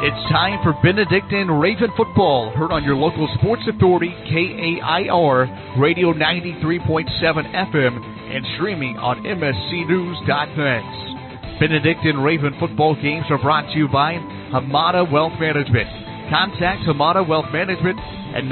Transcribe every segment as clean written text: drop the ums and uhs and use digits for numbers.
It's time for Benedictine Raven football, heard on your local sports authority, KAIR, Radio 93.7 FM, and streaming on MSCNews.net. Benedictine Raven football games are brought to you by Hamada Wealth Management. Contact Hamada Wealth Management at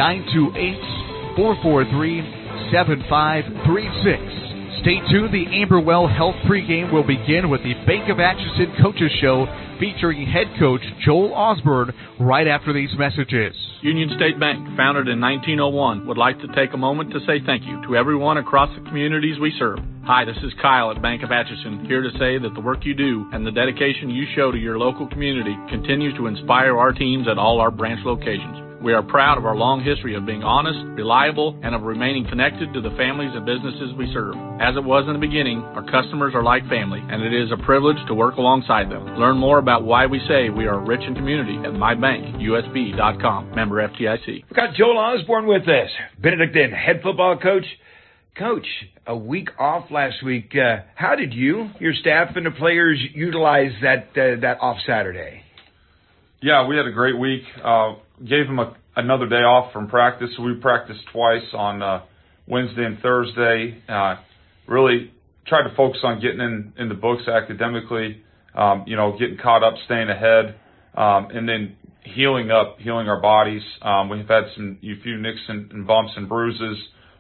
928-443-7536. Stay tuned. The Amberwell Health pregame will begin with the Bank of Atchison Coaches Show featuring head coach Joel Osborne right after these messages. Union State Bank, founded in 1901, would like to take a moment to say thank you to everyone across the communities we serve. Hi, this is Kyle at Bank of Atchison, here to say that the work you do and the dedication you show to your local community continues to inspire our teams at all our branch locations. We are proud of our long history of being honest, reliable, and of remaining connected to the families and businesses we serve. As it was in the beginning, our customers are like family, and it is a privilege to work alongside them. Learn more about why we say we are rich in community at mybankusb.com. Member FDIC. We've got Joel Osborne with us, Benedictine head football coach. Coach, a week off last week. How did you, your staff, and the players utilize that off Saturday? Yeah, we had a great week. Gave them another day off from practice. We practiced twice on Wednesday and Thursday. Really tried to focus on getting in the books academically, getting caught up, staying ahead, and then healing our bodies. We've had a few nicks and bumps and bruises,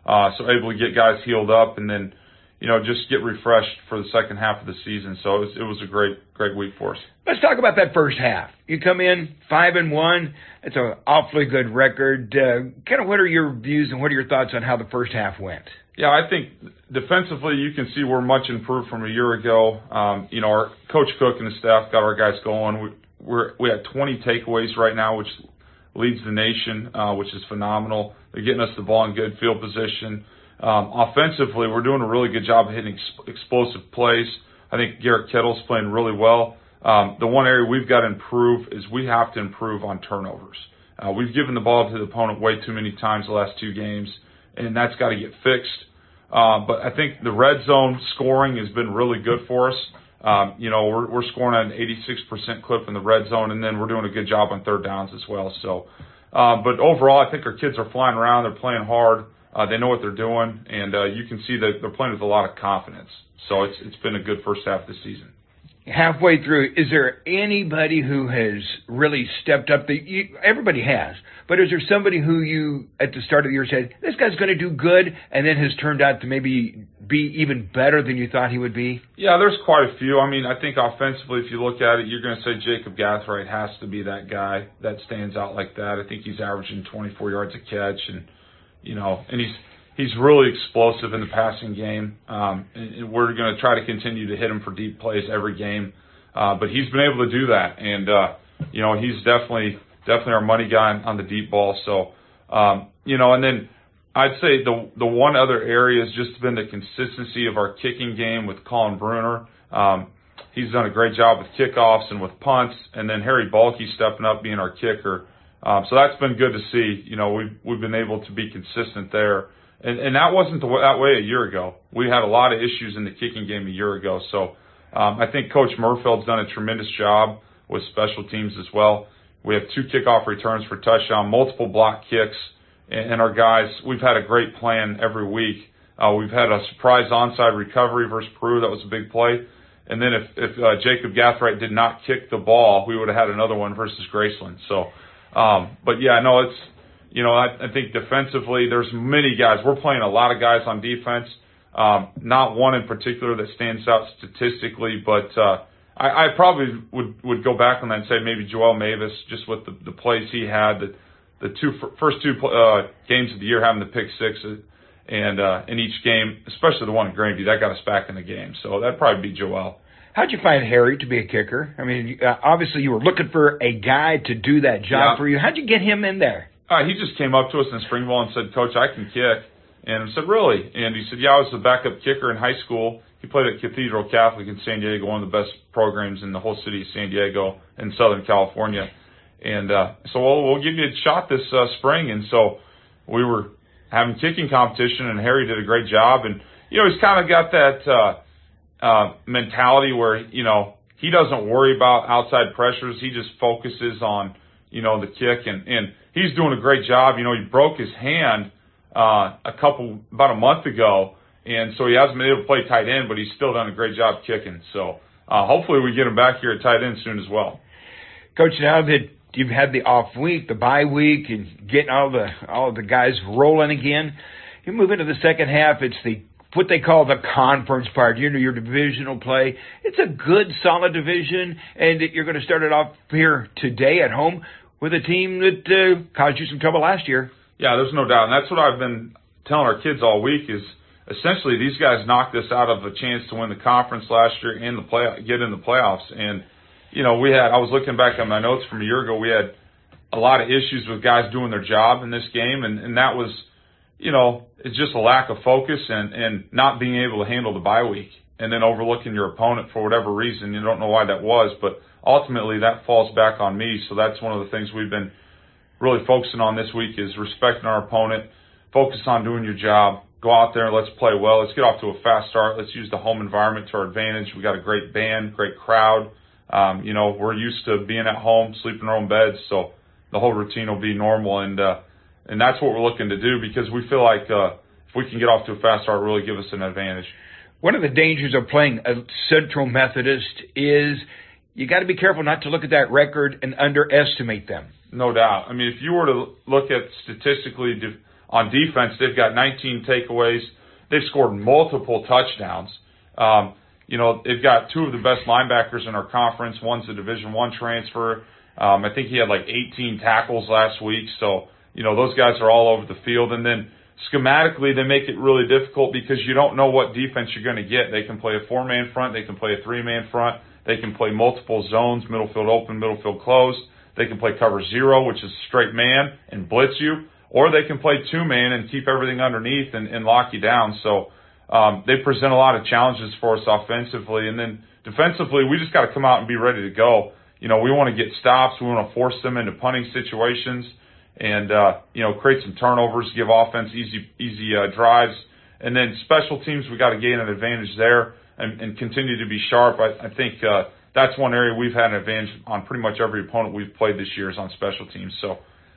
so able to get guys healed up and then, just get refreshed for the second half of the season. So it was a great week for us. Let's talk about that first half. You come in 5-1. It's an awfully good record. Kind of what are your views and what are your thoughts on how the first half went? Yeah, I think defensively you can see we're much improved from a year ago. Our Coach Cook and the staff got our guys going. We have 20 takeaways right now, which leads the nation, which is phenomenal. They're getting us the ball in good field position. Offensively, we're doing a really good job of hitting explosive plays. I think Garrett Kettle's playing really well. The one area we've got to improve is we have to improve on turnovers. We've given the ball to the opponent way too many times the last two games, and that's got to get fixed. But I think the red zone scoring has been really good for us. We're scoring at an 86% clip in the red zone, and then we're doing a good job on third downs as well. So, but overall, I think our kids are flying around. They're playing hard. They know what they're doing, and you can see that they're playing with a lot of confidence. So it's been a good first half of the season. Halfway through, is there anybody who has really stepped up? Everybody has, but is there somebody who you, at the start of the year, said, this guy's going to do good, and then has turned out to maybe be even better than you thought he would be? Yeah, there's quite a few. I mean, I think offensively, if you look at it, you're going to say Jacob Gathright has to be that guy that stands out like that. I think he's averaging 24 yards a catch, and he's really explosive in the passing game. And we're going to try to continue to hit him for deep plays every game. But he's been able to do that. And, he's definitely our money guy on the deep ball. So, and then I'd say the one other area has just been the consistency of our kicking game with Colin Bruner. He's done a great job with kickoffs and with punts. And then Harry Balke stepping up being our kicker. So that's been good to see. We've been able to be consistent there. And that wasn't that way a year ago. We had a lot of issues in the kicking game a year ago. So I think Coach Murfeld's done a tremendous job with special teams as well. We have 2 kickoff returns for touchdown, multiple block kicks, and our guys, we've had a great plan every week. We've had a surprise onside recovery versus Peru. That was a big play. And then if Jacob Gathright did not kick the ball, we would have had another one versus Graceland. So, but yeah, no, it's, I think defensively, there's many guys. We're playing a lot of guys on defense. Not one in particular that stands out statistically, but I probably would go back on that and say maybe Joel Mavis, just with the plays he had, the first two games of the year having the pick six, and in each game, especially the one in Grandview, that got us back in the game. So that'd probably be Joel. How'd you find Harry to be a kicker? I mean, obviously you were looking for a guy to do that job for you. How'd you get him in there? He just came up to us in spring ball and said, Coach, I can kick. And I said, really? And he said, yeah, I was the backup kicker in high school. He played at Cathedral Catholic in San Diego, one of the best programs in the whole city of San Diego in Southern California. And so we'll give you a shot this spring. And so we were having kicking competition, and Harry did a great job. And, he's kind of got that mentality where, he doesn't worry about outside pressures. He just focuses on, the kick, and he's doing a great job. He broke his hand about a month ago, and so he hasn't been able to play tight end, but he's still done a great job kicking. So hopefully we get him back here at tight end soon as well. Coach, now that you've had the off week, the bye week, and getting all of the guys rolling again, you move into the second half. It's what they call the conference part, your divisional play. It's a good, solid division, and you're going to start it off here today at home with a team that caused you some trouble last year. Yeah, there's no doubt, and that's what I've been telling our kids all week is essentially these guys knocked us out of a chance to win the conference last year and get in the playoffs. And I was looking back on my notes from a year ago. We had a lot of issues with guys doing their job in this game, and that was, it's just a lack of focus and not being able to handle the bye week and then overlooking your opponent for whatever reason. You don't know why that was, but ultimately that falls back on me. So that's one of the things we've been really focusing on this week is respecting our opponent, focus on doing your job, go out there and let's play well. Let's get off to a fast start. Let's use the home environment to our advantage. We got a great band, great crowd. We're used to being at home, sleeping in our own beds, so the whole routine will be normal, and that's what we're looking to do because we feel like if we can get off to a fast start, it'll really give us an advantage. One of the dangers of playing a Central Methodist is you got to be careful not to look at that record and underestimate them. No doubt. I mean, if you were to look at statistically on defense, they've got 19 takeaways. They've scored multiple touchdowns. They've got two of the best linebackers in our conference. One's a Division I transfer. I think he had like 18 tackles last week. So, those guys are all over the field. And then schematically, they make it really difficult because you don't know what defense you're going to get. They can play a 4-man front. They can play a 3-man front. They can play multiple zones, middle field open, middle field closed. They can play cover 0, which is straight man, and blitz you. Or they can play 2-man and keep everything underneath and lock you down. So they present a lot of challenges for us offensively. And then defensively, we just got to come out and be ready to go. We want to get stops. We want to force them into punting situations and, create some turnovers, give offense easy drives. And then special teams, we got to gain an advantage there and continue to be sharp. I think that's one area we've had an advantage on pretty much every opponent we've played this year is on special teams. So,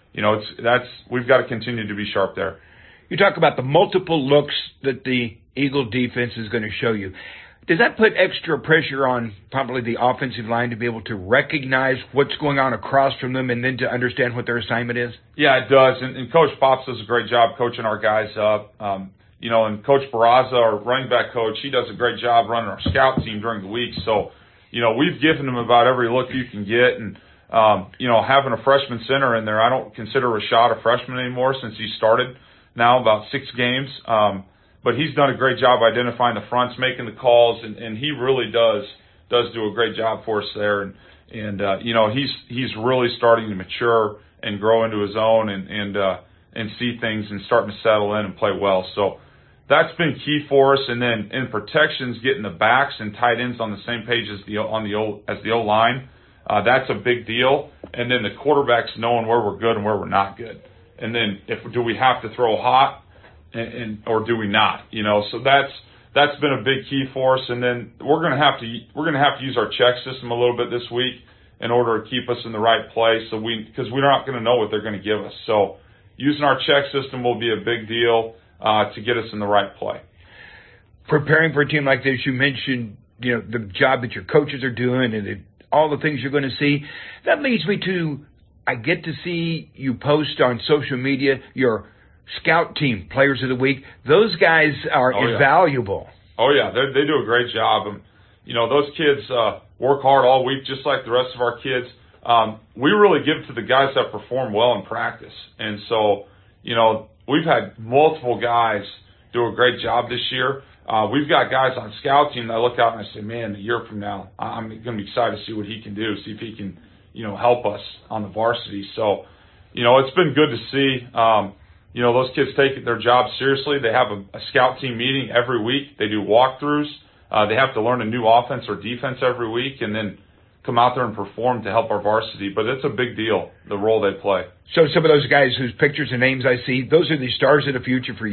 we've got to continue to be sharp there. You talk about the multiple looks that the Eagle defense is going to show you. Does that put extra pressure on probably the offensive line to be able to recognize what's going on across from them and then to understand what their assignment is? Yeah, it does. And Coach Pops does a great job coaching our guys up. And Coach Barraza, our running back coach, he does a great job running our scout team during the week. So, we've given them about every look you can get. And, having a freshman center in there, I don't consider Rashad a freshman anymore since he started now about 6 games. But he's done a great job identifying the fronts, making the calls, and he really does do a great job for us there. And he's really starting to mature and grow into his own and see things and starting to settle in and play well. So that's been key for us. And then in protections, getting the backs and tight ends on the same page as the O-line. That's a big deal. And then the quarterbacks knowing where we're good and where we're not good. And then do we have to throw hot or do we not? So that's been a big key for us. And then we're going to have to use our check system a little bit this week in order to keep us in the right place. Because we're not going to know what they're going to give us. So using our check system will be a big deal to get us in the right play. Preparing for a team like this, you mentioned the job that your coaches are doing and all the things you're going to see. That leads me to, I get to see you post on social media your scout team players of the week. Those guys are invaluable. Oh, yeah. They do a great job. Those kids work hard all week just like the rest of our kids. We really give to the guys that perform well in practice. And so, we've had multiple guys do a great job this year. We've got guys on scout team that I look out and I say, man, a year from now, I'm going to be excited to see what he can do, see if he can, help us on the varsity. So, it's been good to see, those kids take their job seriously. They have a scout team meeting every week. They do walkthroughs. They have to learn a new offense or defense every week and then come out there and perform to help our varsity. But it's a big deal, the role they play. So some of those guys whose pictures and names I see, those are the stars of the future for you.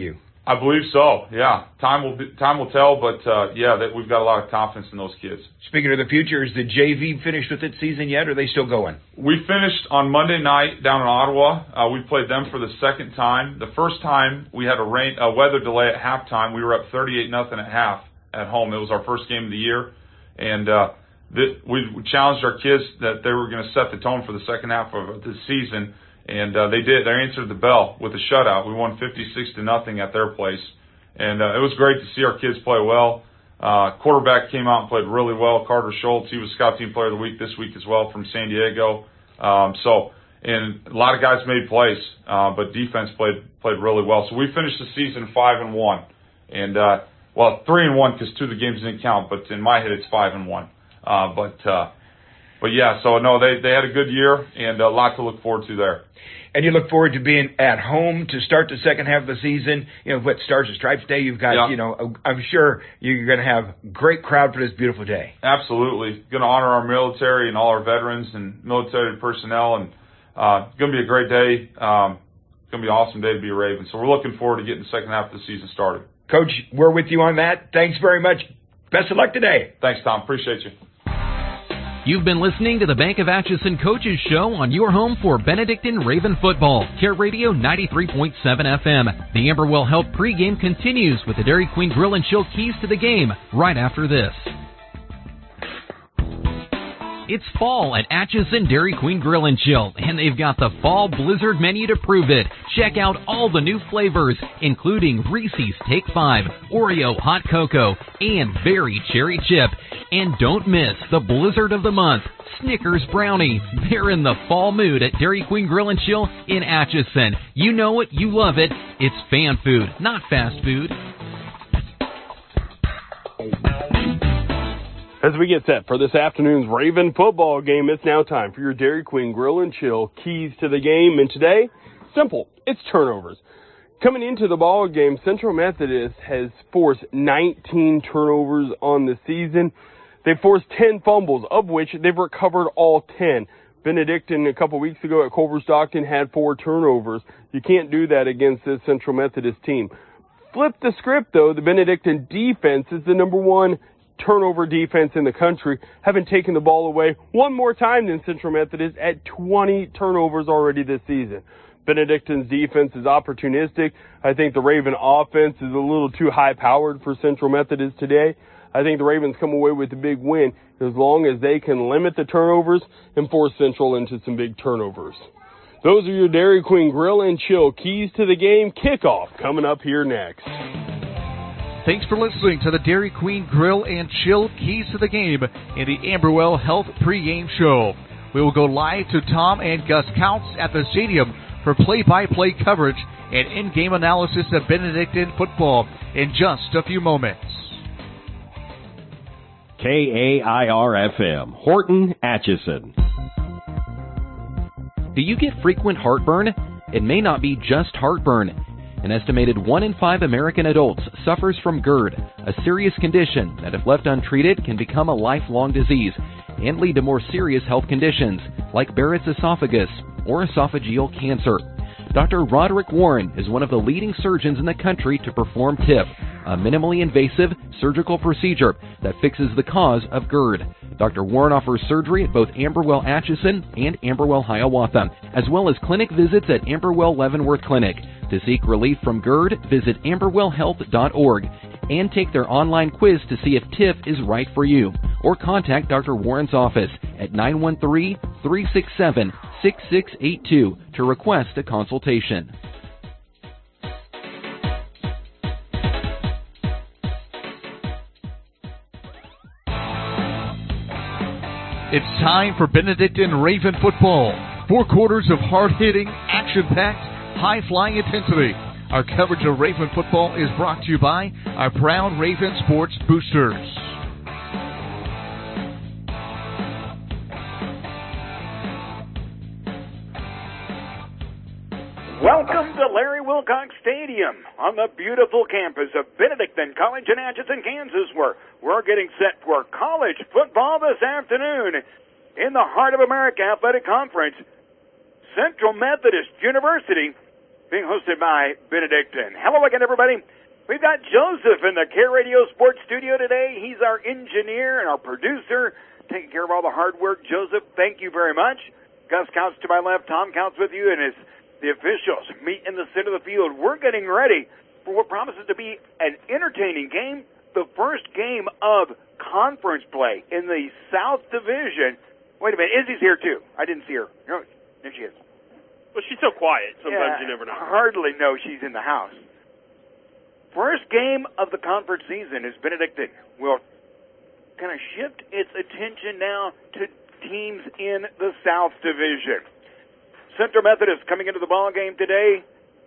I believe so. Yeah, time will tell, but we've got a lot of confidence in those kids. Speaking of the future, is the JV finished with its season yet, or are they still going? We finished on Monday night down in Ottawa. We played them for the second time. The first time we had a weather delay at halftime. We were up 38-0 at half at home. It was our first game of the year, and we challenged our kids that they were going to set the tone for the second half of the season. And they did. They answered the bell with a shutout. We won 56-0 at their place, and it was great to see our kids play well. Quarterback came out and played really well. Carter Schultz, he was Scout Team Player of the Week this week as well from San Diego. And a lot of guys made plays, but defense played really well. So we finished the season 5-1, and 3-1 because 2 of the games didn't count. But in my head, it's 5-1. But yeah, so no, they had a good year and a lot to look forward to there. And you look forward to being at home to start the second half of the season. Stars and Stripes Day, you've got, I'm sure you're going to have a great crowd for this beautiful day. Absolutely. Going to honor our military and all our veterans and military personnel, and it's going to be a great day. It's going to be an awesome day to be a Raven. So we're looking forward to getting the second half of the season started. Coach, we're with you on that. Thanks very much. Best of luck today. Thanks, Tom. Appreciate you. You've been listening to the Bank of Atchison Coaches Show on your home for Benedictine Raven football. Care Radio 93.7 FM. The Amberwell Health pregame continues with the Dairy Queen Grill and Chill keys to the game right after this. It's fall at Atchison Dairy Queen Grill and Chill, and they've got the Fall Blizzard menu to prove it. Check out all the new flavors, including Reese's Take 5, Oreo Hot Cocoa, and Berry Cherry Chip. And don't miss the Blizzard of the Month, Snickers Brownie. They're in the fall mood at Dairy Queen Grill and Chill in Atchison. You know it, you love it. It's fan food, not fast food. As we get set for this afternoon's Raven football game, it's now time for your Dairy Queen Grill and Chill keys to the game. And today, simple, it's turnovers. Coming into the ball game, Central Methodist has forced 19 turnovers on the season. They forced 10 fumbles, of which they've recovered all 10. Benedictine a couple weeks ago at Culver Stockton had 4 turnovers. You can't do that against this Central Methodist team. Flip the script, though. The Benedictine defense is the number 1 turnover defense in the country, having taken the ball away one more time than Central Methodist at 20 turnovers already this season. Benedictine's defense is opportunistic. I think the Raven offense is a little too high-powered for Central Methodist today. I think the Ravens come away with a big win as long as they can limit the turnovers and force Central into some big turnovers. Those are your Dairy Queen Grill and Chill keys to the game. Kickoff coming up here next. Thanks for listening to the Dairy Queen Grill and Chill keys to the game in the Amberwell Health pregame show. We will go live to Tom and Gus Counts at the stadium for play-by-play coverage and in-game analysis of Benedictine football in just a few moments. KAIR-FM, Horton, Atchison. Do you get frequent heartburn? It may not be just heartburn. An estimated 1 in 5 American adults suffers from GERD, a serious condition that if left untreated can become a lifelong disease and lead to more serious health conditions like Barrett's esophagus or esophageal cancer. Dr. Roderick Warren is one of the leading surgeons in the country to perform TIP, a minimally invasive surgical procedure that fixes the cause of GERD. Dr. Warren offers surgery at both Amberwell Atchison and Amberwell Hiawatha, as well as clinic visits at Amberwell Leavenworth Clinic. To seek relief from GERD, visit amberwellhealth.org and take their online quiz to see if TIP is right for you. Or contact Dr. Warren's office at 913-367-6682 to request a consultation. It's time for Benedictine Raven football. 4 quarters of hard-hitting, action-packed, high-flying intensity. Our coverage of Raven football is brought to you by our proud Raven Sports Boosters. Welcome to Larry Wilcox Stadium on the beautiful campus of Benedictine College in Atchison, Kansas, where we're getting set for college football this afternoon in the Heart of America Athletic Conference. Central Methodist University being hosted by Benedictine. Hello again, everybody. We've got Joseph in the Care Radio Sports Studio today. He's our engineer and our producer, taking care of all the hard work. Joseph, thank you very much. Gus Counts to my left, Tom Counts with you, and as the officials meet in the center of the field, we're getting ready for what promises to be an entertaining game, the first game of conference play in the South Division. Wait a minute, Izzy's here too. I didn't see her. No, there she is. Well, she's so quiet. Sometimes you never know. Hardly know she's in the house. First game of the conference season is Benedictine will kind of shift its attention now to teams in the South Division. Central Methodist coming into the ball game today,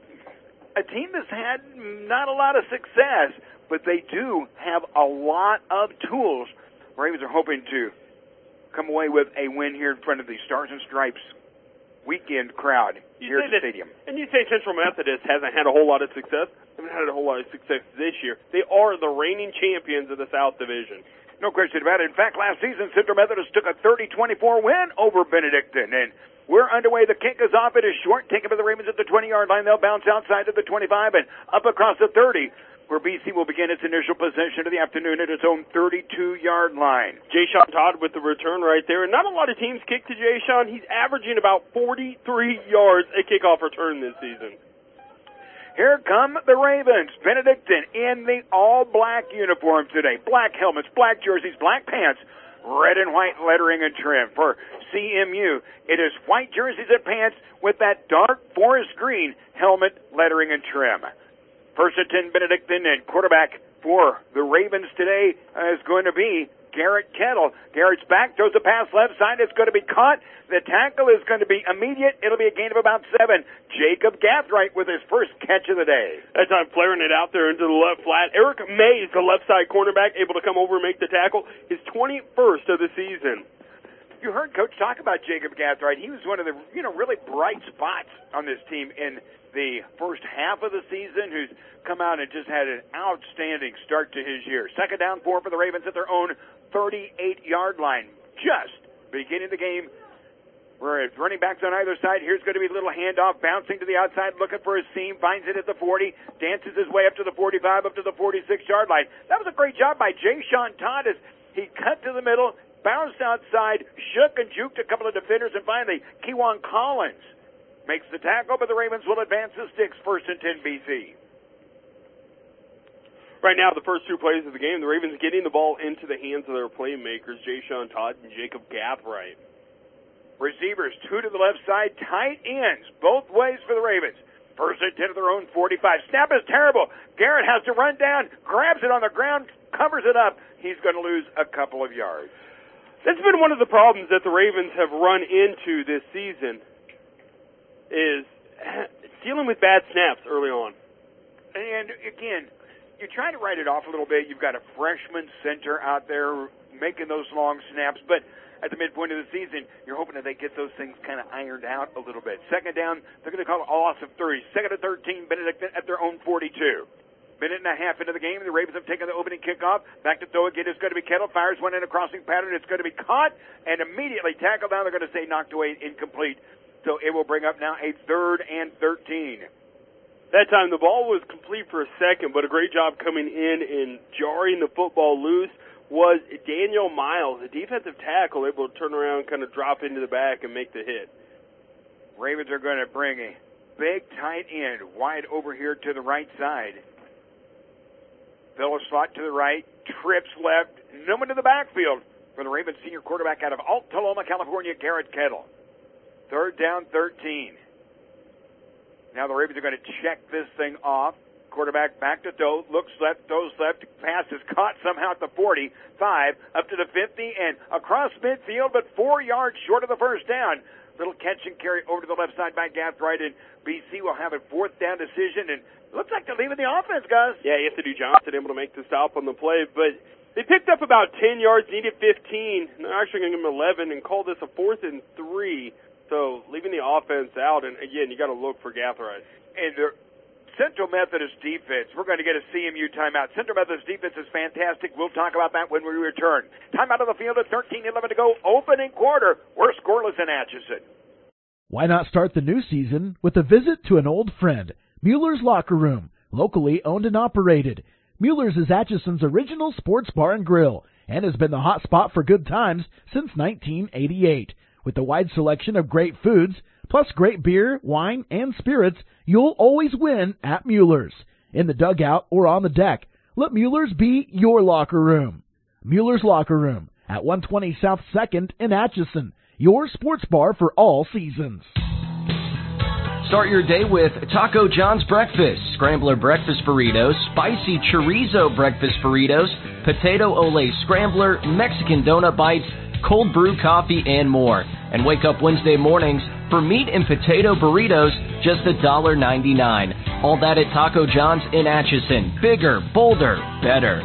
a team that's had not a lot of success, but they do have a lot of tools. Ravens are hoping to come away with a win here in front of the Stars and Stripes weekend crowd here at the stadium. And you say Central Methodist hasn't had a whole lot of success. They haven't had a whole lot of success this year. They are the reigning champions of the South Division. No question about it. In fact, last season, Central Methodist took a 30-24 win over Benedictine. And we're underway. The kick is off. It is short. Taken by the Ravens at the 20-yard line. They'll bounce outside to the 25 and up across the 30, where BC will begin its initial possession of the afternoon at its own 32-yard line. Jay Sean Todd with the return right there. And not a lot of teams kick to Jay Sean. He's averaging about 43 yards a kickoff return this season. Here come the Ravens. Benedictine in the all-black uniform today. Black helmets, black jerseys, black pants, red and white lettering and trim. For CMU, it is white jerseys and pants with that dark forest green helmet, lettering, and trim. First and 10, Benedictine, and quarterback for the Ravens today is going to be Garrett Kettle. Garrett's back, throws the pass left side. It's going to be caught. The tackle is going to be immediate. It'll be a gain of about 7. Jacob Gathright with his first catch of the day. That time flaring it out there into the left flat. Eric Mays, the left side cornerback, able to come over and make the tackle. His 21st of the season. You heard Coach talk about Jacob Gathright. He was one of the really bright spots on this team in the first half of the season, who's come out and just had an outstanding start to his year. Second down, 4 for the Ravens at their own 38-yard line. Just beginning the game. Where it's running backs on either side. Here's going to be a little handoff, bouncing to the outside, looking for a seam, finds it at the 40, dances his way up to the 45, up to the 46-yard line. That was a great job by Jay Sean Todd as he cut to the middle, bounced outside, shook and juked a couple of defenders, and finally, Kewan Collins makes the tackle, but the Ravens will advance the sticks. First and 10 BC. Right now, the first two plays of the game, the Ravens getting the ball into the hands of their playmakers, Jay Sean Todd and Jacob Gathright. Receivers, 2 to the left side, tight ends, both ways for the Ravens. First and 10 to their own 45. Snap is terrible. Garrett has to run down, grabs it on the ground, covers it up. He's going to lose a couple of yards. That's been one of the problems that the Ravens have run into this season, is dealing with bad snaps early on. And, again, you try to write it off a little bit. You've got a freshman center out there making those long snaps, but at the midpoint of the season, you're hoping that they get those things kind of ironed out a little bit. Second down, they're going to call it a loss of 30. Second and 13, Benedictine at their own 42. Minute and a half into the game, the Ravens have taken the opening kickoff. Back to throw again. It's going to be Kettle. Fires one in a crossing pattern. It's going to be caught and immediately tackled down. They're going to say knocked away, incomplete. So it will bring up now a 3rd and 13. That time the ball was complete for a second, but a great job coming in and jarring the football loose was Daniel Miles, the defensive tackle, able to turn around, kind of drop into the back and make the hit. Ravens are going to bring a big tight end wide over here to the right side. Phillips slot to the right, trips left, no one to the backfield for the Ravens senior quarterback out of Altaloma, California, Garrett Kettle. 3rd down, 13. Now the Ravens are going to check this thing off. Quarterback back to throw, looks left, throws left, pass is caught somehow at the 45, up to the 50, and across midfield, but 4 yards short of the first down. Little catch and carry over to the left side by Gathright, and BC will have a 4th down decision, and it looks like they're leaving the offense, Gus. Yeah, Anthony Johnson able to make the stop on the play, but they picked up about 10 yards, needed 15. They're actually going to give them 11 and call this a 4th and 3, so leaving the offense out, and again, you got to look for Gathright. And Central Methodist defense, we're going to get a CMU timeout. Central Methodist defense is fantastic. We'll talk about that when we return. Timeout on the field at 13-11 to go. Opening quarter. We're scoreless in Atchison. Why not start the new season with a visit to an old friend, Mueller's Locker Room, Locally owned and operated, Mueller's is Atchison's original sports bar and grill and has been the hot spot for good times since 1988. With a wide selection of great foods, plus great beer, wine, and spirits, you'll always win at Mueller's. In the dugout or on the deck, let Mueller's be your locker room. Mueller's Locker Room at 120 South 2nd in Atchison, your sports bar for all seasons. Start your day with Taco John's Breakfast, Scrambler Breakfast Burritos, Spicy Chorizo Breakfast Burritos, Potato Ole Scrambler, Mexican Donut Bites, Cold Brew Coffee, and more. And wake up Wednesday mornings for meat and potato burritos, just $1.99. All that at Taco John's in Atchison. Bigger, bolder, better.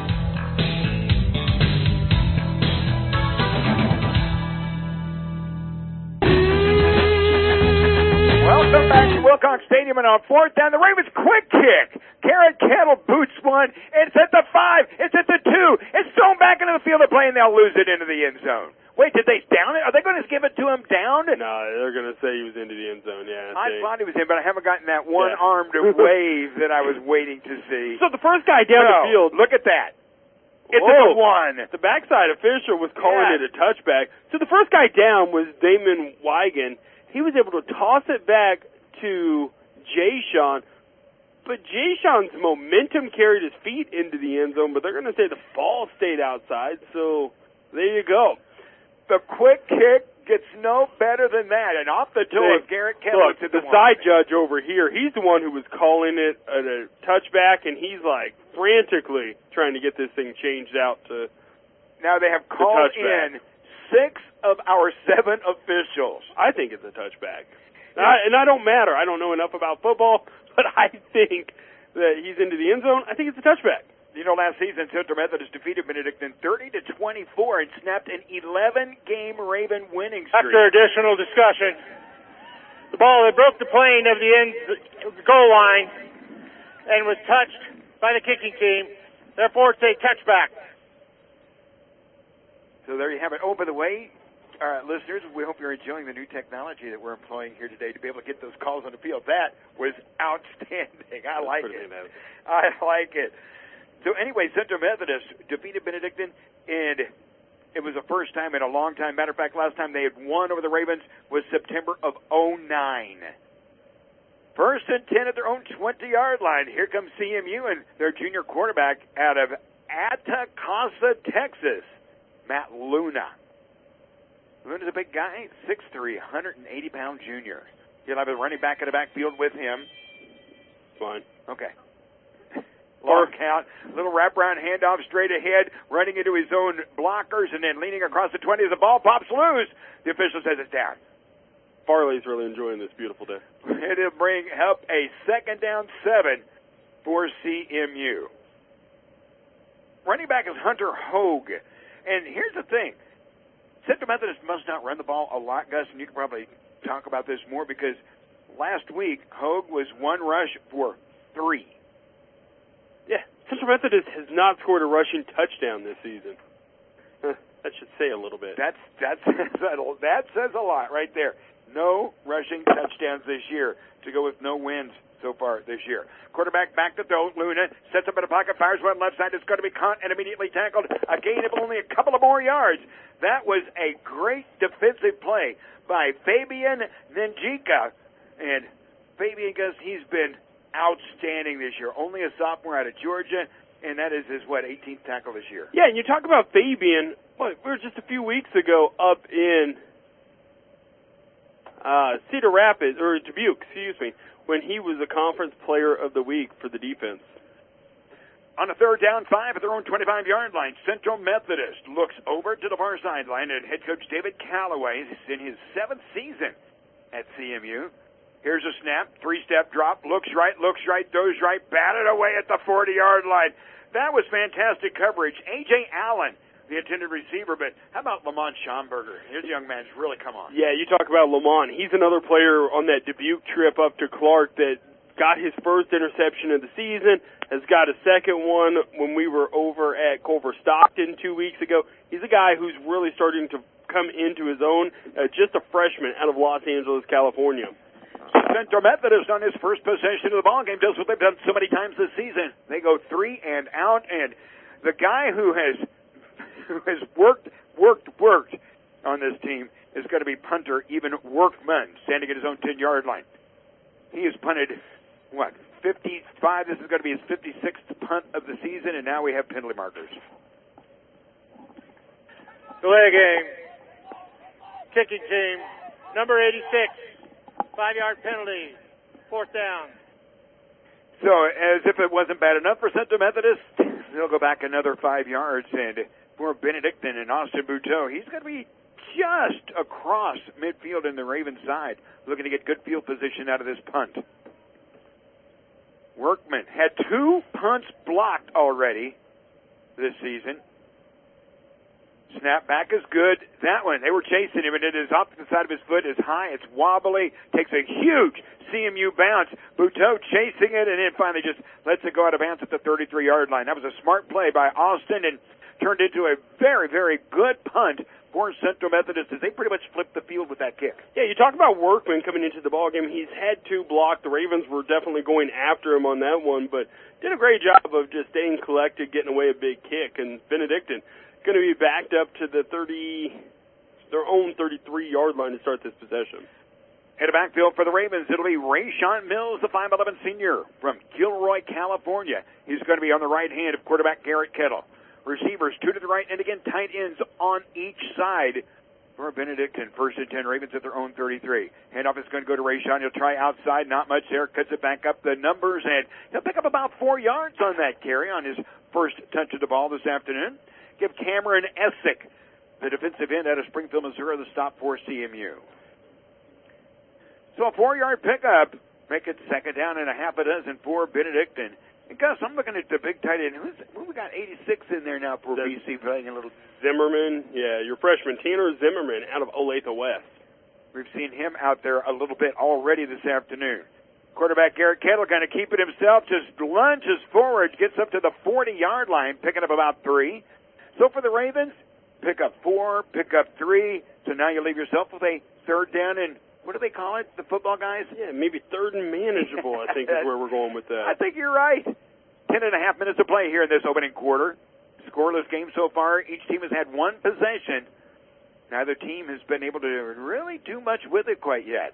Welcome back to Wilcox Stadium, and on fourth down, the Ravens quick kick. Garrett Kettle boots one. It's at the 5. It's at the 2. It's thrown back into the field of play, and they'll lose it into the end zone. Wait, did they down it? Are they going to give it to him down? No, they're going to say he was into the end zone, yeah. I thought he was in, but I haven't gotten that one-armed wave that I was waiting to see. So the first guy down the field. Look at that. It's at the 1. The backside official was calling it a touchback. So the first guy down was Damon Wigan. He was able to toss it back to Jay-Sean, but Jay-Sean's momentum carried his feet into the end zone, but they're going to say the ball stayed outside, so there you go. The quick kick gets no better than that, and off the toe of Garrett Kettle. Look, the side judge over here, he's the one who was calling it a touchback, and he's like frantically trying to get this thing changed out to now they have called in 6 of our 7 officials. I think it's a touchback. And I don't matter. I don't know enough about football, but I think that he's into the end zone. I think it's a touchback. You know, last season, Central Methodist defeated Benedictine 30-24 and snapped an 11-game Raven winning streak. After additional discussion, the ball that broke the plane of the end goal line and was touched by the kicking team. Therefore, it's a touchback. So there you have it. Oh, by the way, listeners, we hope you're enjoying the new technology that we're employing here today to be able to get those calls on the field. That was outstanding. I like it. I like it. So anyway, Central Methodist defeated Benedictine, and it was the first time in a long time. Matter of fact, last time they had won over the Ravens was September of 2009. First and 10 at their own 20-yard line. Here comes CMU and their junior quarterback out of Atacasa, Texas, Matt Luna. Luna's a big guy, 6'3", 180-pound junior. He'll have a running back in the backfield with him. Fine. Okay. Long count, little wraparound handoff straight ahead, running into his own blockers, and then leaning across the 20 as the ball pops loose. The official says it's down. Farley's really enjoying this beautiful day. It'll bring up a 2nd down 7 for CMU. Running back is Hunter Hogue. And here's the thing. Central Methodist must not run the ball a lot, Gus, and you can probably talk about this more because last week Hogue was 1 rush for 3. Yeah, Central Methodist has not scored a rushing touchdown this season. That should say a little bit. That says a lot right there. No rushing touchdowns this year to go with no wins so far this year. Quarterback back to throw. Luna sets up in the pocket, fires one left side. It's going to be caught and immediately tackled. A gain of only a couple of more yards. That was a great defensive play by Fabian Nenjika. And Fabian, Gus, he's been outstanding this year. Only a sophomore out of Georgia, and that is his, 18th tackle this year. Yeah, and you talk about Fabian. We were just a few weeks ago up in Cedar Rapids, or Dubuque, when he was the Conference Player of the Week for the defense. On a 3rd down 5 at their own 25-yard line, Central Methodist looks over to the far sideline, and head coach David Calloway is in his 7th season at CMU. Here's a snap, 3-step drop, looks right, throws right, batted away at the 40-yard line. That was fantastic coverage. A.J. Allen, the intended receiver, but how about Lamont Schomburger? His young man's really come on. Yeah, you talk about Lamont. He's another player on that Dubuque trip up to Clark that got his first interception of the season, has got a second one when we were over at Culver Stockton 2 weeks ago. He's a guy who's really starting to come into his own, just a freshman out of Los Angeles, California. Central Methodist on his first possession of the ball game does what they've done so many times this season. They go 3 and out, and the guy who has worked on this team is going to be punter Even Workman, standing at his own 10-yard line. He has punted, 55? This is going to be his 56th punt of the season, and now we have penalty markers. Delay game. Kicking team, number 86, 5-yard penalty, 4th down. So, as if it wasn't bad enough for Central Methodist, they'll go back another 5 yards, and for Benedictine and Austin Buteau, he's going to be just across midfield in the Ravens side, looking to get good field position out of this punt. Workman had 2 punts blocked already this season. Snap back is good. That one, they were chasing him, and it is off the side of his foot. It's high, it's wobbly, takes a huge CMU bounce. Buteau chasing it, and then finally just lets it go out of bounds at the 33-yard line. That was a smart play by Austin and turned into a very, very good punt for Central Methodist as they pretty much flipped the field with that kick. Yeah, you talk about Workman coming into the ballgame. He's had 2 blocked. The Ravens were definitely going after him on that one, but did a great job of just staying collected, getting away a big kick. And Benedictine going to be backed up to their own 33-yard line to start this possession. In the backfield for the Ravens, it'll be Rayshawn Mills, the 5'11 senior from Gilroy, California. He's going to be on the right hand of quarterback Garrett Kettle. Receivers 2 to the right, and again, tight ends on each side for Benedictine. 1st and 10, Ravens at their own 33. Handoff is going to go to Rayshawn. He'll try outside, not much there. Cuts it back up the numbers, and he'll pick up about 4 yards on that carry on his first touch of the ball this afternoon. Give Cameron Essick, the defensive end out of Springfield, Missouri, the stop for CMU. So a 4-yard pickup, make it 2nd down and a half a dozen for Benedictine. And Gus, I'm looking at the big tight end. We got 86 in there now for BC playing a little. Zimmerman, yeah, your freshman, Tanner Zimmerman out of Olathe West. We've seen him out there a little bit already this afternoon. Quarterback Garrett Kettle going to keep it himself, just lunges forward, gets up to the 40-yard line, picking up about 3. So for the Ravens, pick up 4, pick up 3. So now you leave yourself with a 3rd down and, what do they call it, the football guys? Yeah, maybe 3rd and manageable, I think is where we're going with that. I think you're right. 10.5 minutes to play here in this opening quarter. Scoreless game so far. Each team has had 1 possession. Neither team has been able to really do much with it quite yet.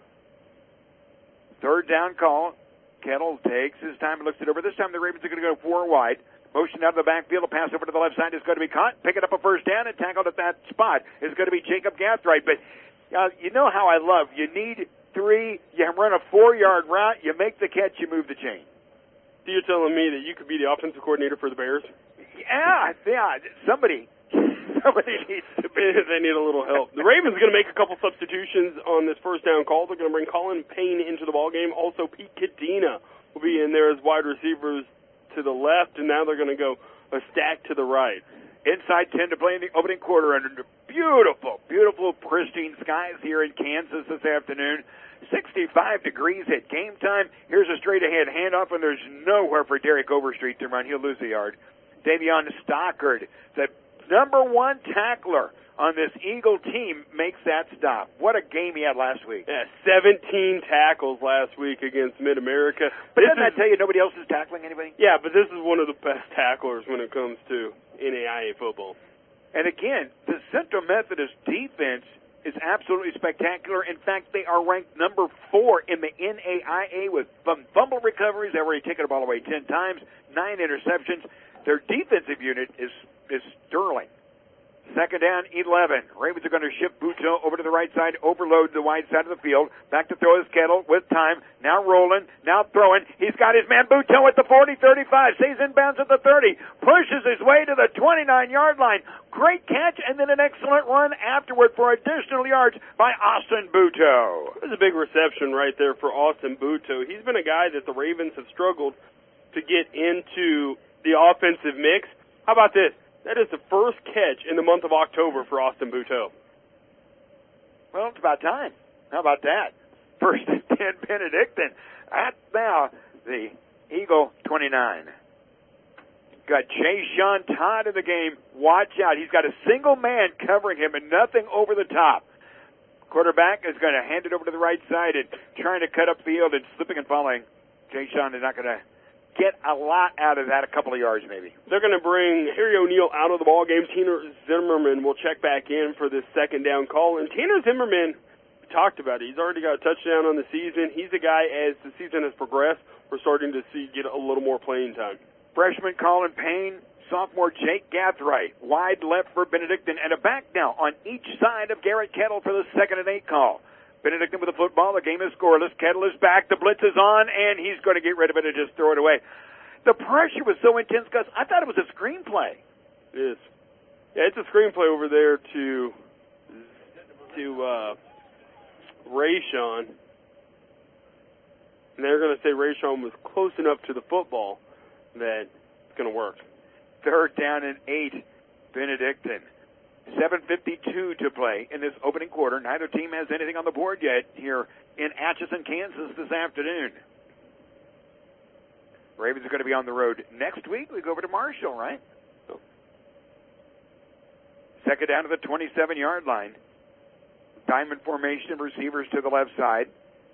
3rd down call. Kettle takes his time and looks it over. This time the Ravens are going to go 4 wide. Motion out of the backfield, a pass over to the left side is going to be caught. Picking up a 1st down and tackled at that spot is going to be Jacob Gathright. But you know how I love, you need 3, you run a 4-yard route, you make the catch, you move the chain. So you're telling me that you could be the offensive coordinator for the Bears? Yeah, somebody needs to be. They need a little help. The Ravens are going to make a couple substitutions on this 1st down call. They're going to bring Colin Payne into the ballgame. Also, Pete Cadena will be in there as wide receivers to the left, and now they're going to go a stack to the right. Inside 10 to play in the opening quarter under beautiful, beautiful, pristine skies here in Kansas this afternoon. 65 degrees at game time. Here's a straight-ahead handoff, and there's nowhere for Derek Overstreet to run. He'll lose the yard. Davion Stockard, the number 1 tackler on this Eagle team, makes that stop. What a game he had last week. Yeah, 17 tackles last week against Mid-America. But doesn't that tell you nobody else is tackling anybody? Yeah, but this is one of the best tacklers when it comes to NAIA football. And again, the Central Methodist defense is absolutely spectacular. In fact, they are ranked number 4 in the NAIA with fumble recoveries. They've already taken the ball away 10 times, 9 interceptions. Their defensive unit is sterling. 2nd down, 11. Ravens are going to shift Buteau over to the right side, overload the wide side of the field. Back to throw his Kettle with time. Now rolling, now throwing. He's got his man Buteau at the 40, 35. Stays inbounds at the 30. Pushes his way to the 29-yard line. Great catch, and then an excellent run afterward for additional yards by Austin Buteau. It was a big reception right there for Austin Buteau. He's been a guy that the Ravens have struggled to get into the offensive mix. How about this? That is the first catch in the month of October for Austin Buteau. Well, it's about time. How about that? 1st and 10, Benedictine. That's now the Eagle 29. Got Chase Sean Todd in the game. Watch out. He's got a single man covering him and nothing over the top. Quarterback is going to hand it over to the right side and trying to cut upfield and slipping and falling. Jay Sean is not going to get a lot out of that, a couple of yards maybe. They're going to bring Harry O'Neal out of the ball game. Tanner Zimmerman will check back in for this second down call. And Tanner Zimmerman, we talked about it. He's already got a touchdown on the season. He's a guy, as the season has progressed, we're starting to see get a little more playing time. Freshman Colin Payne, sophomore Jake Gathright, wide left for Benedictine, and a back now on each side of Garrett Kettle for the 2nd and 8 call. Benedictine with the football. The game is scoreless. Kettle is back. The blitz is on, and he's going to get rid of it and just throw it away. The pressure was so intense, Gus. I thought it was a screenplay. It is. Yeah, it's a screenplay over there to Rayshon. And they're going to say Rayshon was close enough to the football that it's going to work. 3rd down and 8, Benedictine. 7:52 to play in this opening quarter. Neither team has anything on the board yet here in Atchison, Kansas this afternoon. Ravens are going to be on the road next week. We go over to Marshall, right? 2nd down to the 27-yard line. Diamond formation, receivers to the left side.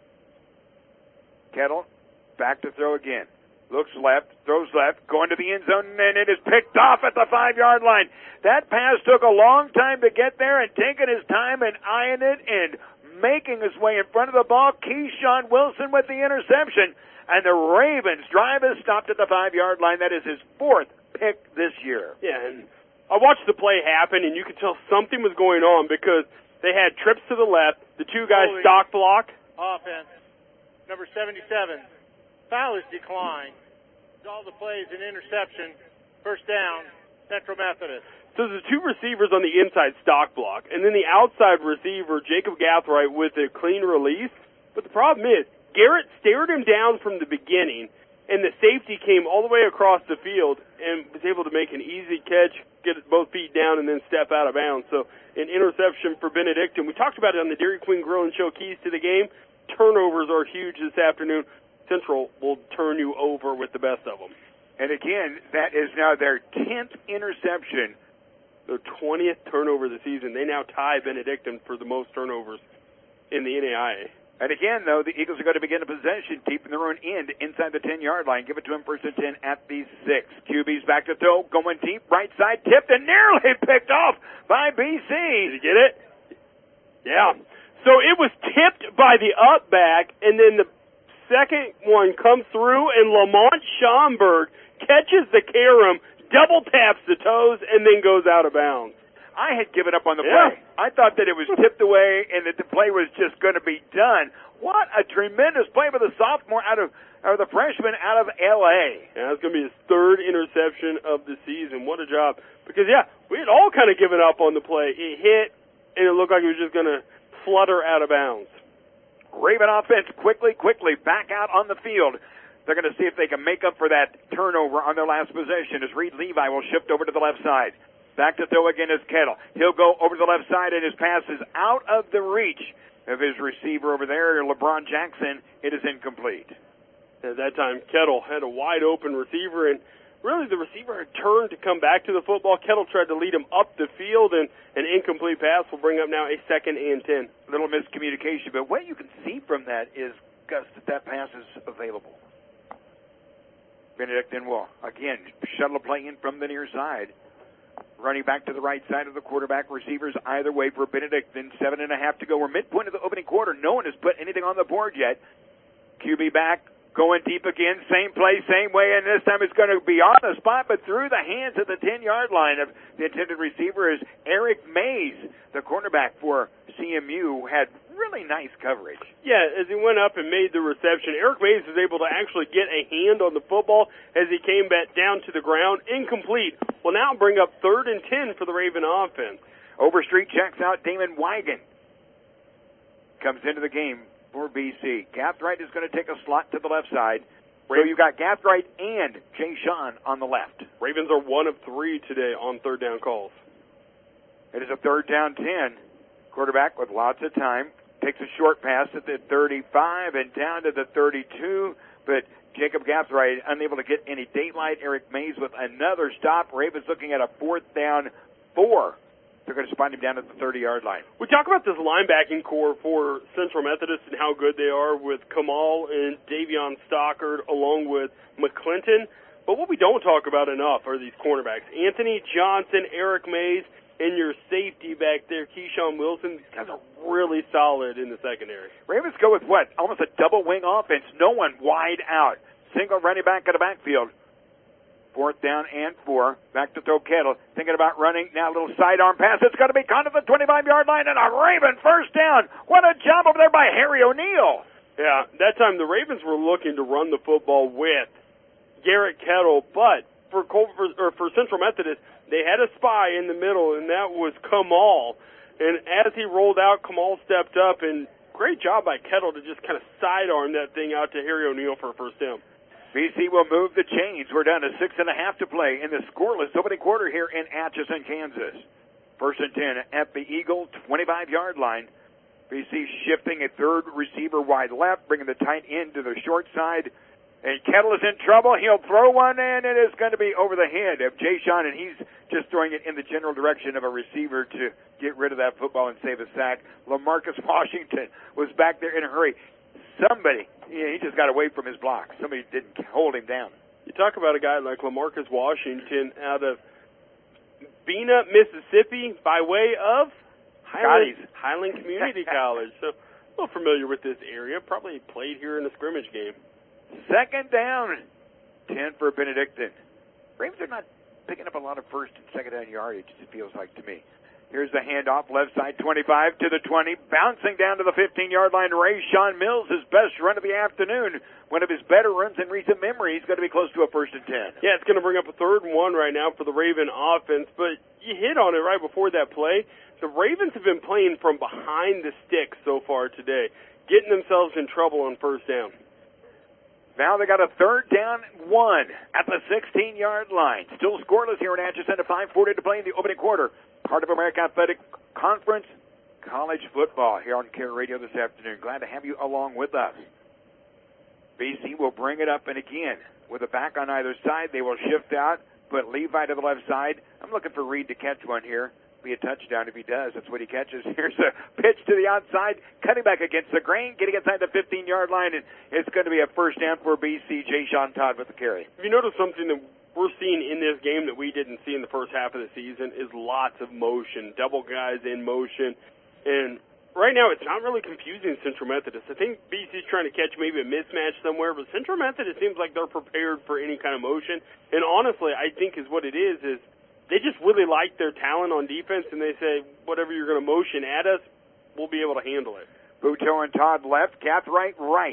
Kettle back to throw again. Looks left, throws left, going to the end zone, and it is picked off at the 5-yard line. That pass took a long time to get there, and taking his time and eyeing it and making his way in front of the ball. Keyshawn Wilson with the interception, and the Ravens' drive is stopped at the 5-yard line. That is his 4th pick this year. Yeah, and I watched the play happen, and you could tell something was going on because they had trips to the left, the two guys stock block. Offense, number 77. Foul is declined. All the plays an interception. 1st down, Central Methodist. So the two receivers on the inside stock block, and then the outside receiver, Jacob Gathright, with a clean release. But the problem is, Garrett stared him down from the beginning, and the safety came all the way across the field and was able to make an easy catch, get both feet down, and then step out of bounds. So an interception for Benedictine. We talked about it on the Dairy Queen Grill and Show Keys to the Game. Turnovers are huge this afternoon. Central will turn you over with the best of them. And again, that is now their 10th interception. Their 20th turnover of the season. They now tie Benedictine for the most turnovers in the NAIA. And again, though, the Eagles are going to begin a possession deep in their own end inside the 10-yard line. Give it to him 1st and 10 at the 6. QB's back to throw, going deep, right side, tipped and nearly picked off by BC. Did you get it? Yeah. So it was tipped by the up back, and then the second one comes through, and Lamont Schomburg catches the carom, double taps the toes, and then goes out of bounds. I had given up on the play. I thought that it was tipped away and that the play was just going to be done. What a tremendous play by the sophomore or the freshman out of L.A. Yeah, that's going to be his 3rd interception of the season. What a job. Because, we had all kind of given up on the play. It hit, and it looked like it was just going to flutter out of bounds. Raven offense quickly back out on the field. They're going to see if they can make up for that turnover on their last possession as Reed Levi will shift over to the left side. Back to throw again is Kettle. He'll go over to the left side, and his pass is out of the reach of his receiver over there, LeBron Jackson. It is incomplete. At that time, Kettle had a wide open receiver, and really the receiver had turned to come back to the football. Kettle tried to lead him up the field, and an incomplete pass will bring up now a 2nd and 10. A little miscommunication, but what you can see from that is, Gus, that pass is available. Benedictine will, again, shuttle a play in from the near side. Running back to the right side of the quarterback, receivers either way for Benedictine. 7.5 to go. We're midpoint of the opening quarter. No one has put anything on the board yet. QB back, going deep again. Same play, same way, and this time it's going to be on the spot, but through the hands at the 10-yard line of the intended receiver is Eric Mays, the cornerback for CMU, had really nice coverage. Yeah, as he went up and made the reception, Eric Mays was able to actually get a hand on the football as he came back down to the ground. Incomplete. Will now bring up 3rd and 10 for the Raven offense. Overstreet checks out Damon Wigan. Comes into the game for BC. Gathright is going to take a slot to the left side. So you got Gathright and Jay Sean on the left. Ravens are 1 of 3 today on 3rd down calls. It is a 3rd down 10. Quarterback with lots of time. Takes a short pass at the 35 and down to the 32, but Jacob Gathright unable to get any daylight. Eric Mays with another stop. Ravens looking at a 4th down 4 They're going to spot him down at the 30-yard line. We talk about this linebacking core for Central Methodist and how good they are with Kamal and Davion Stockard along with McClinton. But what we don't talk about enough are these cornerbacks. Anthony Johnson, Eric Mays, and your safety back there, Keyshawn Wilson. These guys are really solid in the secondary. Ravens go with what? Almost a double wing offense. No one wide out. Single running back in the backfield. 4th down and 4. Back to throw Kettle. Thinking about running. Now a little sidearm pass. It's going to be caught at the 25-yard line and a Raven first down. What a job over there by Harry O'Neill. Yeah, that time the Ravens were looking to run the football with Garrett Kettle, but for Central Methodist, they had a spy in the middle, and that was Kamal. And as he rolled out, Kamal stepped up, and great job by Kettle to just kind of sidearm that thing out to Harry O'Neill for a first down. BC will move the chains. We're down to 6.5 to play in the scoreless opening quarter here in Atchison, Kansas. 1st and 10 at the Eagle 25-yard line. BC shifting a third receiver wide left, bringing the tight end to the short side. And Kettle is in trouble. He'll throw one, and it is going to be over the head of Jay Sean, and he's just throwing it in the general direction of a receiver to get rid of that football and save a sack. LaMarcus Washington was back there in a hurry. Somebody, he just got away from his block. Somebody didn't hold him down. You talk about a guy like LaMarcus Washington out of Bena, Mississippi, by way of Highland Community College. So a little familiar with this area. Probably played here in a scrimmage game. 2nd down, 10 for Benedictine. Ravens are not picking up a lot of first and second down yardage, it feels like to me. Here's the handoff, left side 25 to the 20, bouncing down to the 15-yard line. Rayshawn Mills, his best run of the afternoon. One of his better runs in recent memory. He's going to be close to a 1st and 10. Yeah, it's going to bring up a 3rd and 1 right now for the Raven offense, but you hit on it right before that play. The Ravens have been playing from behind the sticks so far today, getting themselves in trouble on 1st down. Now they got a 3rd down 1 at the 16-yard line. Still scoreless here in Atchison. 5:40 to play in the opening quarter. Part of American Athletic Conference college football here on Care Radio this afternoon. Glad to have you along with us. BC will bring it up, and again, with a back on either side, they will shift out, put Levi to the left side. I'm looking for Reed to catch one here. Be a touchdown if he does. That's what he catches. Here's a pitch to the outside, cutting back against the grain, getting inside the 15-yard line, and it's going to be a first down for BC. Jay Sean Todd with the carry. If you notice something that we're seeing in this game that we didn't see in the first half of the season is lots of motion, double guys in motion, and right now it's not really confusing Central Methodist. I think BC's trying to catch maybe a mismatch somewhere, but Central Methodist seems like they're prepared for any kind of motion, and honestly, I think is what it is they just really like their talent on defense, and they say, whatever you're going to motion at us, we'll be able to handle it. Buteau and Todd left, Cathright right.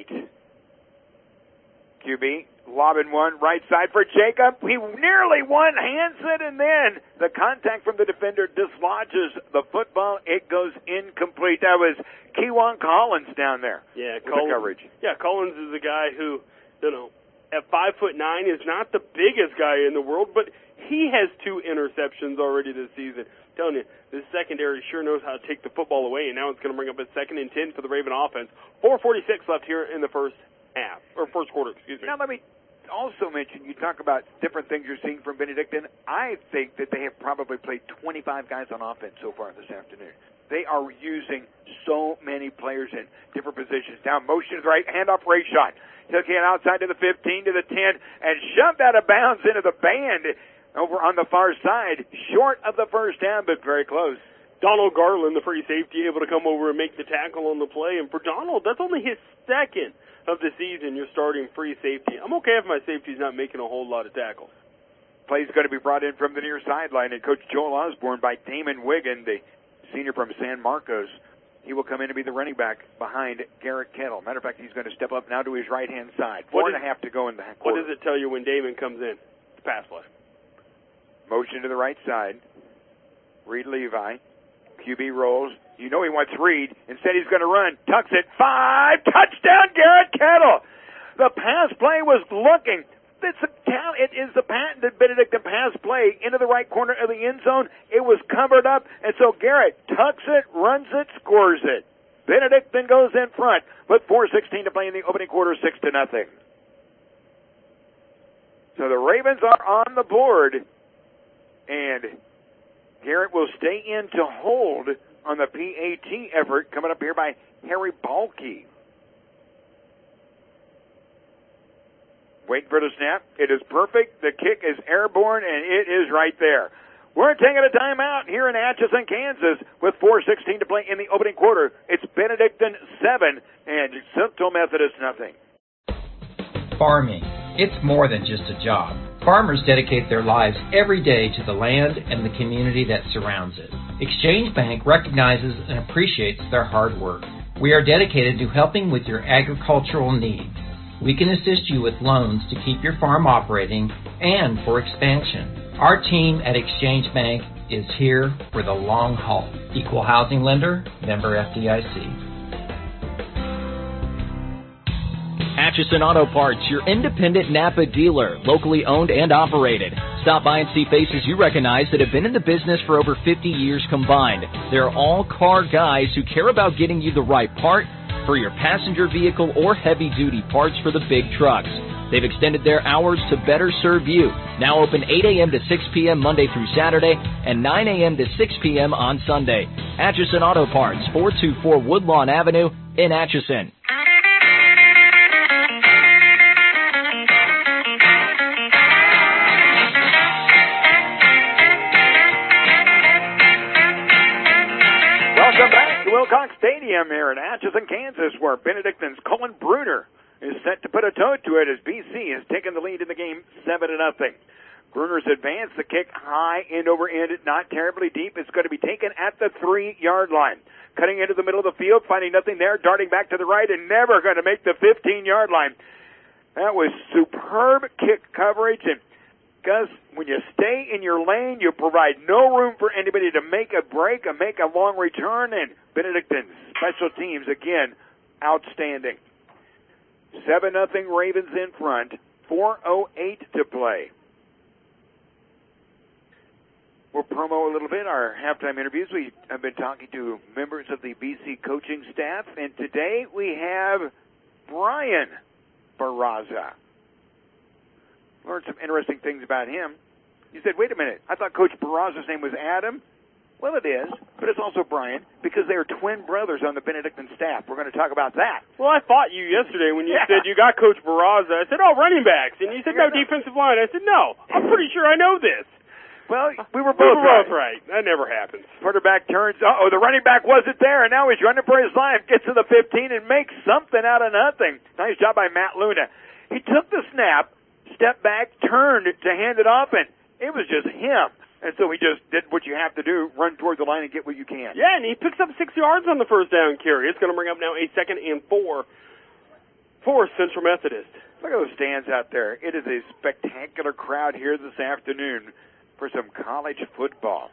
QB, lobbing one right side for Jacob. He nearly one-hands it, and then the contact from the defender dislodges the football. It goes incomplete. That was Kewan Collins down there. Yeah, Collins. Coverage. Yeah, Collins is a guy who, at 5'9" is not the biggest guy in the world, but he has 2 interceptions already this season. I'm telling you, this secondary sure knows how to take the football away, and now it's going to bring up a 2nd and 10 for the Raven offense. 4:46 left here in the first quarter, excuse me. Now let me also mention, you talk about different things you're seeing from Benedictine. I think that they have probably played 25 guys on offense so far this afternoon. They are using so many players in different positions. Now motion is right, handoff, Rayshawn. Took it outside to the 15, to the 10, and shoved out of bounds into the band over on the far side, short of the first down, but very close. Donald Garland, the free safety, able to come over and make the tackle on the play. And for Donald, that's only his 2nd of the season you're starting free safety. I'm okay if my safety's not making a whole lot of tackles. Play's going to be brought in from the near sideline, and Coach Joel Osborne by Damon Wiggin, the senior from San Marcos. He will come in to be the running back behind Garrett Kettle. Matter of fact, he's going to step up now to his right-hand side. 4.5 to go in the quarter. What does it tell you when Damon comes in? It's pass play. Motion to the right side. Reed Levi. QB rolls. You know he wants Reed. Instead, he's going to run. Tucks it. 5. Touchdown, Garrett Kettle. The pass play was looking. It is the patented Benedictine pass play into the right corner of the end zone. It was covered up, and so Garrett tucks it, runs it, scores it. Benedictine goes in front, but 4:16 to play in the opening quarter, 6-0. So the Ravens are on the board, and Garrett will stay in to hold on the PAT effort coming up here by Harry Balke. Waiting for the snap. It is perfect. The kick is airborne, and it is right there. We're taking a timeout here in Atchison, Kansas, with 4:16 to play in the opening quarter. It's Benedictine 7 and Central Methodist nothing. Farming. It's more than just a job. Farmers dedicate their lives every day to the land and the community that surrounds it. Exchange Bank recognizes and appreciates their hard work. We are dedicated to helping with your agricultural needs. We can assist you with loans to keep your farm operating and for expansion. Our team at Exchange Bank is here for the long haul. Equal housing lender, member FDIC. Atchison Auto Parts, your independent Napa dealer, locally owned and operated. Stop by and see faces you recognize that have been in the business for over 50 years combined. They're all car guys who care about getting you the right part for your passenger vehicle or heavy-duty parts for the big trucks. They've extended their hours to better serve you. Now open 8 a.m. to 6 p.m. Monday through Saturday and 9 a.m. to 6 p.m. on Sunday. Atchison Auto Parts, 424 Woodlawn Avenue in Atchison. Welcome back to Wilcox Stadium here in Atchison, Kansas, where Benedictine's Colin Bruner is set to put a toe to it as BC has taken the lead in the game 7-0. Bruner's advanced the kick high, end over end, not terribly deep. It's going to be taken at the 3-yard line. Cutting into the middle of the field, finding nothing there, darting back to the right, and never going to make the 15-yard line. That was superb kick coverage, and Gus, when you stay in your lane, you provide no room for anybody to make a break and make a long return, and Benedictine's special teams, again, outstanding. 7-0 Ravens in front, 4:08 to play. We'll promo a little bit our halftime interviews. We have been talking to members of the BC coaching staff, and today we have Brian Barraza. Learned some interesting things about him. You said, wait a minute, I thought Coach Barraza's name was Adam. Well, it is, but it's also Brian, because they are twin brothers on the Benedictine staff. We're going to talk about that. Well, I fought you yesterday when you said you got Coach Barraza. I said, oh, running backs. And you said, no, defensive line. I said, no, I'm pretty sure I know this. Well, we were both right. That never happens. Quarterback turns. Uh-oh, the running back wasn't there, and now he's running for his life. Gets to the 15 and makes something out of nothing. Nice job by Matt Luna. He took the snap, stepped back, turned to hand it off, and it was just him. And so he just did what you have to do, run toward the line and get what you can. Yeah, and he picks up 6 yards on the first down carry. It's going to bring up now a 2nd and 4 for Central Methodist. Look at those stands out there. It is a spectacular crowd here this afternoon for some college football.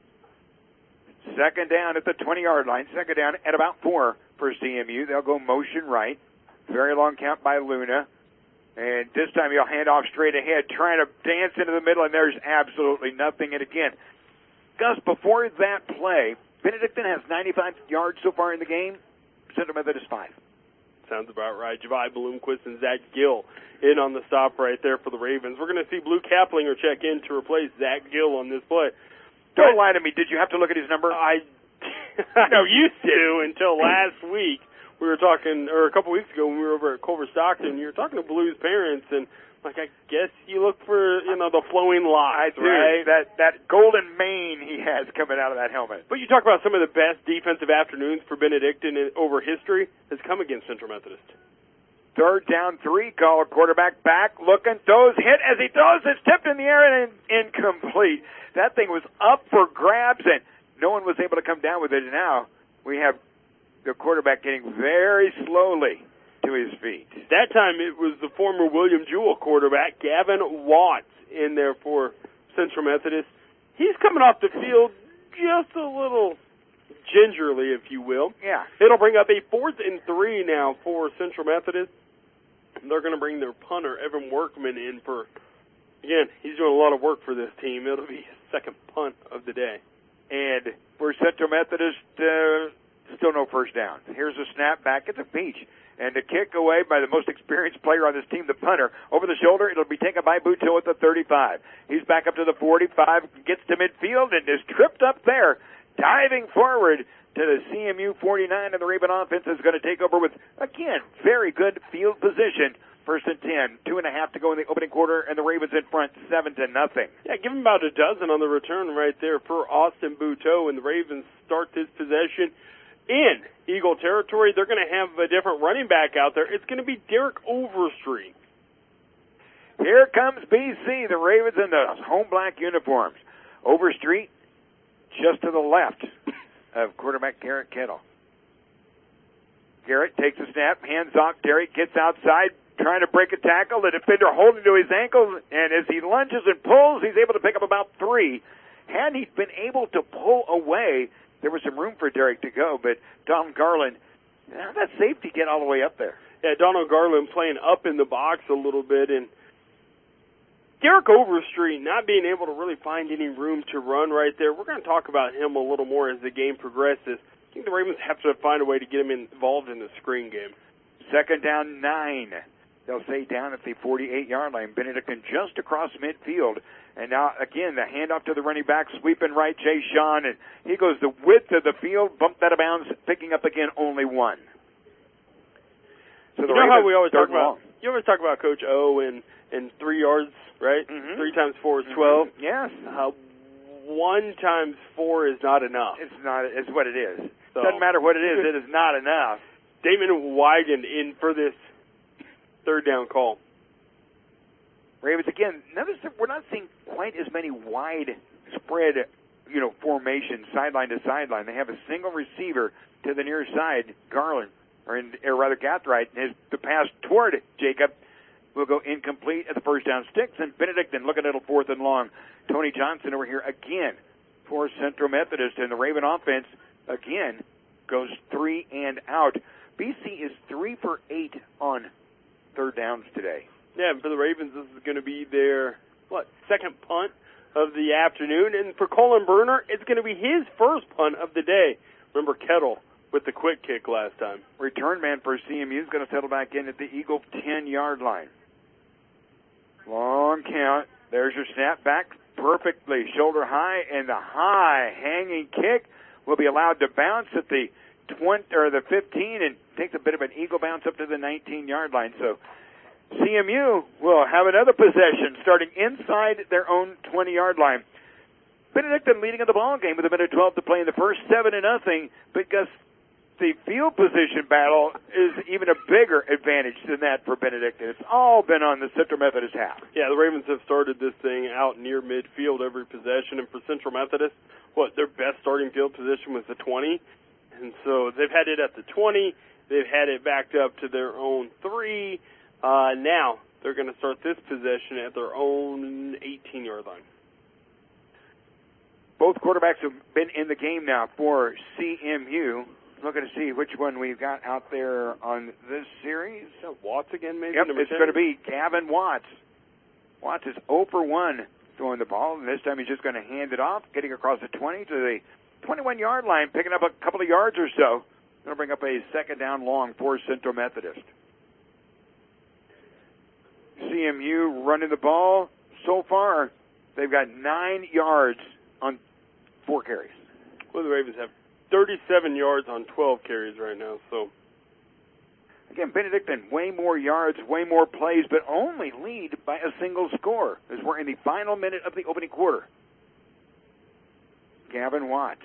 2nd down at the 20-yard line. 2nd down at about 4 for CMU. They'll go motion right. Very long count by Luna. And this time he'll hand off straight ahead, trying to dance into the middle, and there's absolutely nothing. And again, Gus, before that play, Benedictine has 95 yards so far in the game. Central Methodist 5. Sounds about right. Javi Bloomquist and Zach Gill in on the stop right there for the Ravens. We're going to see Blue Kaplinger check in to replace Zach Gill on this play. Don't lie to me. Did you have to look at his number? I used to until last week. We were talking, or a couple weeks ago when we were over at Culver Stockton, you were talking to Blue's parents, and like, I guess you look for, the flowing locks, right? That golden mane he has coming out of that helmet. But you talk about some of the best defensive afternoons for Benedictine over history has come against Central Methodist. 3rd down, 3 call. Quarterback back, looking, throws, hit as he throws. It's tipped in the air and incomplete. That thing was up for grabs, and no one was able to come down with it. And now we have the quarterback getting very slowly to his feet. That time it was the former William Jewell quarterback, Gavin Watts, in there for Central Methodist. He's coming off the field just a little gingerly, if you will. Yeah. It'll bring up a 4th and 3 now for Central Methodist. They're going to bring their punter, Evan Workman, in for, again, he's doing a lot of work for this team. It'll be his 2nd punt of the day. And for Central Methodist, Still no first down. Here's a snap back. It's a peach. And a kick away by the most experienced player on this team, the punter. Over the shoulder, it'll be taken by Buteau at the 35. He's back up to the 45, gets to midfield, and is tripped up there, diving forward to the CMU 49, and the Raven offense is going to take over with, again, very good field position. 1st and 10, 2.5 to go in the opening quarter, and the Ravens in front, 7-0. Yeah, give him about a dozen on the return right there for Austin Buteau, and the Ravens start this possession in Eagle territory. They're going to have a different running back out there. It's going to be Derek Overstreet. Here comes BC, the Ravens in the home black uniforms. Overstreet just to the left of quarterback Garrett Kettle. Garrett takes a snap, hands off. Derek gets outside, trying to break a tackle. The defender holding to his ankle, and as he lunges and pulls, he's able to pick up about 3. Had he been able to pull away, there was some room for Derek to go, but Donald Garland, how'd that safety get all the way up there? Yeah, Donald Garland playing up in the box a little bit, and Derek Overstreet not being able to really find any room to run right there. We're going to talk about him a little more as the game progresses. I think the Ravens have to find a way to get him involved in the screen game. 2nd down, 9. They'll say down at the 48-yard line. Benedictine just across midfield. And now, again, the handoff to the running back, sweeping right, Jay Sean, and he goes the width of the field, bumped out of bounds, picking up again only 1. So you know how we always talk about, you always talk about Coach O and 3 yards, right? Mm-hmm. 3 times 4 is 12. Mm-hmm. Yes. 1 times 4 is not enough. It's not. It's what it is. So, doesn't matter what it is not enough. Damon Wigan in for this 3rd down call. Ravens, again, notice that we're not seeing quite as many wide spread, formations, sideline to sideline. They have a single receiver to the near side, Garland, or rather Gathright. The pass toward Jacob will go incomplete at the first down sticks, and Benedictine looking at a 4th and long. Tony Johnson over here again for Central Methodist, and the Raven offense, again, goes 3 and out. BC is 3 for 8 on 3rd downs today. Yeah, and for the Ravens, this is going to be their, second punt of the afternoon. And for Colin Berner, it's going to be his first punt of the day. Remember Kettle with the quick kick last time. Return man for CMU is going to settle back in at the Eagle 10-yard line. Long count. There's your snap back perfectly. Shoulder high, and the high hanging kick will be allowed to bounce at the 20 or the 15 and takes a bit of an eagle bounce up to the 19-yard line. So CMU will have another possession starting inside their own 20-yard line. Benedictine leading in the ball game with 1:12 to play in the first, 7-0. Because the field position battle is even a bigger advantage than that for Benedictine. It's all been on the Central Methodist half. Yeah, the Ravens have started this thing out near midfield every possession, and for Central Methodist, their best starting field position was the 20, and so they've had it at the 20. They've had it backed up to their own 3. Now they're going to start this possession at their own 18-yard line. Both quarterbacks have been in the game now for CMU. Looking to see which one we've got out there on this series. Watts again, maybe? Yep, it's going to be Gavin Watts. Watts is 0 for 1 throwing the ball, and this time he's just going to hand it off, getting across the 20 to the 21-yard line, picking up a couple of yards or so. Going to bring up a 2nd down long for Central Methodist. CMU running the ball. So far, they've got 9 yards on 4 carries. Well, the Ravens have 37 yards on 12 carries right now. So, again, Benedictine, way more yards, way more plays, but only lead by a single score as we're in the final minute of the opening quarter. Gavin Watts.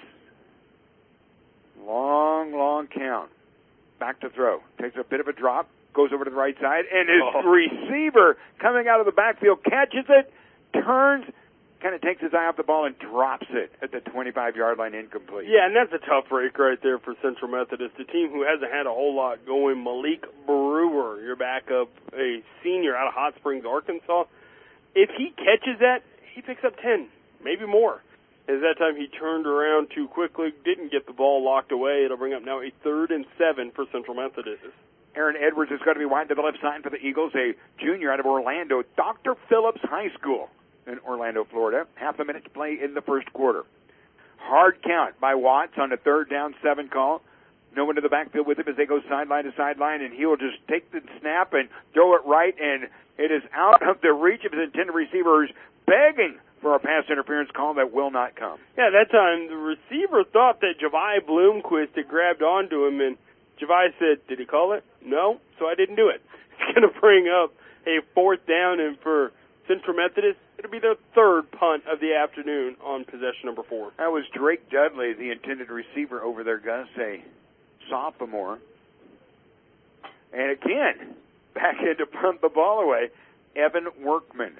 Long count. Back to throw. Takes a bit of a drop, goes over to the right side, and his receiver coming out of the backfield catches it, turns, kind of takes his eye off the ball and drops it at the 25-yard line, incomplete. Yeah, and that's a tough break right there for Central Methodist, a team who hasn't had a whole lot going. Malik Brewer, your backup, a senior out of Hot Springs, Arkansas. If he catches that, he picks up 10, maybe more. As that time he turned around too quickly, didn't get the ball locked away. It'll bring up now a 3rd and 7 for Central Methodist. Aaron Edwards is going to be wide to the left side for the Eagles, a junior out of Orlando, Dr. Phillips High School in Orlando, Florida. Half a minute to play in the first quarter. Hard count by Watts on a 3rd down 7 call. No one in the backfield with him as they go sideline to sideline, and he'll just take the snap and throw it right, and it is out of the reach of his intended receivers, begging for a pass interference call that will not come. Yeah, that time the receiver thought that Javi Bloomquist had grabbed onto him, and Javi said, did he call it? No, so I didn't do it. It's going to bring up a 4th down, and for Central Methodist, it'll be their 3rd punt of the afternoon on possession number 4. That was Drake Dudley, the intended receiver over there, Gus, a sophomore. And again, back in to punt the ball away, Evan Workman.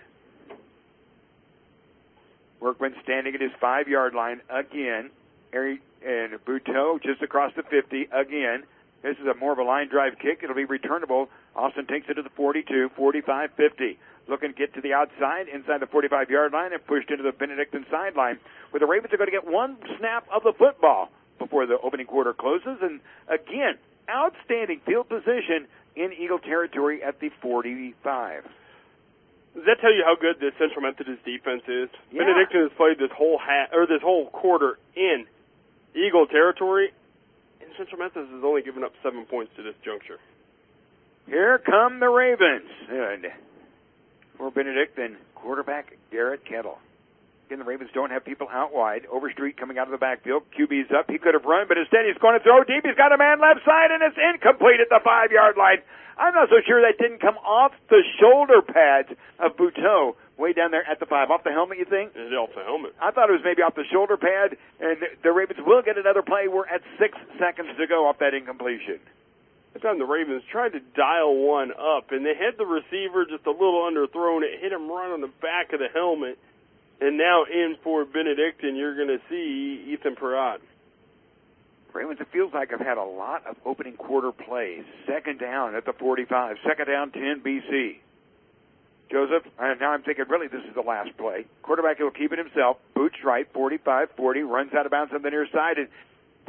Workman standing at his 5-yard line again. And Buteau just across the 50 again. This is more of a line drive kick. It'll be returnable. Austin takes it to the 42, 45, 50. Looking to get to the outside, inside the 45-yard line, and pushed into the Benedictine sideline, where the Ravens are going to get one snap of the football before the opening quarter closes. And again, outstanding field position in Eagle territory at the 45. Does that tell you how good this Central Methodist defense is? Yeah. Benedictine has played this whole quarter in Eagle territory, and Central Methodist has only given up 7 points to this juncture. Here come the Ravens. And for Benedictine, quarterback Garrett Kettle. Again, the Ravens don't have people out wide. Overstreet coming out of the backfield. QB's up. He could have run, but instead he's going to throw deep. He's got a man left side, and it's incomplete at the 5-yard line. I'm not so sure that didn't come off the shoulder pads of Buteau way down there at the 5. Off the helmet, you think? It's off the helmet. I thought it was maybe off the shoulder pad, and the Ravens will get another play. We're at 6 seconds to go off that incompletion. That time the Ravens tried to dial one up, and they had the receiver just a little underthrown. It hit him right on the back of the helmet. And now in for Benedictine, you're going to see Ethan Perrott. Ravens, it feels like I've had a lot of opening quarter plays. 2nd down at the 45. 2nd down, 10 BC. Joseph, and now I'm thinking, really, this is the last play. Quarterback will keep it himself. Boots right, 45-40, runs out of bounds on the near side. And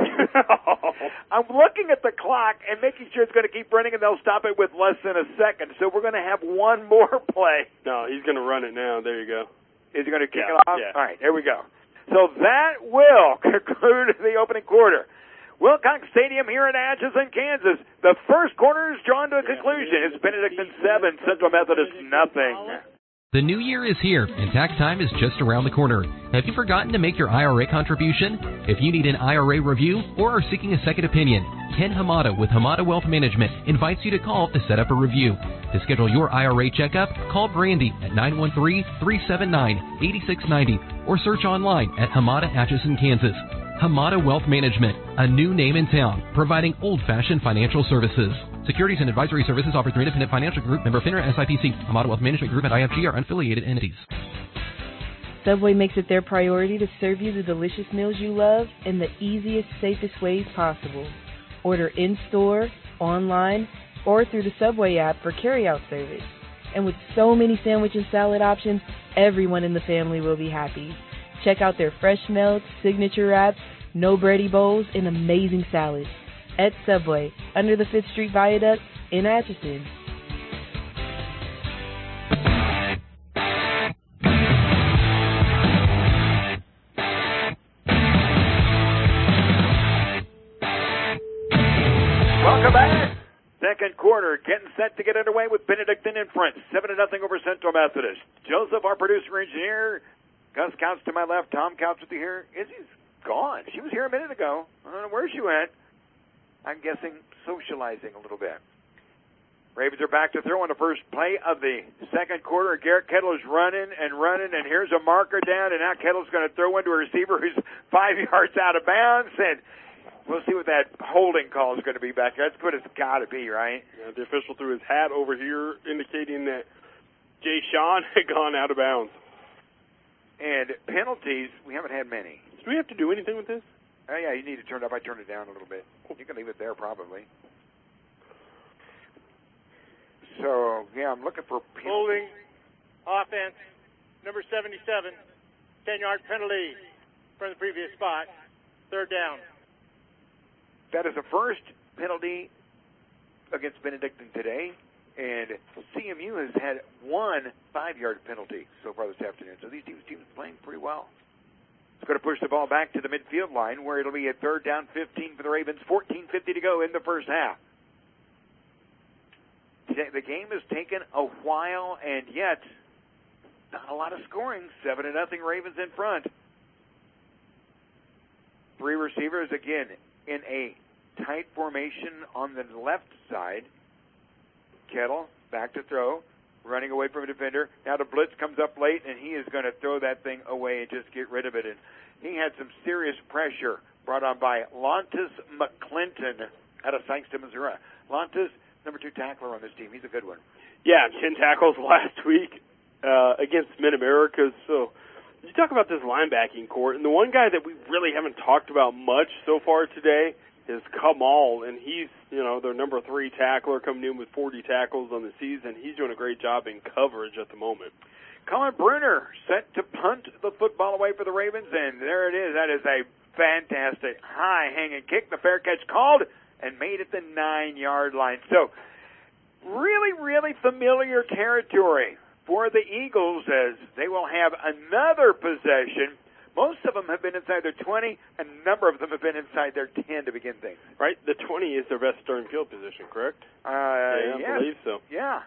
I'm looking at the clock and making sure it's going to keep running, and they'll stop it with less than a second. So we're going to have one more play. No, he's going to run it now. There you go. Is he going to kick it off? Yeah. All right, here we go. So that will conclude the opening quarter. Wilcox Stadium here in Atchison, Kansas. The first quarter is drawn to a conclusion. It's Benedictine 7, Central Methodist nothing. The new year is here, and tax time is just around the corner. Have you forgotten to make your IRA contribution? If you need an IRA review or are seeking a second opinion, Ken Hamada with Hamada Wealth Management invites you to call to set up a review. To schedule your IRA checkup, call Brandy at 913-379-8690 or search online at Hamada Atchison, Kansas. Hamada Wealth Management, a new name in town, providing old-fashioned financial services. Securities and advisory services offered through Independent Financial Group, member FINRA SIPC. Hamada Wealth Management Group and IFG are unaffiliated entities. Subway makes it their priority to serve you the delicious meals you love in the easiest, safest ways possible. Order in-store, online, or through the Subway app for carry-out service. And with so many sandwich and salad options, everyone in the family will be happy. Check out their fresh melts, signature wraps, no bready bowls, and amazing salads. At Subway, under the 5th Street Viaduct in Atchison. Welcome back. Second quarter, getting set to get underway with Benedictine in front. 7-0 over Central Methodist. Joseph, our producer engineer. Gus Counts to my left. Tom Counts with you here. Izzy's gone. She was here a minute ago. I don't know where she went. I'm guessing socializing a little bit. Ravens are back to throw on the first play of the second quarter. Garrett Kettle is running, and here's a marker down, and now Kettle's going to throw into a receiver who's 5 yards out of bounds, and we'll see what that holding call is going to be back there. That's what it's got to be, right? Yeah, the official threw his hat over here, indicating that Jay Sean had gone out of bounds. And penalties, we haven't had many. Do we have to do anything with this? Oh, yeah, you need to turn it up. I turned it down a little bit. You can leave it there, probably. So, yeah, I'm looking for penalties. Holding offense, number 77, 10-yard penalty from the previous spot. Third down. That is the first penalty against Benedictine today, and CMU has had one 5-yard penalty so far this afternoon. So these teams playing pretty well. It's going to push the ball back to the midfield line where it'll be a 3rd down 15 for the Ravens, 14:50 to go in the first half. The game has taken a while, and yet not a lot of scoring. 7-0 Ravens in front. 3 receivers again in a tight formation on the left side. Kettle back to throw, running away from a defender. Now the blitz comes up late, and he is going to throw that thing away and just get rid of it. And he had some serious pressure brought on by Lontus McClinton out of Sykeston, Missouri. Lontus, number 2 tackler on this team. He's a good one. Yeah, 10 tackles last week against Mid-Americas. So you talk about this linebacking court, and the one guy that we really haven't talked about much so far today is Kamal, and he's, their number 3 tackler coming in with 40 tackles on the season. He's doing a great job in coverage at the moment. Colin Bruner set to punt the football away for the Ravens, and there it is. That is a fantastic high-hanging kick. The fair catch called and made it the 9-yard line. So really, really familiar territory for the Eagles as they will have another possession. Most of them have been inside their 20, and a number of them have been inside their 10 to begin things. Right? The 20 is their best starting field position, correct? Yeah, I believe so. Yeah.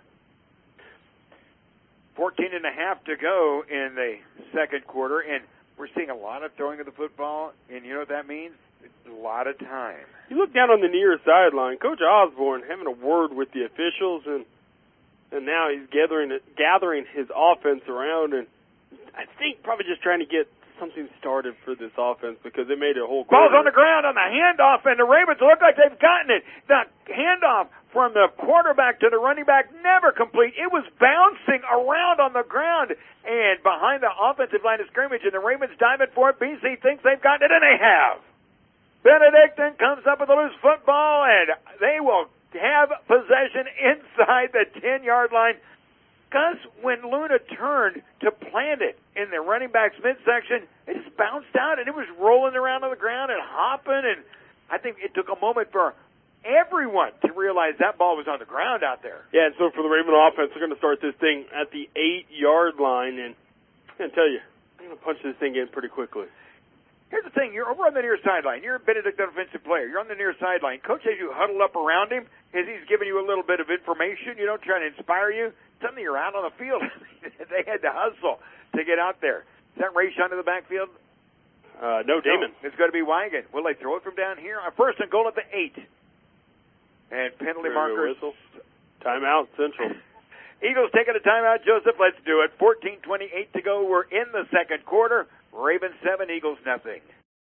14 and a half to go in the second quarter, and we're seeing a lot of throwing of the football, and you know what that means? It's a lot of time. You look down on the near sideline, Coach Osborne having a word with the officials, and now he's gathering his offense around, and I think probably just trying to get something started for this offense because they made a whole quarter. Ball's on the ground on the handoff, and the Ravens look like they've gotten it. The handoff from the quarterback to the running back never complete. It was bouncing around on the ground and behind the offensive line of scrimmage, and the Ravens diving for it. BC thinks they've gotten it, and they have. Benedictine comes up with a loose football, and they will have possession inside the 10-yard line. Gus, when Luna turned to plant it in the running back's midsection, it just bounced out, and it was rolling around on the ground and hopping, and I think it took a moment for everyone to realize that ball was on the ground out there. Yeah, and so for the Raven offense, they're going to start this thing at the 8-yard line, and I'm going to tell you, I'm going to punch this thing in pretty quickly. Here's the thing. You're over on the near sideline. You're a Benedictine offensive player. You're on the near sideline. Coach has you huddled up around him as he's giving you a little bit of information, trying to inspire you. Suddenly you're out on the field. They had to hustle to get out there. Is that Ray Sean in the backfield? No, Damon. No, it's going to be Wigan. Will they throw it from down here? A first and goal at the 8. And penalty markers. Timeout, Central. Eagles taking a timeout. Joseph, let's do it. 14:28 to go. We're in the second quarter. Ravens 7, Eagles nothing.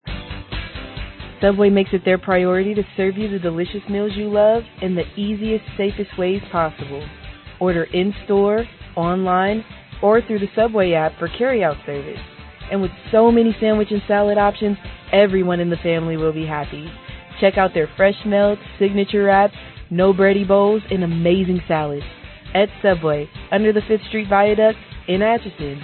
Subway makes it their priority to serve you the delicious meals you love in the easiest, safest ways possible. Order in-store, online, or through the Subway app for carry-out service. And with so many sandwich and salad options, everyone in the family will be happy. Check out their fresh melts, signature wraps, no bready bowls, and amazing salads. At Subway, under the 5th Street Viaduct in Atchison.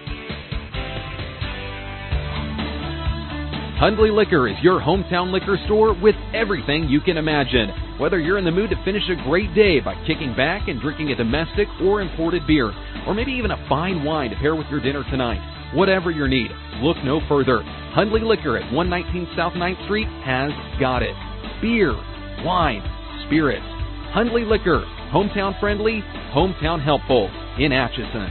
Hundley Liquor is your hometown liquor store with everything you can imagine. Whether you're in the mood to finish a great day by kicking back and drinking a domestic or imported beer, or maybe even a fine wine to pair with your dinner tonight, whatever your need, look no further. Hundley Liquor at 119 South 9th Street has got it. Beer, wine, spirits. Hundley Liquor, hometown friendly, hometown helpful in Atchison.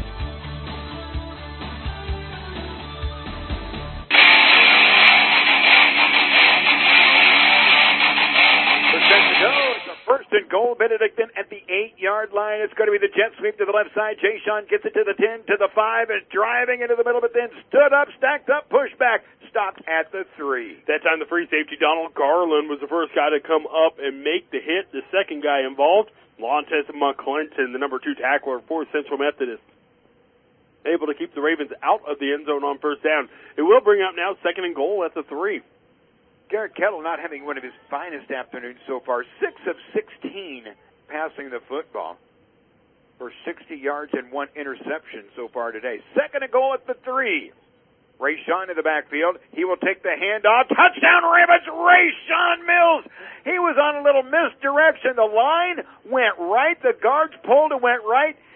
And goal, Benedictine at the 8-yard line. It's going to be the jet sweep to the left side. Jay Sean gets it to the 10, to the 5, and driving into the middle, but then stood up, stacked up, pushed back, stopped at the 3. That time the free safety, Donald Garland, was the first guy to come up and make the hit. The second guy involved, Lontes McClinton, the number 2 tackler for Central Methodist, able to keep the Ravens out of the end zone on first down. It will bring up now second and goal at the 3. Garrett Kettle not having one of his finest afternoons so far. 6 of 16 passing the football for 60 yards and 1 interception so far today. Second and goal at the 3. Ray Sean in the backfield. He will take the handoff. Touchdown Ravens, Ray Sean Mills. He was on a little misdirection. The line went right. The guards pulled and went right.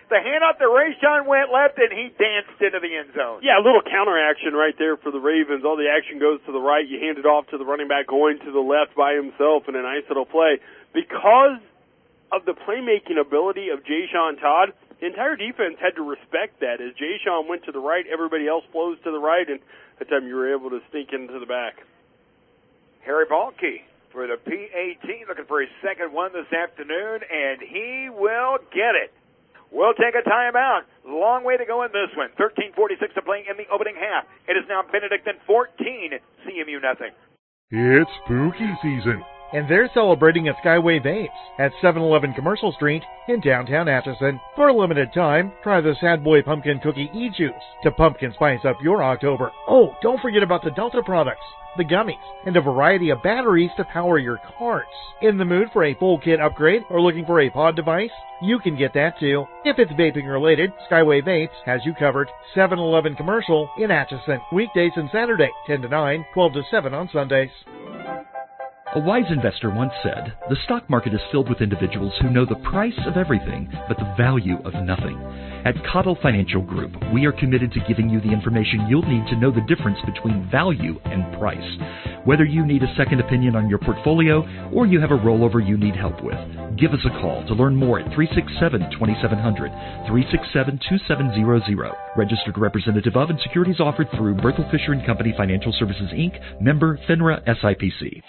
The handoff to Rayshon went left, and he danced into the end zone. Yeah, a little counter action right there for the Ravens. All the action goes to the right. You hand it off to the running back going to the left by himself in a nice little play. Because of the playmaking ability of Jayshawn Todd, the entire defense had to respect that. As Jayshawn went to the right, everybody else flows to the right, and that time you were able to sneak into the back. Harry Balke for the PAT, looking for his second one this afternoon, and he will get it. We'll take a timeout. Long way to go in this one. 13:46 to play in the opening half. It is now Benedictine 14, CMU nothing. It's spooky season. And they're celebrating at Skyway Vapes at 711 Commercial Street in downtown Atchison. For a limited time, try the Sad Boy Pumpkin Cookie E-Juice to pumpkin spice up your October. Oh, don't forget about the Delta products, the gummies, and a variety of batteries to power your carts. In the mood for a full kit upgrade or looking for a pod device? You can get that too. If it's vaping related, Skyway Vapes has you covered. 711 Commercial in Atchison. Weekdays and Saturday, 10 to 9, 12 to 7 on Sundays. A wise investor once said, "The stock market is filled with individuals who know the price of everything, but the value of nothing." At Cottle Financial Group, we are committed to giving you the information you'll need to know the difference between value and price. Whether you need a second opinion on your portfolio or you have a rollover you need help with, give us a call to learn more at 367-2700, 367-2700. Registered representative of and securities offered through Berthel Fisher & Company Financial Services, Inc., member FINRA SIPC.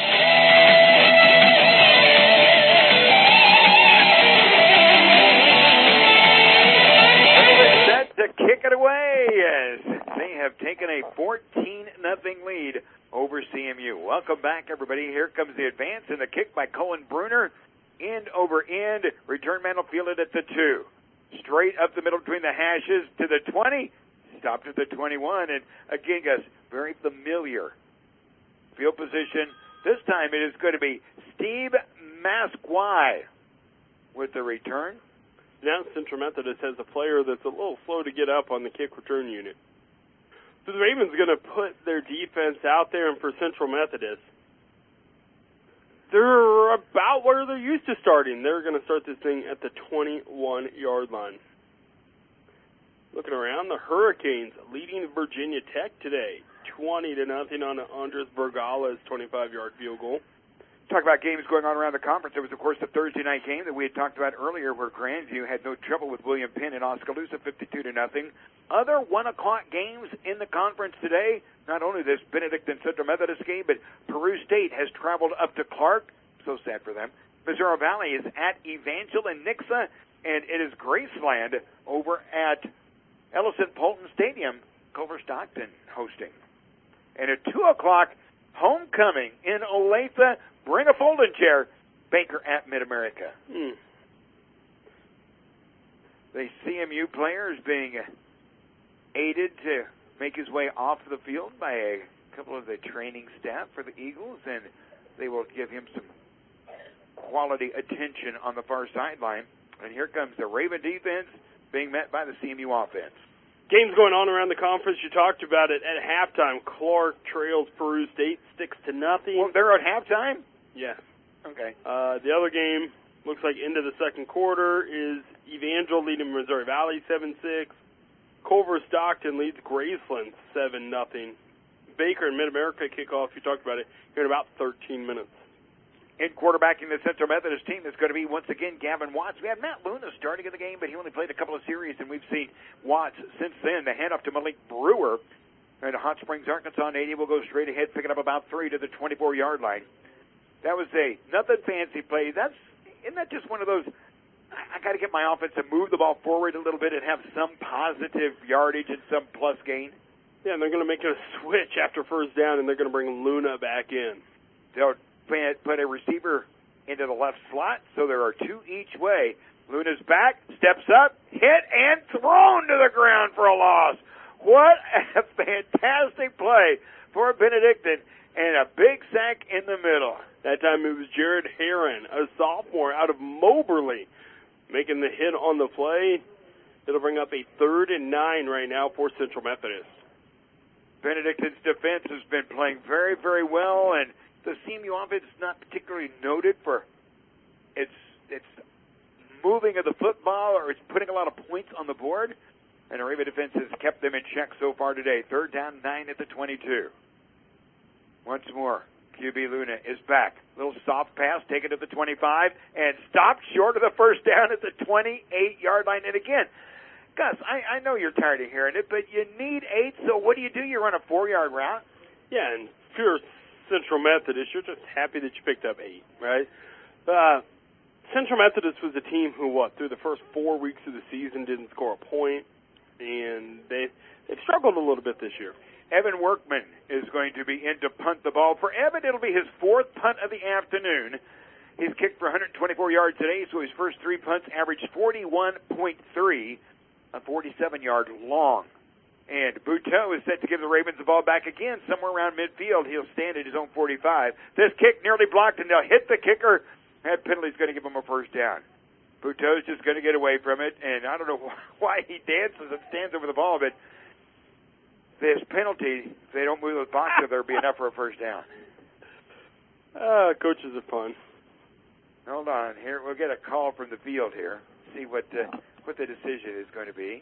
Kick it away as they have taken a 14-0 lead over CMU. Welcome back, everybody. Here comes the advance and the kick by Colin Bruner. End over end. Return man will field it at the 2. Straight up the middle between the hashes to the 20. Stopped at the 21. And again, guys, very familiar field position. This time it is going to be Steve Masquai with the return. Now Central Methodist has a player that's a little slow to get up on the kick return unit. So the Ravens are going to put their defense out there, and for Central Methodist, they're about where they're used to starting. They're going to start this thing at the 21-yard line. Looking around, the Hurricanes leading Virginia Tech today, 20-0 on Andres Bergala's 25-yard field goal. Talk about games going on around the conference. There was, of course, the Thursday night game that we had talked about earlier where Grandview had no trouble with William Penn in Oskaloosa, 52-0. Other 1 o'clock games in the conference today, not only this Benedictine Central Methodist game, but Peru State has traveled up to Clark. So sad for them. Missouri Valley is at Evangel and Nixa, and it is Graceland over at Ellison Polton Stadium, Culver Stockton hosting. And at 2 o'clock, homecoming in Olathe. Bring a folding chair. Baker at Mid-America. The CMU player is being aided to make his way off the field by a couple of the training staff for the Eagles, and they will give him some quality attention on the far sideline. And here comes the Raven defense being met by the CMU offense. Games going on around the conference. You talked about it at halftime. Clark trails Peru State 6-0. Well, they're at halftime? Yeah. Okay. The other game looks like into the second quarter is Evangel leading Missouri Valley 7-6. Culver Stockton leads Graceland 7-0. Baker and Mid-America kickoff. You talked about it here in about 13 minutes. In quarterbacking the Central Methodist team is going to be, once again, Gavin Watts. We had Matt Luna starting in the game, but he only played a couple of series, and we've seen Watts since then. The handoff to Malik Brewer. And Hot Springs, Arkansas native will go straight ahead, picking up about 3 to the 24-yard line. That was a nothing fancy play. Isn't that just one of those, I got to get my offense to move the ball forward a little bit and have some positive yardage and some plus gain? Yeah, and they're going to make a switch after first down, and they're going to bring Luna back in. They'll put a receiver into the left slot, so there are 2 each way. Luna's back, steps up, hit, and thrown to the ground for a loss. What a fantastic play for Benedictine, and a big sack in the middle. That time it was Jared Heron, a sophomore out of Moberly, making the hit on the play. It'll bring up a 3rd and 9 right now for Central Methodist. Benedictine's defense has been playing very, very well, and the CMU offense is not particularly noted for its moving of the football or is putting a lot of points on the board. And the Raven defense has kept them in check so far today. 3rd down, 9 at the 22. Once more, QB Luna is back. Little soft pass, taken to the 25, and stopped short of the first down at the 28-yard line. And again, Gus, I know you're tired of hearing it, but you need 8, so what do? You run a 4-yard route? Yeah, and if you're Central Methodist, you're just happy that you picked up 8, right? Central Methodist was a team who, through the first 4 weeks of the season didn't score a point, and they've struggled a little bit this year. Evan Workman is going to be in to punt the ball. For Evan, it'll be his 4th punt of the afternoon. He's kicked for 124 yards today, so his first 3 punts averaged 41.3, a 47-yard long. And Buteau is set to give the Ravens the ball back again somewhere around midfield. He'll stand at his own 45. This kick nearly blocked, and they'll hit the kicker. That penalty's going to give him a first down. Buteau's just going to get away from it, and I don't know why he dances and stands over the ball, but this penalty, if they don't move the box, there'll be enough for a first down. Coaches are fun. Hold on. Here, we'll get a call from the field here. See what the decision is going to be.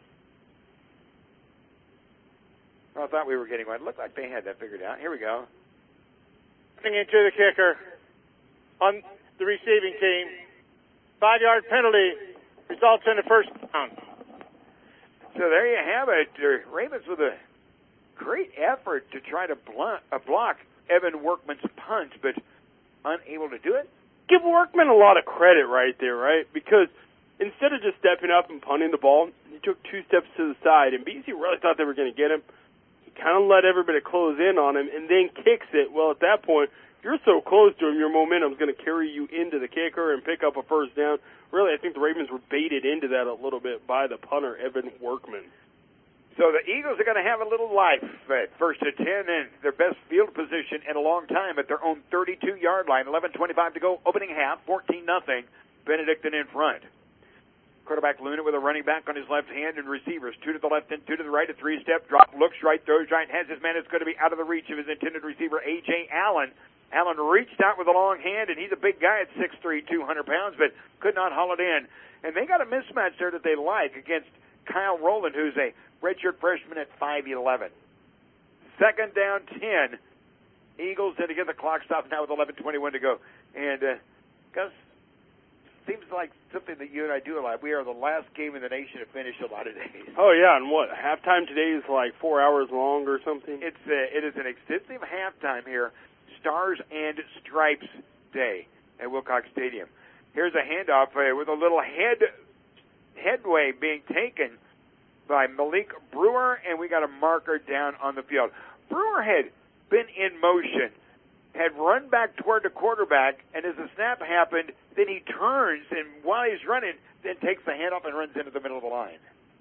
Well, I thought we were getting one. It looked like they had that figured out. Here we go. Into the kicker on the receiving team. 5-yard penalty results in a first down. So there you have it. The Ravens with a great effort to try to block Evan Workman's punt, but unable to do it. Give Workman a lot of credit right there, right? Because instead of just stepping up and punting the ball, he took 2 steps to the side, and BC really thought they were going to get him. He kind of let everybody close in on him and then kicks it. Well, at that point, you're so close to him, your momentum's going to carry you into the kicker and pick up a first down. Really, I think the Ravens were baited into that a little bit by the punter, Evan Workman. So the Eagles are going to have a little life at 1st and 10 and their best field position in a long time at their own 32-yard line. 11:25 to go, opening half, 14-0. Benedictine in front. Quarterback Luna with a running back on his left hand and receivers. 2 to the left and 2 to the right. A 3-step drop. Looks right, throws right, has his man. It's going to be out of the reach of his intended receiver, A.J. Allen. Allen reached out with a long hand, and he's a big guy at 6'3", 200 pounds, but could not haul it in. And they got a mismatch there that they like against Kyle Rowland, who's a redshirt freshman at 5'11". 2nd down, 10. Eagles had to get the clock stopped now with 11:21 to go. And, Gus, seems like something that you and I do a lot. We are the last game in the nation to finish a lot of days. Oh, yeah, and what, halftime today is like 4 hours long or something? It is an extensive halftime here. Stars and Stripes Day at Wilcox Stadium. Here's a handoff with a little headway being taken by Malik Brewer, and we got a marker down on the field. Brewer had been in motion, had run back toward the quarterback, and as the snap happened, then he turns, and while he's running, then takes the handoff and runs into the middle of the line.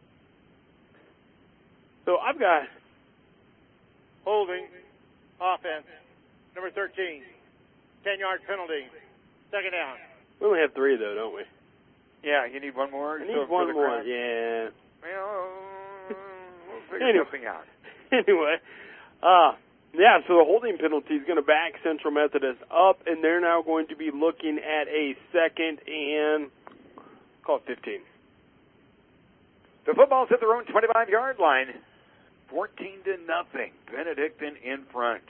So I've got holding offense. Number 13, 10-yard penalty, 2nd down. We only have 3, though, don't we? Yeah, you need one more? I need one more, yeah. Well, we'll figure something out. Anyway, so the holding penalty is going to back Central Methodist up, and they're now going to be looking at a 2nd and, call it 15. The football's at their own 25-yard line, 14-0. Benedictine in front.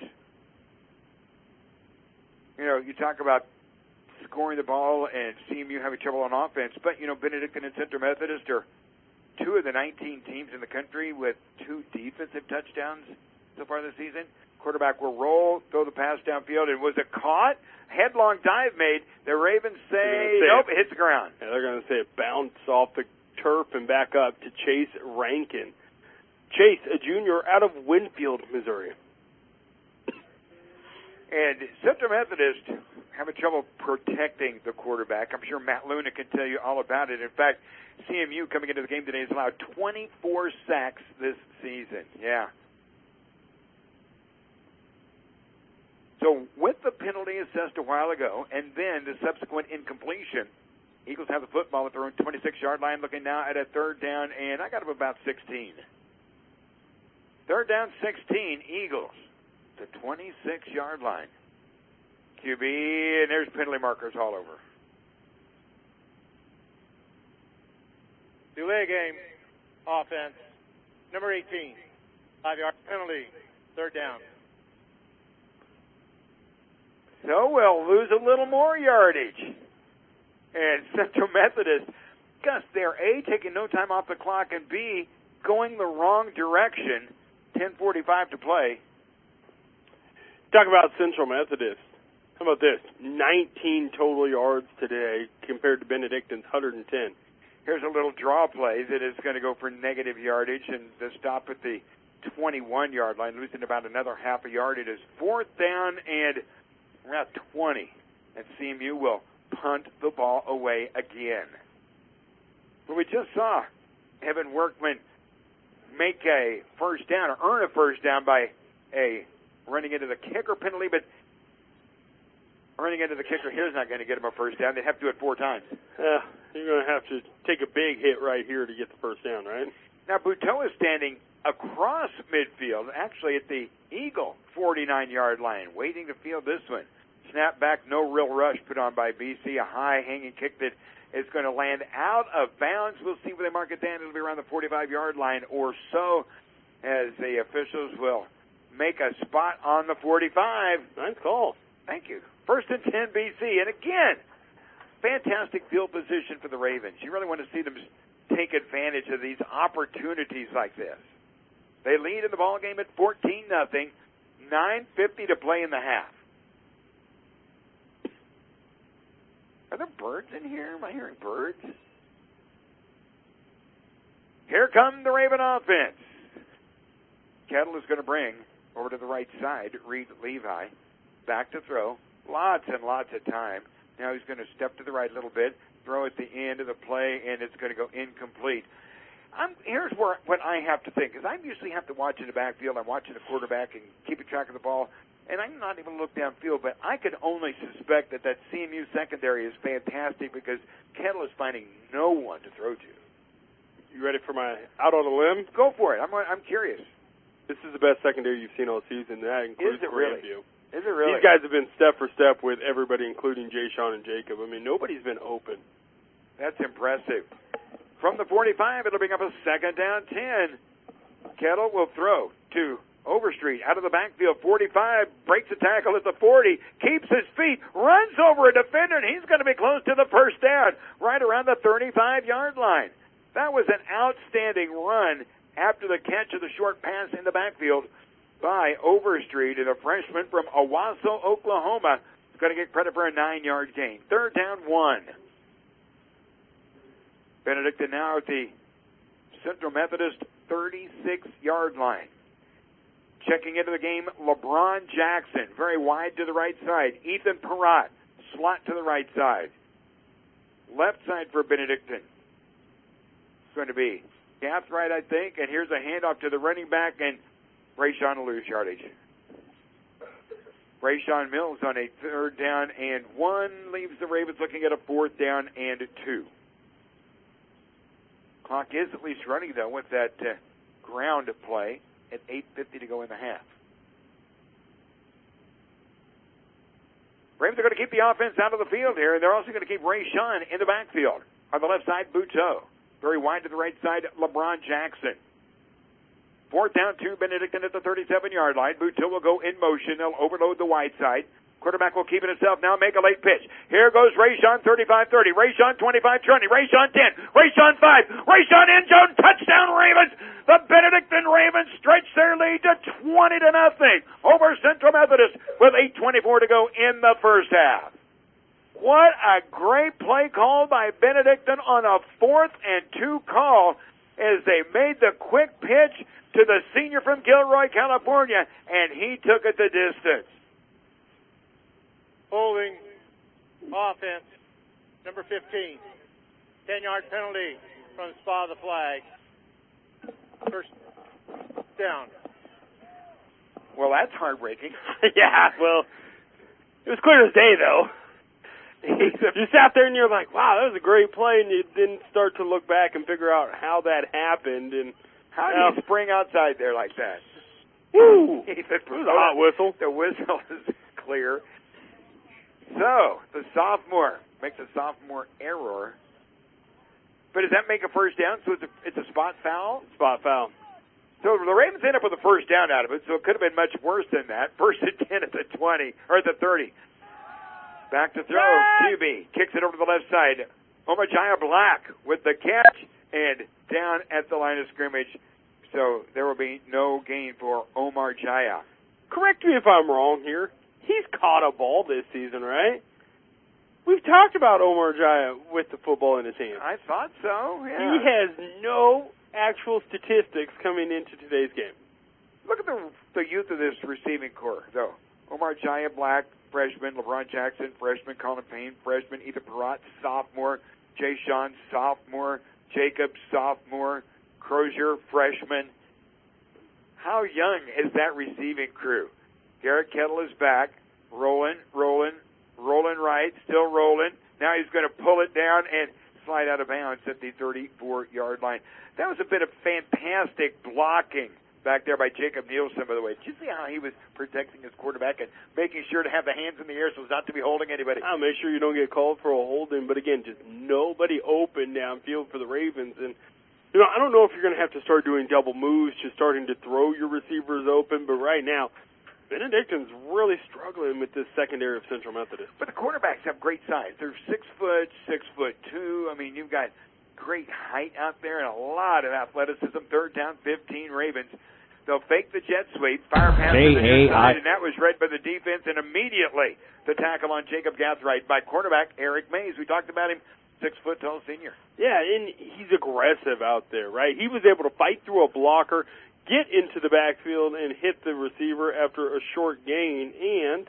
You know, you talk about scoring the ball and CMU having trouble on offense, but, you know, Benedictine and Central Methodist are 2 of the 19 teams in the country with 2 defensive touchdowns so far this season. Quarterback will roll, throw the pass downfield, and was it caught? Headlong dive made. The Ravens say nope, it hits the ground. Yeah, they're going to say it bounced off the turf and back up to Chase Rankin. Chase, a junior out of Winfield, Missouri. And Central Methodist having trouble protecting the quarterback. I'm sure Matt Luna can tell you all about it. In fact, CMU coming into the game today has allowed 24 sacks this season. Yeah. So with the penalty assessed a while ago and then the subsequent incompletion, Eagles have the football at their own 26-yard line, looking now at a 3rd down, and I got them about 16. 3rd down, 16, Eagles. The 26-yard line. QB, and there's penalty markers all over. Delay game offense. Number 18. 5-yard penalty. Third down. So we'll lose a little more yardage. And Central Methodist, Gus, they're A, taking no time off the clock, and B, going the wrong direction. 10:45 to play. Talk about Central Methodist. How about this? 19 total yards today compared to Benedictine's 110. Here's a little draw play that is going to go for negative yardage, and the stop at the 21-yard line, losing about another half a yard. It is 4th down and around 20, and CMU will punt the ball away again. But we just saw Evan Workman make a first down or earn a first down by running into the kicker penalty, but running into the kicker here is not going to get him a first down. They'd have to do it 4 times. You're going to have to take a big hit right here to get the first down, right? Now, Buteau is standing across midfield, actually at the Eagle 49-yard line, waiting to field this one. Snap back, no real rush put on by BC. A high hanging kick that is going to land out of bounds. We'll see where they mark it down. It'll be around the 45-yard line or so as the officials will make a spot on the 45. Nice call. Thank you. 1st and 10 BC. And again, fantastic field position for the Ravens. You really want to see them take advantage of these opportunities like this. They lead in the ball game at 14-0. 9:50 to play in the half. Are there birds in here? Am I hearing birds? Here come the Raven offense. Kettle is going to bring over to the right side, Reed Levi. Back to throw. Lots and lots of time. Now he's going to step to the right a little bit, throw at the end of the play, and it's going to go incomplete. Here's what I have to think, because I usually have to watch in the backfield. I'm watching the quarterback and keeping track of the ball, and I'm not even look downfield, but I could only suspect that CMU secondary is fantastic because Kettle is finding no one to throw to. You ready for my out on a limb? Go for it. I'm curious. This is the best secondary you've seen all season. That includes Is it really? Grandview. Is it really? These guys have been step for step with everybody, including Jay Sean and Jacob. I mean, nobody's been open. That's impressive. From the 45, it'll bring up a 2nd down 10. Kettle will throw to Overstreet out of the backfield. 45, breaks a tackle at the 40, keeps his feet, runs over a defender, and he's going to be close to the first down, right around the 35-yard line. That was an outstanding run after the catch of the short pass in the backfield by Overstreet, and a freshman from Owasso, Oklahoma, is going to get credit for a 9-yard gain. 3rd down 1. Benedictine now at the Central Methodist 36-yard line. Checking into the game, LeBron Jackson, very wide to the right side. Ethan Perrott, slot to the right side. Left side for Benedictine. It's going to be Gathright, I think, and here's a handoff to the running back, and Rayshawn will lose yardage. Rayshawn Mills on a 3rd down and 1 leaves the Ravens looking at a 4th down and 2. Clock is at least running, though, with that ground play at 8:50 to go in the half. Ravens are going to keep the offense out of the field here, and they're also going to keep Rayshawn in the backfield. On the left side, Buteau. Very wide to the right side, LeBron Jackson. 4th down 2, Benedictine at the 37-yard line. Buteau will go in motion. They'll overload the wide side. Quarterback will keep it himself now, make a late pitch. Here goes Rayshawn, 35-30. Rayshawn, 25-20. Rayshawn, 10. Rayshawn, 5. Rayshawn, end zone, touchdown Ravens. The Benedictine Ravens stretch their lead to 20-0 over Central Methodist with 8:24 to go in the first half. What a great play call by Benedictine on a 4th and 2 call as they made the quick pitch to the senior from Gilroy, California, and he took it the distance. Holding offense, number 15. 10-yard penalty from the spot of the flag. First down. Well, that's heartbreaking. Yeah, well, it was clear as day, though. You sat there and you're like, wow, that was a great play, and you didn't start to look back and figure out how that happened. And how do you spring outside there like that? Woo! It was a hot whistle. The whistle is clear. So, the sophomore makes a sophomore error. But does that make a first down? So it's a spot foul? Spot foul. So the Ravens end up with a first down out of it, so it could have been much worse than that. First and 10 at the 20, or at the 30. Back to throw. QB kicks it over to the left side. Omar Black with the catch and down at the line of scrimmage. So there will be no gain for Omar Jaya. Correct me if I'm wrong here. He's caught a ball this season, right? We've talked about Omar Jaya with the football in his hand. I thought so, yeah. He has no actual statistics coming into today's game. Look at the youth of this receiving corps, though. Omar Jaya, Black, freshman. LeBron Jackson, freshman. Colin Payne, freshman. Ethan Perrott, sophomore. Jay Sean, sophomore. Jacob, sophomore. Crozier, freshman. How young is that receiving crew? Garrett Kettle is back. Rolling right, still rolling. Now he's going to pull it down and slide out of bounds at the 34-yard line. That was a bit of fantastic blocking back there by Jacob Nielsen, by the way. Did you see how he was protecting his quarterback and making sure to have the hands in the air so as not to be holding anybody? I'll make sure you don't get called for a holding, but again, just nobody open downfield for the Ravens. And, you know, I don't know if you're going to have to start doing double moves, just starting to throw your receivers open, but right now, Benedictine's really struggling with this secondary of Central Methodist. But the quarterbacks have great size. They're 6'2". I mean, you've got great height out there and a lot of athleticism. Third down, 15 Ravens. They'll fake the jet sweep, fire pass to the near side, and that was read by the defense, and immediately the tackle on Jacob Gathright by cornerback Eric Mays. We talked about him, 6'tall senior. Yeah, and he's aggressive out there, right? He was able to fight through a blocker, get into the backfield, and hit the receiver after a short gain, and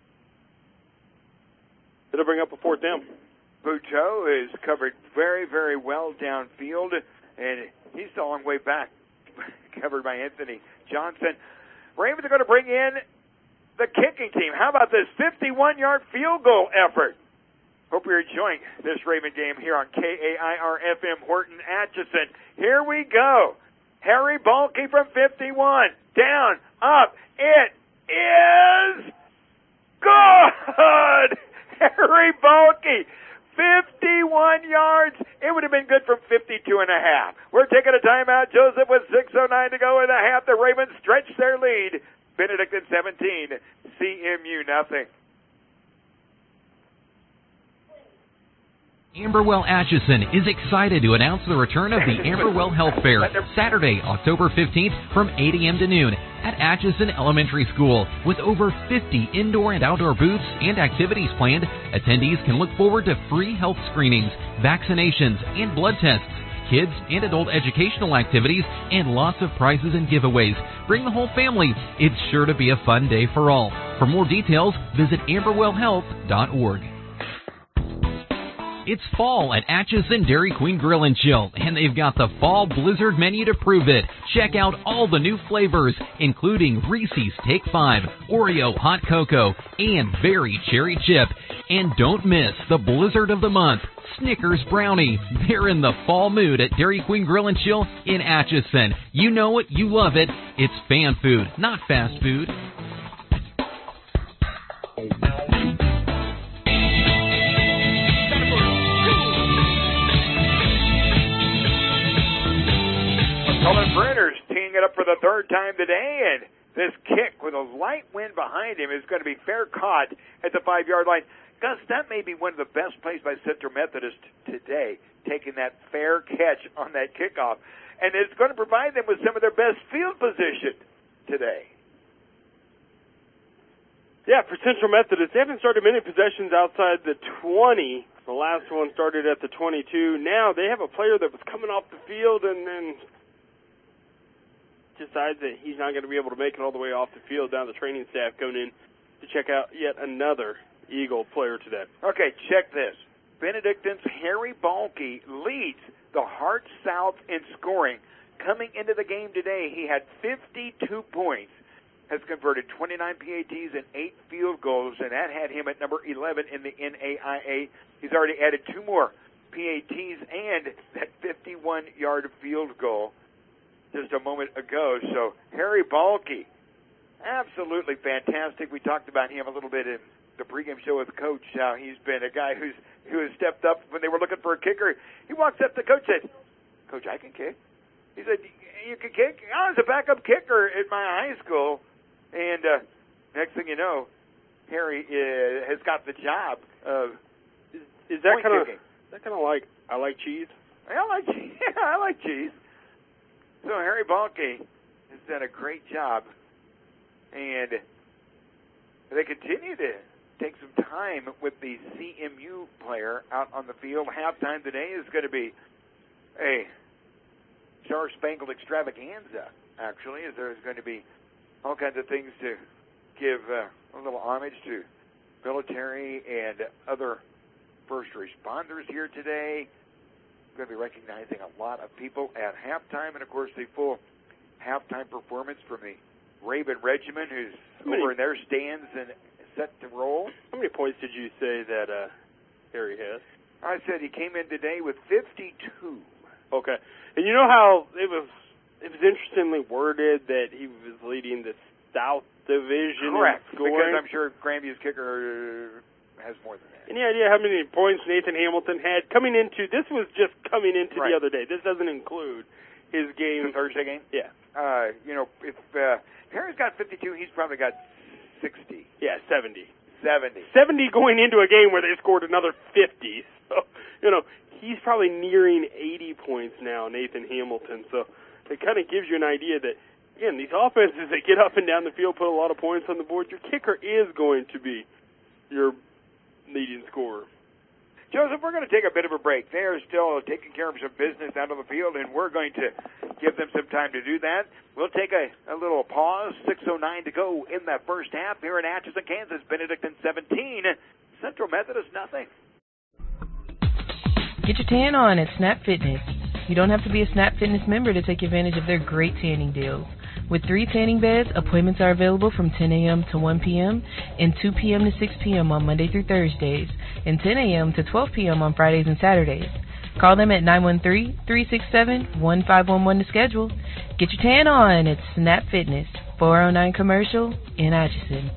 it'll bring up a fourth down. Buteau is covered very, very well downfield, and he's a long way back, covered by Anthony Johnson. Ravens are going to bring in the kicking team. How about this 51-yard field goal effort? Hope you're enjoying this Raven game here on KAIR-FM Horton Atchison. Here we go. Harry Balke from 51. Down, up. It is good. Harry Balke, 51 yards. It would have been good from 52 and a half. We're taking a timeout, Joseph, with 6:09 to go in the half. The Ravens stretch their lead. Benedictine 17, CMU nothing. Amberwell Atchison is excited to announce the return of the Amberwell Health Fair, Saturday, October 15th from 8 a.m. to noon at Atchison Elementary School. With over 50 indoor and outdoor booths and activities planned, attendees can look forward to free health screenings, vaccinations, and blood tests, kids and adult educational activities, and lots of prizes and giveaways. Bring the whole family. It's sure to be a fun day for all. For more details, visit amberwellhealth.org. It's fall at Atchison Dairy Queen Grill and Chill, and they've got the Fall Blizzard menu to prove it. Check out all the new flavors, including Reese's Take 5, Oreo Hot Cocoa, and Berry Cherry Chip. And don't miss the Blizzard of the Month, Snickers Brownie. They're in the fall mood at Dairy Queen Grill and Chill in Atchison. You know it, you love it. It's fan food, not fast food. Cullen Brenner's teeing it up for the third time today, and this kick with a light wind behind him is going to be fair caught at the 5-yard line. Gus, that may be one of the best plays by Central Methodist today, taking that fair catch on that kickoff, and it's going to provide them with some of their best field position today. Yeah, for Central Methodist, they haven't started many possessions outside the 20. The last one started at the 22. Now they have a player that was coming off the field and then decides that he's not going to be able to make it all the way off the field. Down the training staff going in to check out yet another Eagle player today. Okay, check this. Benedictine's Harry Balke leads the Hart South in scoring. Coming into the game today, he had 52 points, has converted 29 PATs and 8 field goals, and that had him at number 11 in the NAIA. He's already added 2 more PATs and that 51-yard field goal just a moment ago. So Harry Balke, absolutely fantastic. We talked about him a little bit in the pregame show with Coach, how he's been a guy who's who has stepped up when they were looking for a kicker. He walks up to Coach and said, Coach, I can kick. He said, you can kick? I was a backup kicker at my high school. And next thing you know, Harry has got the job of Is that kind kicking. of like I like cheese? I like cheese. I like cheese. So Harry Balke has done a great job, and they continue to take some time with the CMU player out on the field. Halftime today is going to be a Star-Spangled Extravaganza, actually, as there's going to be all kinds of things to give a little homage to military and other first responders here today. We're going to be recognizing a lot of people at halftime, and of course the full halftime performance from the Raven Regiment, who's over in their stands and set to roll. How many points did you say that Harry has? I said he came in today with 52. Okay, and you know how it was interestingly worded that he was leading the South Division. Correct, in scoring? because I'm sure Grandview's kicker has more than that. Any idea how many points Nathan Hamilton had coming into? This was just coming into Right. the other day. This doesn't include his game. The Thursday game? Yeah. If Harry's got 52, he's probably got 60. Yeah, 70. 70 going into a game where they scored another 50. So, he's probably nearing 80 points now, Nathan Hamilton. So it kind of gives you an idea that, again, these offenses that get up and down the field put a lot of points on the board. Your kicker is going to be your leading scorer. Joseph, we're going to take a bit of a break. They are still taking care of some business out on the field, and we're going to give them some time to do that. We'll take a little pause. 6:09 to go in that first half here in Atchison, Kansas. Benedictine 17, Central Methodist nothing. Get your tan on at Snap Fitness. You don't have to be a Snap Fitness member to take advantage of their great tanning deals. With 3 tanning beds, appointments are available from 10 a.m. to 1 p.m. and 2 p.m. to 6 p.m. on Monday through Thursdays, and 10 a.m. to 12 p.m. on Fridays and Saturdays. Call them at 913-367-1511 to schedule. Get your tan on at Snap Fitness, 409 Commercial in Atchison.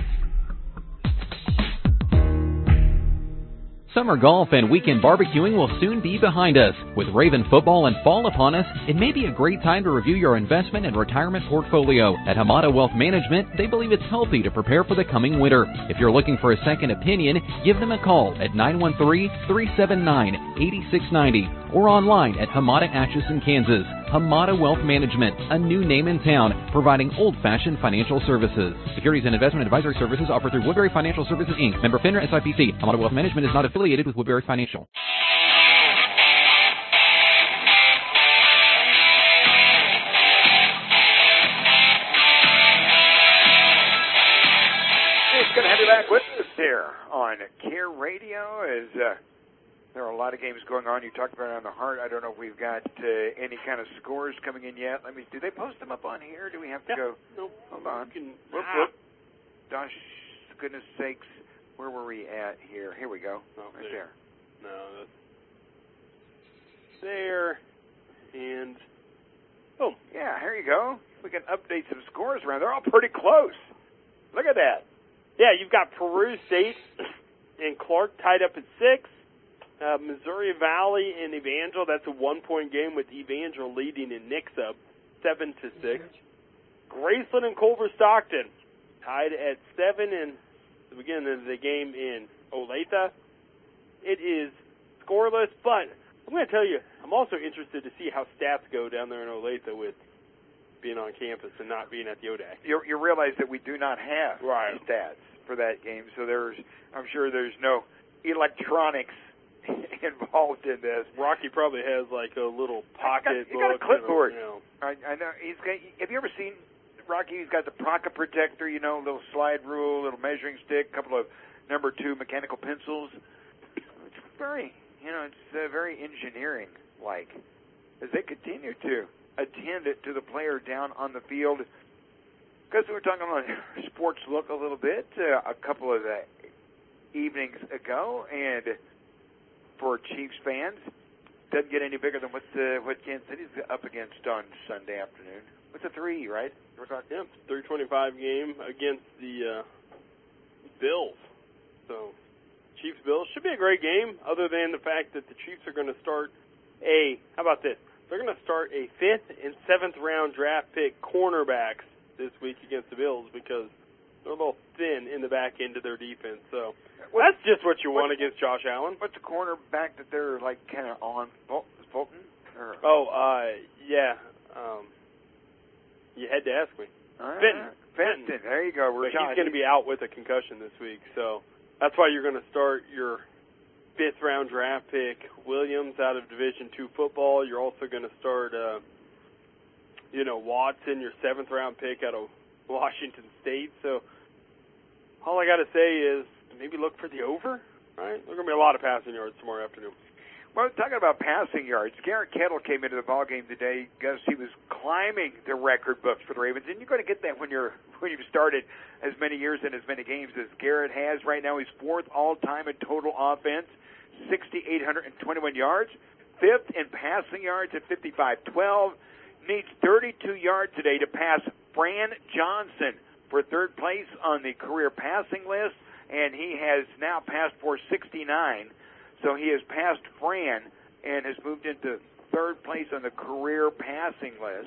Summer golf and weekend barbecuing will soon be behind us. With Raven football and fall upon us, it may be a great time to review your investment and retirement portfolio. At Hamada Wealth Management, they believe it's healthy to prepare for the coming winter. If you're looking for a second opinion, give them a call at 913-379-8690 or online at Hamada Atchison, Kansas. Hamada Wealth Management, a new name in town, providing old-fashioned financial services. Securities and investment advisory services offered through Woodbury Financial Services, Inc., member FINRA SIPC. Hamada Wealth Management is not affiliated with Woodbury Financial. It's going to have you back with us here on Care Radio as there are a lot of games going on. You talked about it on the Heart. I don't know if we've got any kind of scores coming in yet. Do they post them up on here? Do we have to go? Nope. Hold on. Whoop. Gosh, goodness sakes. Where were we at here? Here we go. Right there. No, that's there. And boom. Yeah, here you go. We can update some scores around. They're all pretty close. Look at that. Yeah, you've got Peru State and Clark tied up at 6. Missouri Valley and Evangel, that's a 1-point game with Evangel leading in Nixa 7-6. Graceland and Culver Stockton tied at 7 in the beginning of the game in Olathe. It is scoreless, but I'm going to tell you, I'm also interested to see how stats go down there in Olathe with being on campus and not being at the ODAC. You realize that we do not have stats for that game, so I'm sure there's no electronics involved in this. Rocky probably has like a little pocket. You got a clipboard. You know. I know. Have you ever seen Rocky? He's got the pocket protector, little slide rule, little measuring stick, a couple of number 2 mechanical pencils. It's very, it's very engineering-like as they continue to attend it to the player down on the field. Because we were talking about Sports Look a little bit a couple of evenings ago, and for Chiefs fans, doesn't get any bigger than what Kansas City's up against on Sunday afternoon. What's a 3, right? Yeah, 325 game against the Bills. So Chiefs-Bills. Should be a great game, other than the fact that the Chiefs are going to start how about this? They're going to start a 5th and 7th round draft pick cornerbacks this week against the Bills because they're a little thin in the back end of their defense. So that's just what you want against Josh Allen. What's the cornerback that they're like kind of on? Fulton? Or? Yeah. You had to ask me. Fenton. There you go. But he's going to be out with a concussion this week, so that's why you're going to start your 5th round draft pick Williams out of Division II football. You're also going to start, Watson, your 7th round pick out of Washington State. So all I got to say is maybe look for the over. Right? There's going to be a lot of passing yards tomorrow afternoon. Well, talking about passing yards, Garrett Kettle came into the ball game today because he was climbing the record books for the Ravens, and you're going to get that when you've started as many years and as many games as Garrett has. Right now, he's 4th all-time in total offense, 6,821 yards, 5th in passing yards at 5,512. Needs 32 yards today to pass Fran Johnson for 3rd place on the career passing list, and he has now passed for 69. So he has passed Fran and has moved into 3rd place on the career passing list.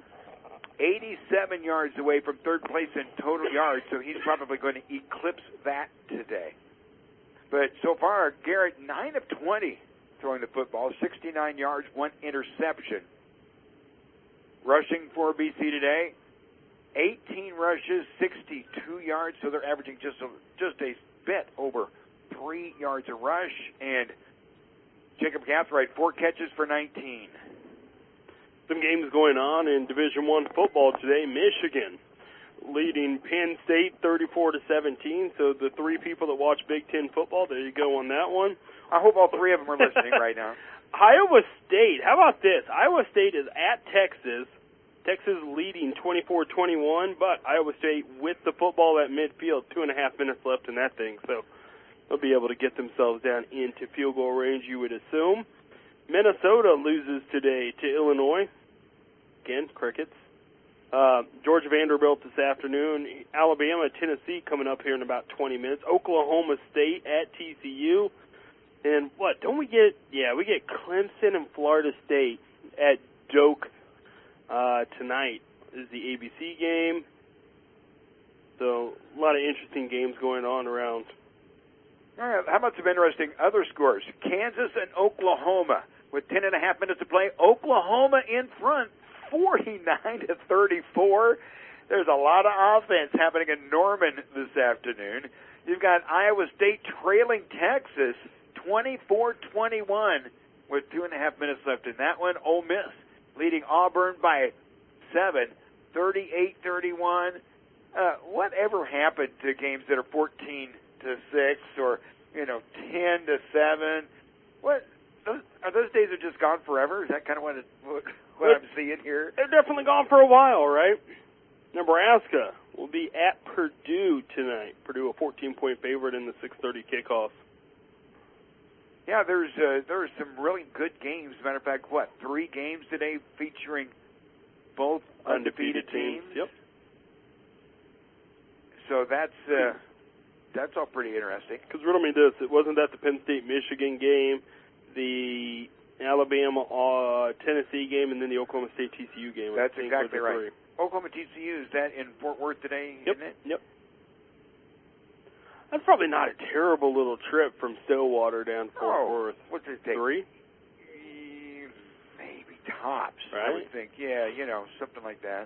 87 yards away from 3rd place in total yards, so he's probably going to eclipse that today. But so far, Garrett, 9 of 20 throwing the football, 69 yards, 1 interception. Rushing for BC today, 18 rushes, 62 yards, so they're averaging just a bit over 3 yards a rush, and Jacob Gathright, 4 catches for 19. Some games going on in Division I football today. Michigan leading Penn State 34-17. So the 3 people that watch Big Ten football, there you go on that one. I hope all 3 of them are listening right now. Iowa State, how about this? Iowa State is at Texas. Texas leading 24-21, but Iowa State with the football at midfield, 2.5 minutes left in that thing. So they'll be able to get themselves down into field goal range, you would assume. Minnesota loses today to Illinois. Again, crickets. Georgia Vanderbilt this afternoon. Alabama, Tennessee coming up here in about 20 minutes. Oklahoma State at TCU. And what, don't we get, we get Clemson and Florida State at Doak tonight. This is the ABC game. So a lot of interesting games going on around. All right, how about some interesting other scores? Kansas and Oklahoma with 10.5 minutes to play. Oklahoma in front, 49-34. There's a lot of offense happening in Norman this afternoon. You've got Iowa State trailing Texas 24-21 with 2.5 minutes left in that one. Ole Miss leading Auburn by 7, 38-31. Whatever happened to games that are 14-6 or 10-7? What are those days are just gone forever? Is that kind of what I'm seeing here? They're definitely gone for a while, right? Nebraska will be at Purdue tonight. Purdue a 14-point favorite in the 6:30 kickoff. Yeah, there's some really good games. As a matter of fact, 3 games today featuring both undefeated teams. Yep. So that's all pretty interesting. Because riddle me this: it wasn't that the Penn State Michigan game, the Alabama Tennessee game, and then the Oklahoma State TCU game. That's exactly right. Oklahoma TCU, is that in Fort Worth today? Yep. Isn't it? Yep. That's probably not a terrible little trip from Stillwater down to Fort Worth. What's it take? 3? Maybe tops. Right? I would think. Yeah, something like that.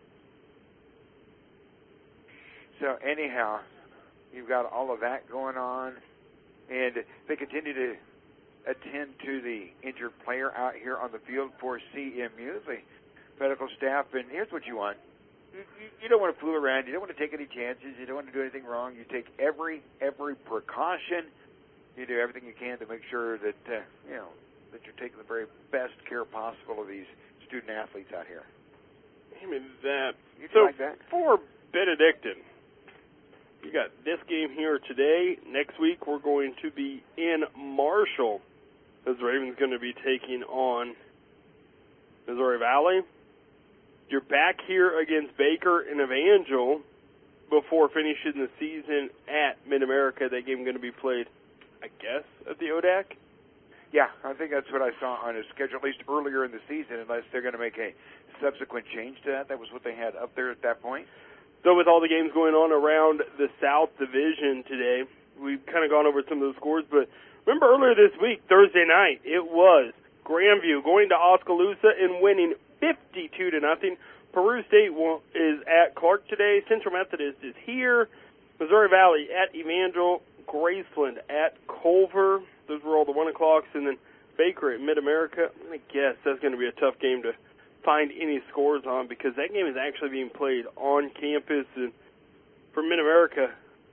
So anyhow, you've got all of that going on, and they continue to attend to the injured player out here on the field for CMU, the medical staff. And here's what you want. You don't want to fool around. You don't want to take any chances. You don't want to do anything wrong. You take every precaution. You do everything you can to make sure that that you're taking the very best care possible of these student athletes out here. Amen to that. So like that? For Benedictine, you got this game here today. Next week we're going to be in Marshall, as Ravens going to be taking on Missouri Valley. You're back here against Baker and Evangel before finishing the season at Mid-America. That game going to be played I guess, at the ODAC. Yeah, I think that's what I saw on his schedule, at least earlier in the season, unless they're going to make a subsequent change to that. That was what they had up there at that point. So with all the games going on around the South Division today, we've kind of gone over some of the scores, but remember earlier this week, Thursday night, it was Grandview going to Oskaloosa and winning 52-0. Peru State is at Clark today. Central Methodist is here. Missouri Valley at Evangel. Graceland at Culver. Those were all the 1 o'clocks. And then Baker at Mid-America. I'm going to guess that's going to be a tough game to find any scores on because that game is actually being played on campus. And for Mid-America,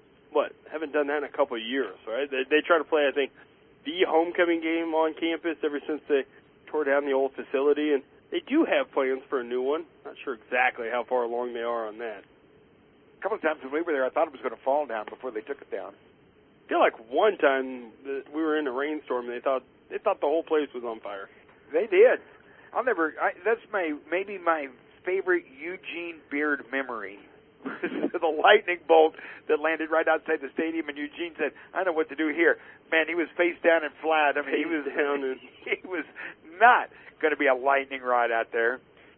haven't done that in a couple of years, right? They try to play, I think, the homecoming game on campus ever since they tore down the old facility. And they do have plans for a new one. Not sure exactly how far along they are on that. A couple of times when we were there, I thought it was going to fall down before they took it down. I feel like one time that we were in a rainstorm and they thought the whole place was on fire. They did. That's maybe my favorite Eugene Beard memory. The lightning bolt that landed right outside the stadium, and Eugene said, "I know what to do here." Man, he was face down and flat. I mean, he was down, and he was not going to be a lightning rod out there.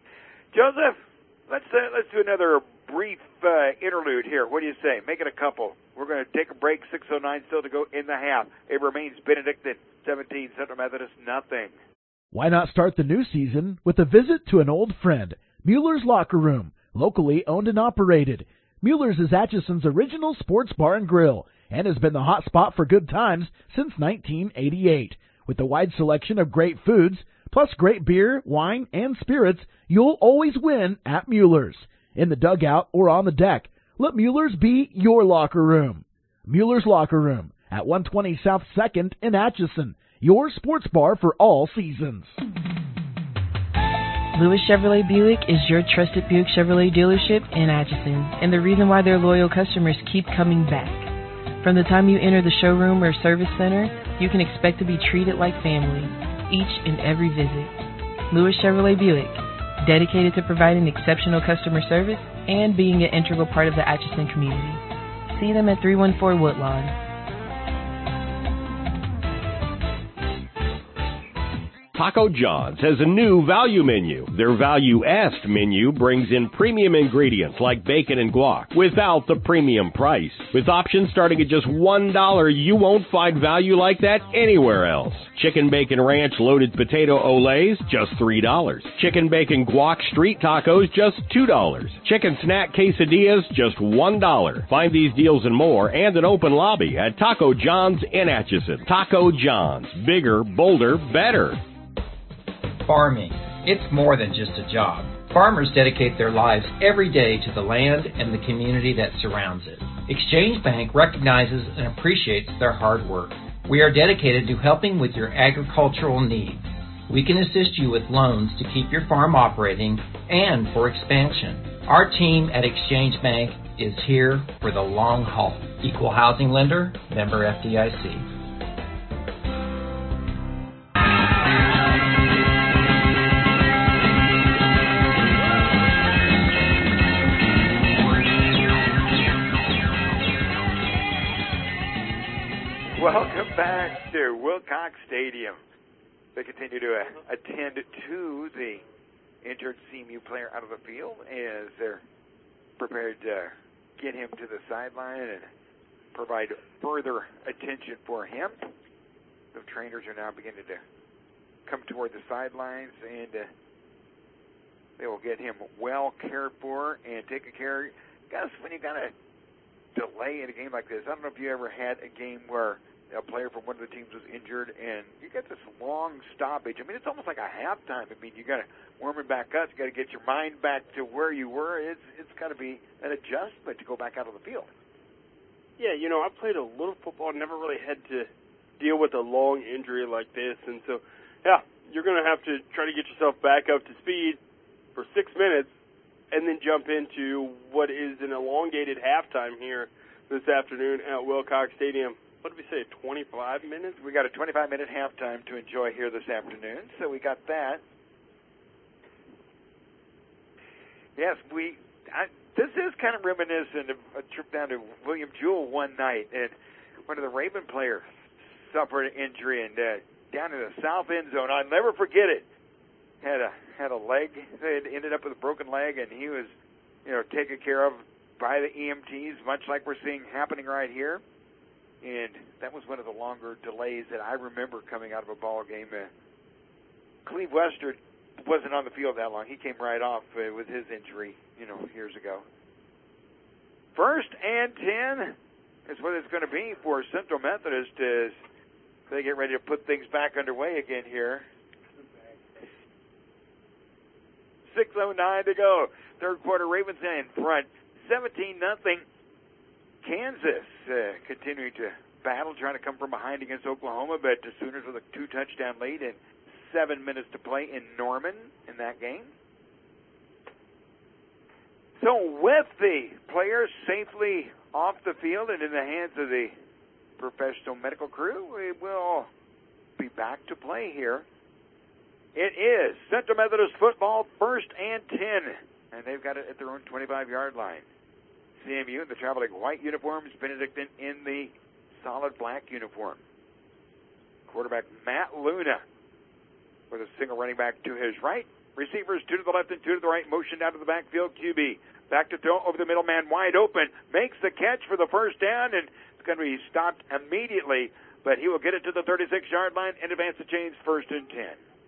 Joseph, let's do another brief interlude here. What do you say? Make it a couple. We're going to take a break. 6:09 still to go in the half. It remains Benedictine 17, Central Methodist nothing. Why not start the new season with a visit to an old friend, Mueller's Locker Room, locally owned and operated. Mueller's is Atchison's original sports bar and grill and has been the hot spot for good times since 1988. With a wide selection of great foods, plus great beer, wine, and spirits, you'll always win at Mueller's. In the dugout or on the deck, let Mueller's be your locker room. Mueller's Locker Room at 120 South 2nd in Atchison, your sports bar for all seasons. Lewis Chevrolet Buick is your trusted Buick Chevrolet dealership in Atchison, and the reason why their loyal customers keep coming back. From the time you enter the showroom or service center, you can expect to be treated like family each and every visit. Lewis Chevrolet Buick, dedicated to providing exceptional customer service and being an integral part of the Atchison community. See them at 314 Woodlawn. Taco John's has a new value menu. Their value-est menu brings in premium ingredients like bacon and guac without the premium price. With options starting at just $1, you won't find value like that anywhere else. Chicken bacon ranch loaded potato olays, just $3. Chicken bacon guac street tacos, just $2. Chicken snack quesadillas, just $1. Find these deals and more and an open lobby at Taco John's in Atchison. Taco John's. Bigger, bolder, better. Farming. It's more than just a job. Farmers dedicate their lives every day to the land and the community that surrounds it. Exchange Bank recognizes and appreciates their hard work. We are dedicated to helping with your agricultural needs. We can assist you with loans to keep your farm operating and for expansion. Our team at Exchange Bank is here for the long haul. Equal housing lender, member FDIC. Welcome back to Wilcox Stadium. They continue to attend to the injured CMU player out of the field as they're prepared to get him to the sideline and provide further attention for him. The trainers are now beginning to come toward the sidelines, and they will get him well cared for and taken care of. Guys, when you got a delay in a game like this, I don't know if you ever had a game where a player from one of the teams was injured and you get this long stoppage. I mean, it's almost like a halftime. I mean, you got to warm it back up. You got to get your mind back to where you were. It's got to be an adjustment to go back out on the field. Yeah, you know, I played a little football, never really had to deal with a long injury like this. And so, yeah, you're going to have to try to get yourself back up to speed for 6 minutes and then jump into what is an elongated halftime here this afternoon at Wilcox Stadium. What did we say, 25 minutes? We got a 25-minute halftime to enjoy here this afternoon, so we got that. Yes, this is kind of reminiscent of a trip down to William Jewell one night, and one of the Raven players suffered an injury and down in the south end zone. I'll never forget it. Had a leg, had ended up with a broken leg, and he was, taken care of by the EMTs, much like we're seeing happening right here. And that was one of the longer delays that I remember coming out of a ball game. Cleve Wester wasn't on the field that long. He came right off with his injury, years ago. 1st and 10 is what it's going to be for Central Methodist as they get ready to put things back underway again here. 6:09 to go. Third quarter, Ravens in front. 17-0. Kansas continuing to battle, trying to come from behind against Oklahoma, but the Sooners with a 2-touchdown lead and 7 minutes to play in Norman in that game. So with the players safely off the field and in the hands of the professional medical crew, we will be back to play here. It is Central Methodist football, 1st and 10, and they've got it at their own 25-yard line. CMU in the traveling white uniforms, Benedictine in the solid black uniform. Quarterback Matt Luna with a single running back to his right. Receivers 2 to the left and 2 to the right. Motion down to the backfield. QB back to throw over the middle, man wide open. Makes the catch for the first down, and it's going to be stopped immediately. But he will get it to the 36-yard line and advance the chains, 1st and 10.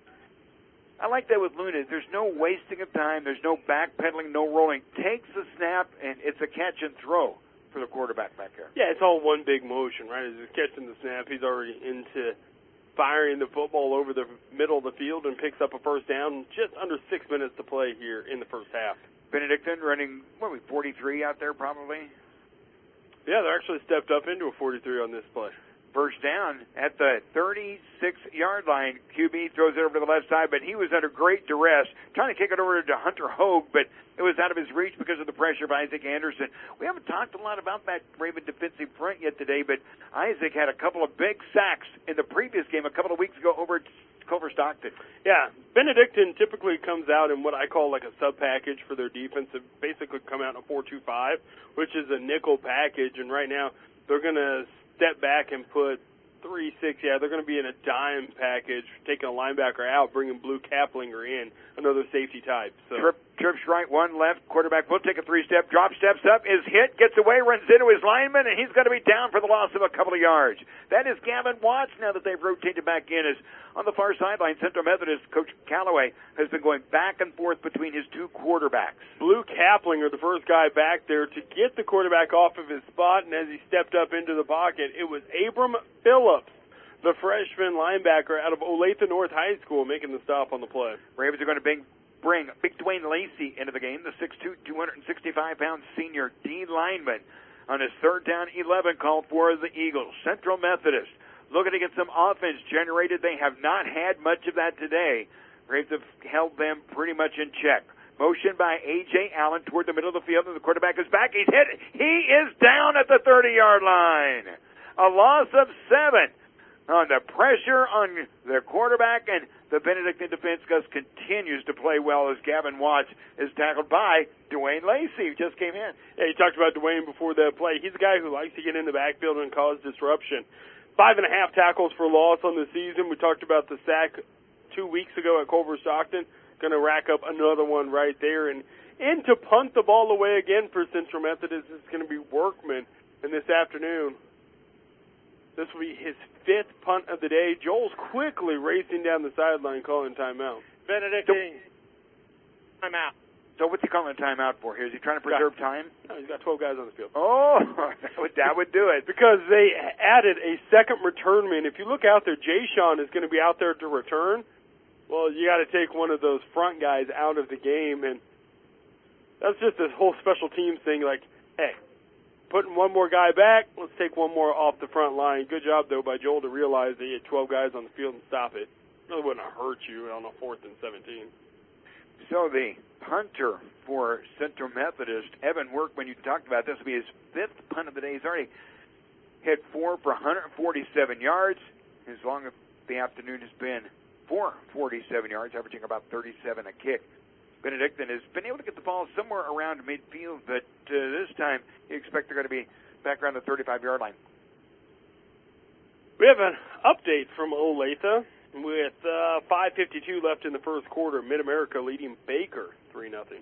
I like that with Luna. There's no wasting of time. There's no backpedaling, no rolling. Takes the snap, and it's a catch and throw for the quarterback back there. Yeah, it's all one big motion, right? As he's catching the snap, he's already into firing the football over the middle of the field and picks up a first down. Just under 6 minutes to play here in the first half. Benedictine running, 43 out there probably? Yeah, they're actually stepped up into a 43 on this play. First down at the 36-yard line. QB throws it over to the left side, but he was under great duress, trying to kick it over to Hunter Hogue, but it was out of his reach because of the pressure of Isaac Anderson. We haven't talked a lot about that Raven defensive front yet today, but Isaac had a couple of big sacks in the previous game a couple of weeks ago over at Culver Stockton. Yeah, Benedictine typically comes out in what I call like a sub-package for their defense. They basically come out in a 4-2-5, which is a nickel package, and right now they're going to step back and put 3-6. Yeah, they're going to be in a dime package, taking a linebacker out, bringing Blue Kaplinger in, another safety type. So trips right, 1 left. Quarterback will take a 3-step, drop, steps up, is hit, gets away, runs into his lineman, and he's going to be down for the loss of a couple of yards. That is Gavin Watts now that they've rotated back in. As on the far sideline, Central Methodist Coach Callaway has been going back and forth between his two quarterbacks. Blue Kaplinger, the first guy back there to get the quarterback off of his spot, and as he stepped up into the pocket, it was Abram Phillips, the freshman linebacker out of Olathe North High School, making the stop on the play. Ravens are going to bring Big Dwayne Lacey into the game, the 6'2", 265-pound senior D lineman. On his 3rd down, 11 called for the Eagles. Central Methodist looking to get some offense generated. They have not had much of that today. Braves have held them pretty much in check. Motion by A.J. Allen toward the middle of the field, and the quarterback is back. He's hit. He is down at the 30-yard line. A loss of 7 on the pressure on the quarterback, and the Benedictine defense continues to play well as Gavin Watts is tackled by Dwayne Lacey, who just came in. Yeah, you talked about Dwayne before the play. He's a guy who likes to get in the backfield and cause disruption. 5.5 tackles for loss on the season. We talked about the sack 2 weeks ago at Culver Stockton. Going to rack up another one right there. And to punt the ball away again for Central Methodist is going to be Workman. And this afternoon, this will be his 5th punt of the day. Joel's quickly racing down the sideline calling timeout. Benedictine, timeout. So what's he calling a timeout for here? Is he trying to preserve time? No, he's got 12 guys on the field. Oh, that would do it. Because they added a second return man. If you look out there, Jay Sean is going to be out there to return. Well, you got to take one of those front guys out of the game, and that's just this whole special teams thing. Like, hey, putting one more guy back, let's take one more off the front line. Good job, though, by Joel to realize that he had 12 guys on the field and stop it. Really wouldn't have hurt you on a 4th and 17. So the punter for Central Methodist, Evan Workman, you talked about this, will be his 5th punt of the day. He's already hit 4 for 147 yards. As long as the afternoon has been 447 yards, averaging about 37 a kick. Benedictine has been able to get the ball somewhere around midfield, but this time you expect they're going to be back around the 35-yard line. We have an update from Olathe with 5:52 left in the first quarter. Mid-America leading Baker 3-0.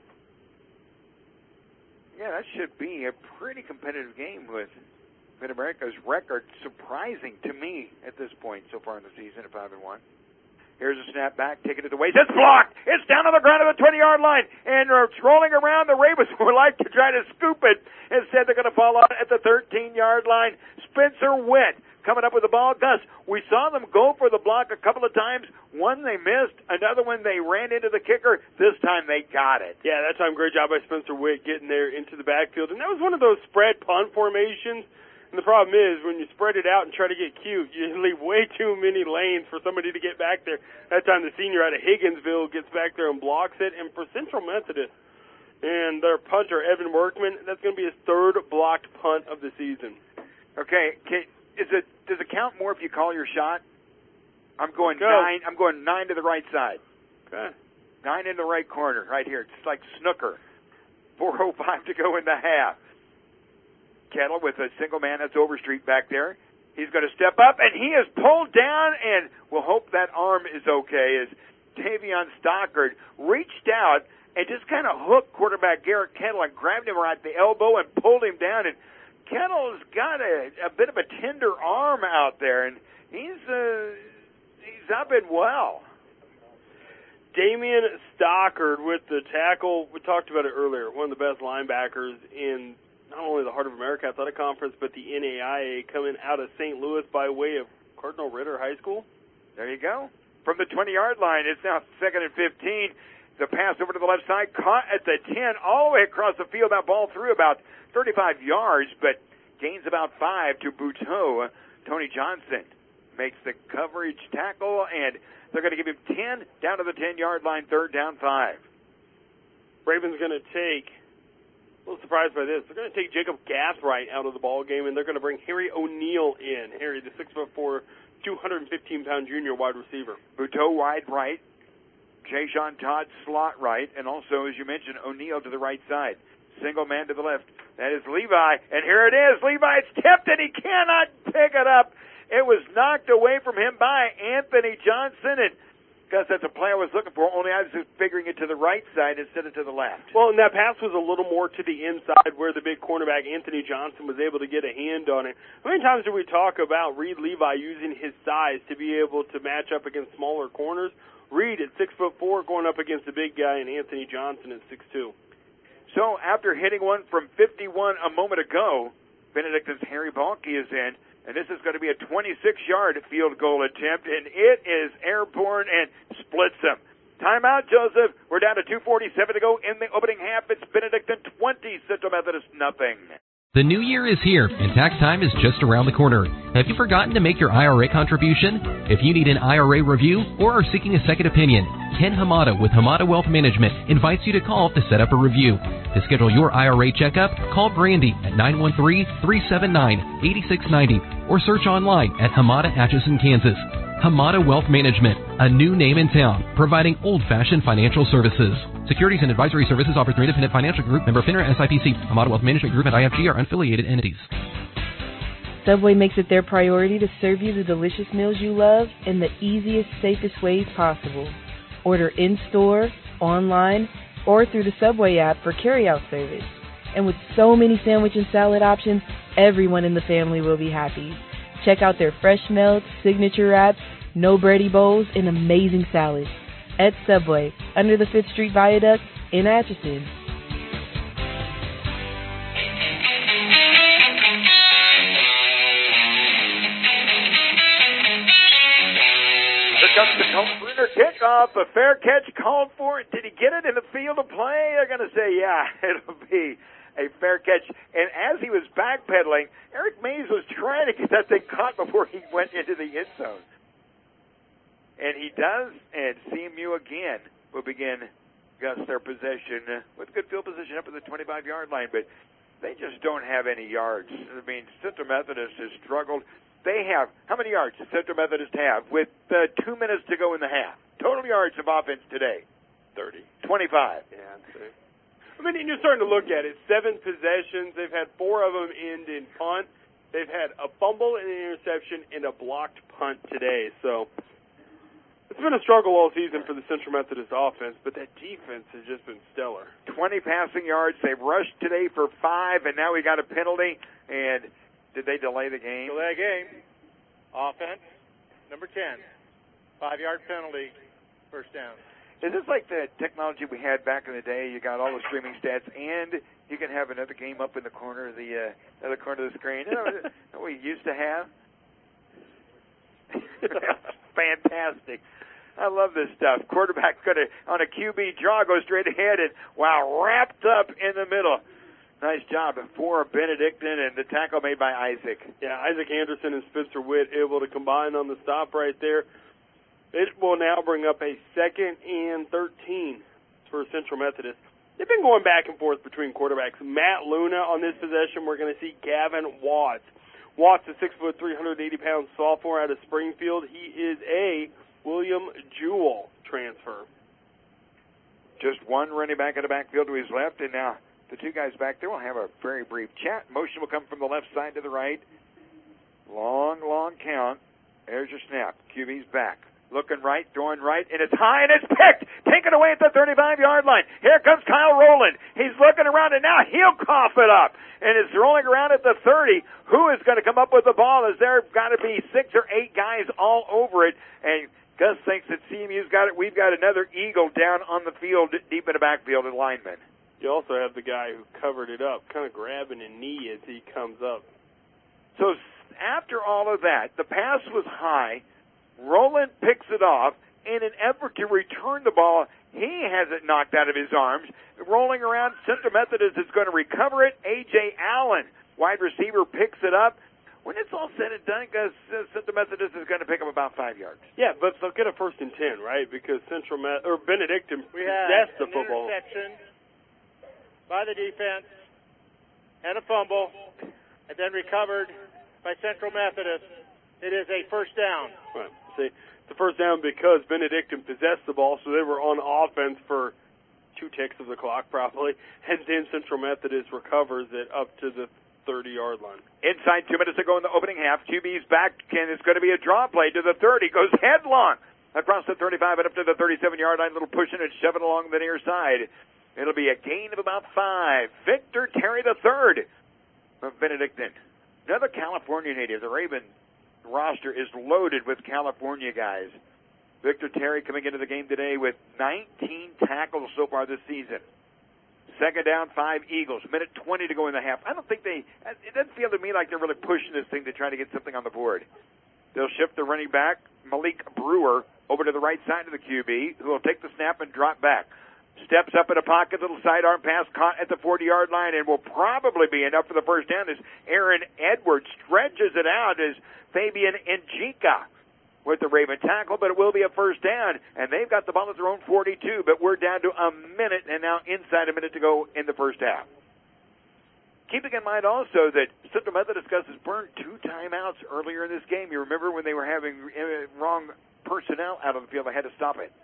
Yeah, that should be a pretty competitive game with Mid-America's record surprising to me at this point so far in the season at 5-1. Here's a snap back, taking it away. It's blocked. It's down on the ground at the 20-yard line, and it's rolling around. The Ravens would like to try to scoop it. Instead, they're going to fall out at the 13-yard line. Spencer Witt coming up with the ball. Gus, we saw them go for the block a couple of times. One they missed, another one they ran into the kicker. This time they got it. Yeah, that time great job by Spencer Witt getting there into the backfield. And that was one of those spread punt formations. And the problem is, when you spread it out and try to get cute, you leave way too many lanes for somebody to get back there. That time the senior out of Higginsville gets back there and blocks it. And for Central Methodist and their punter, Evan Workman, that's going to be his third blocked punt of the season. Okay, does it count more if you call your shot? I'm going 9 to the right side. Okay. 9 in the right corner, right here. It's like snooker. 4:05 to go in the half. Kettle with a single man. That's Overstreet back there. He's going to step up, and he is pulled down, and we'll hope that arm is okay, as Tavion Stockard reached out and just kind of hooked quarterback Garrett Kettle and grabbed him right at the elbow and pulled him down. And Kettle's got a bit of a tender arm out there, and he's up and well. Damian Stockard with the tackle. We talked about it earlier. One of the best linebackers in not only the Heart of America Athletic Conference, but the NAIA, coming out of St. Louis by way of Cardinal Ritter High School. There you go. From the 20-yard line, it's now 2nd and 15. The pass over to the left side, caught at the 10, all the way across the field. That ball through about 35 yards, but gains about 5 to Buteau. Tony Johnson makes the coverage tackle, and they're going to give him 10 down to the 10-yard line, 3rd down 5. Ravens going to take, a little surprised by this, they're going to take Jacob Gathright out of the ball game, and they're going to bring Harry O'Neal in. Harry, the 6'4", 215-pound junior wide receiver. Buteau wide right, Jay Sean Todd slot right, and also, as you mentioned, O'Neal to the right side. Single man to the left. That is Levi, and here it is. Levi, it's tipped, and he cannot pick it up. It was knocked away from him by Anthony Johnson, and Gus, that's a play I was looking for, only I was just figuring it to the right side instead of to the left. Well, and that pass was a little more to the inside where the big cornerback, Anthony Johnson, was able to get a hand on it. How many times do we talk about Reed Levi using his size to be able to match up against smaller corners? Reed at 6'4", going up against the big guy, and Anthony Johnson at 6'2". So after hitting one from 51 a moment ago, Benedictine's Harry Balke is in, and this is going to be a 26-yard field goal attempt, and it is airborne and splits them. Timeout, Joseph. We're down to 2:47 to go in the opening half. It's Benedictine 20, Central Methodist nothing. The new year is here, and tax time is just around the corner. Have you forgotten to make your IRA contribution? If you need an IRA review or are seeking a second opinion, Ken Hamada with Hamada Wealth Management invites you to call to set up a review. To schedule your IRA checkup, call Brandy at 913-379-8690 or search online at Hamada, Atchison, Kansas. Hamada Wealth Management, a new name in town, providing old-fashioned financial services. Securities and advisory services offered through Independent Financial Group, member FINRA SIPC. Hamada Wealth Management Group and IFG are unaffiliated entities. Subway makes it their priority to serve you the delicious meals you love in the easiest, safest ways possible. Order in-store, online, or through the Subway app for carry-out service. And with so many sandwich and salad options, everyone in the family will be happy. Check out their fresh melts, signature wraps, no bready bowls, and amazing salads. At Subway, under the 5th Street Viaduct in Atchison. Here comes the Colt Brenner kickoff. A fair catch called for. Did he get it in the field of play? They're going to say, yeah, it'll be a fair catch. And as he was backpedaling, Eric Mays was trying to get that thing caught before he went into the end zone. And he does, and CMU again will begin, Gus, their possession with good field position up at the 25-yard line, but they just don't have any yards. I mean, Central Methodist has struggled. They have, how many yards does Central Methodist have with 2 minutes to go in the half? Total yards of offense today? 30. 25. Yeah, I'd say. I mean, and you're starting to look at it. 7 possessions. They've had 4 of them end in punt. They've had a fumble and an interception and a blocked punt today. So it's been a struggle all season for the Central Methodist offense, but that defense has just been stellar. 20 passing yards. They've rushed today for 5, and now we got a penalty. And did they delay the game? Delay game. Offense, number 10. 5-yard penalty, first down. Is this like the technology we had back in the day? You got all the streaming stats, and you can have another game up in the corner of the other corner of the screen. You know what we used to have? Fantastic. I love this stuff. Quarterback's going to, on a QB draw, go straight ahead and, wow, wrapped up in the middle. Nice job for Benedictine and the tackle made by Isaac. Yeah, Isaac Anderson and Spencer Witt able to combine on the stop right there. It will now bring up a 2nd and 13 for Central Methodist. They've been going back and forth between quarterbacks. Matt Luna on this possession. We're going to see Gavin Watts. Watts, a 6', 380-pound sophomore out of Springfield. He is a William Jewell transfer. Just one running back in the backfield to his left, and now the two guys back there will have a very brief chat. Motion will come from the left side to the right. Long count. There's your snap. QB's back. Looking right, throwing right, and it's high, and it's picked. Taken away at the 35-yard line. Here comes Kyle Rowland. He's looking around, and now he'll cough it up. And it's rolling around at the 30. Who is going to come up with the ball? Is there got to be 6 or 8 guys all over it? And Gus thinks that CMU's got it. We've got another Eagle down on the field, deep in the backfield at lineman. You also have the guy who covered it up, kind of grabbing a knee as he comes up. So after all of that, the pass was high. Rowland picks it off. In an effort to return the ball, he has it knocked out of his arms. Rolling around, Central Methodist is going to recover it. A.J. Allen, wide receiver, picks it up. When it's all said and done, Central Methodist is going to pick up about 5 yards. Yeah, but they'll get a 1st and 10, right? Because Benedictine possessed the football. Interception by the defense and a fumble, and then recovered by Central Methodist. It is a 1st down. Right. See, the 1st down because Benedictine possessed the ball, so they were on offense for 2 ticks of the clock probably, and then Central Methodist recovers it up to the 30-yard line. Inside 2 minutes to go in the opening half. QB's back, and it's going to be a draw play to the 30. Goes headlong across the 35 and up to the 37-yard line. Little pushing and shoving along the near side. It'll be a gain of about 5. Victor Terry III of Benedictine. Another California native. The Raven roster is loaded with California guys. Victor Terry coming into the game today with 19 tackles so far this season. 2nd down, 5 Eagles. Minute 20 to go in the half. I don't think it doesn't feel to me like they're really pushing this thing to try to get something on the board. They'll shift the running back, Malik Brewer, over to the right side of the QB, who will take the snap and drop back. Steps up in a pocket, little sidearm pass caught at the 40-yard line, and will probably be enough for the 1st down as Aaron Edwards stretches it out as Fabian Njika with the Raven tackle, but it will be a 1st down, and they've got the ball at their own 42, but we're down to a minute, and now inside a minute to go in the 1st half. Keeping in mind also that Central Methodist has burned 2 timeouts earlier in this game. You remember when they were having wrong personnel out on the field, they had to stop it.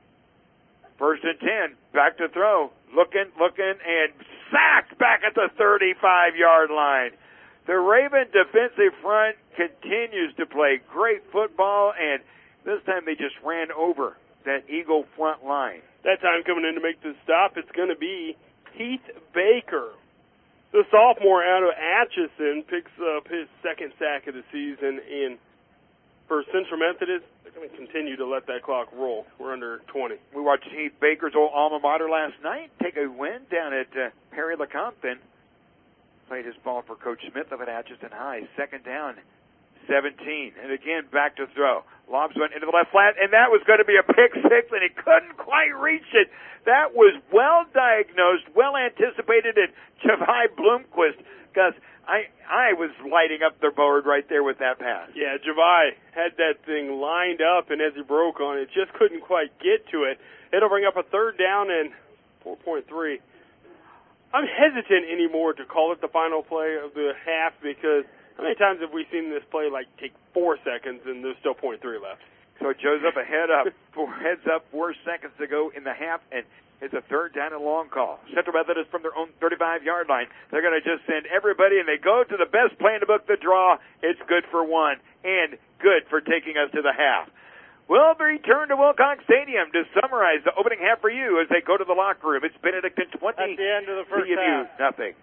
1st and 10, back to throw, looking, and sacked back at the 35-yard line. The Raven defensive front continues to play great football, and this time they just ran over that Eagle front line. That time coming in to make the stop, it's going to be Heath Baker. The sophomore out of Atchison picks up his 2nd sack of the season, and for Central Methodist, they're going to continue to let that clock roll. We're under 20. We watched Heath Baker's old alma mater last night take a win down at Perry LeCompton. Played his ball for Coach Smith of Atchison High. 2nd down, 17. And again, back to throw. Lobs went into the left flat, and that was going to be a pick 6, and he couldn't quite reach it. That was well diagnosed, well anticipated, and Javai Bloomquist, because I was lighting up the board right there with that pass. Yeah, Javai had that thing lined up, and as he broke on it, just couldn't quite get to it. It'll bring up a 3rd down and 4.3. I'm hesitant anymore to call it the final play of the half because how many times have we seen this play take 4 seconds and there's still 0.3 left? So it shows up heads up 4 seconds to go in the half, and It's a third down and long call. Central Methodist from their own 35-yard line. They're going to just send everybody, and they go to the best play in the book, the draw. It's good for one and good for taking us to the half. We'll return to Wilcox Stadium to summarize the opening half for you as they go to the locker room. It's Benedictine 20. At the end of the first CMU, half. nothing.